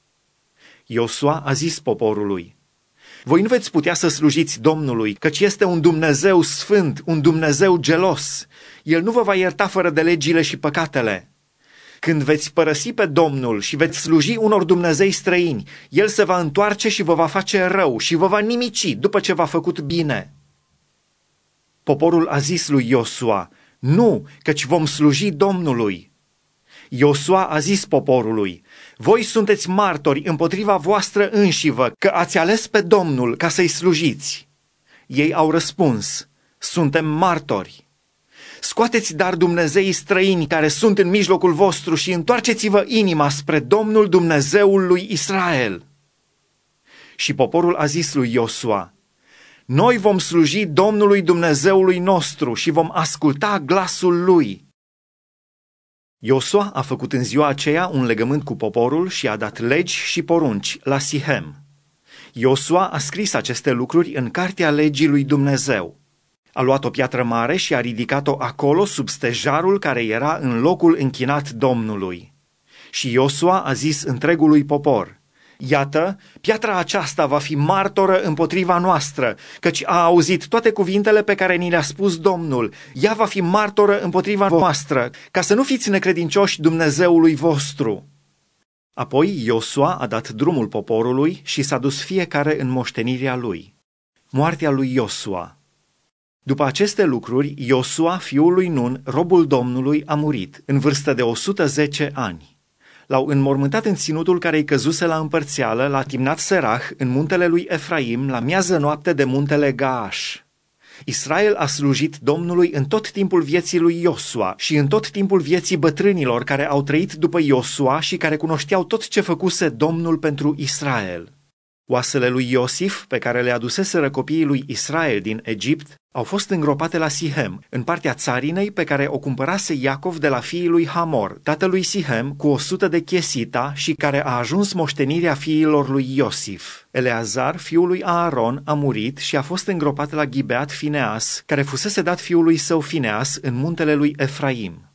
Iosua a zis poporului: Voi nu veți putea să slujiți Domnului, căci este un Dumnezeu sfânt, un Dumnezeu gelos. El nu vă va ierta fără de legile și păcatele. Când veți părăsi pe Domnul și veți sluji unor Dumnezei străini, El se va întoarce și vă va face rău și vă va nimici după ce v-a făcut bine. Poporul a zis lui Iosua: Nu, căci vom sluji Domnului. Iosua a zis poporului: Voi sunteți martori împotriva voastră înșivă că ați ales pe Domnul ca să-i slujiți. Ei au răspuns: Suntem martori. Scoateți dar Dumnezeii străini care sunt în mijlocul vostru și întoarceți-vă inima spre Domnul Dumnezeul lui Israel. Și poporul a zis lui Iosua: Noi vom sluji Domnului Dumnezeului nostru și vom asculta glasul lui. Iosua a făcut în ziua aceea un legământ cu poporul și a dat legi și porunci la Sihem. Iosua a scris aceste lucruri în cartea legii lui Dumnezeu. A luat o piatră mare și a ridicat-o acolo sub stejarul care era în locul închinat Domnului. Și Iosua a zis întregului popor: Iată, piatra aceasta va fi martoră împotriva noastră, căci a auzit toate cuvintele pe care ni le-a spus Domnul. Ea va fi martoră împotriva voastră, ca să nu fiți necredincioși Dumnezeului vostru. Apoi Iosua a dat drumul poporului și s-a dus fiecare în moștenirea lui. Moartea lui Iosua. După aceste lucruri, Iosua, fiul lui Nun, robul Domnului, a murit, în vârstă de o sută zece ani. L-au înmormântat în ținutul care îi căzuse la împărțeală, la Timnat Serah, în muntele lui Efraim, la miază noapte de muntele Gaaș. Israel a slujit Domnului în tot timpul vieții lui Iosua și în tot timpul vieții bătrânilor care au trăit după Iosua și care cunoșteau tot ce făcuse Domnul pentru Israel. Oasele lui Iosif, pe care le aduseseră copiii lui Israel din Egipt, au fost îngropate la Sihem, în partea țarinei pe care o cumpărase Iacov de la fiii lui Hamor, tatălui Sihem, cu o sută de chesita și care a ajuns moștenirea fiilor lui Iosif. Eleazar, fiul lui Aaron, a murit și a fost îngropat la Gibeat Fineas, care fusese dat fiului său Fineas în muntele lui Efraim.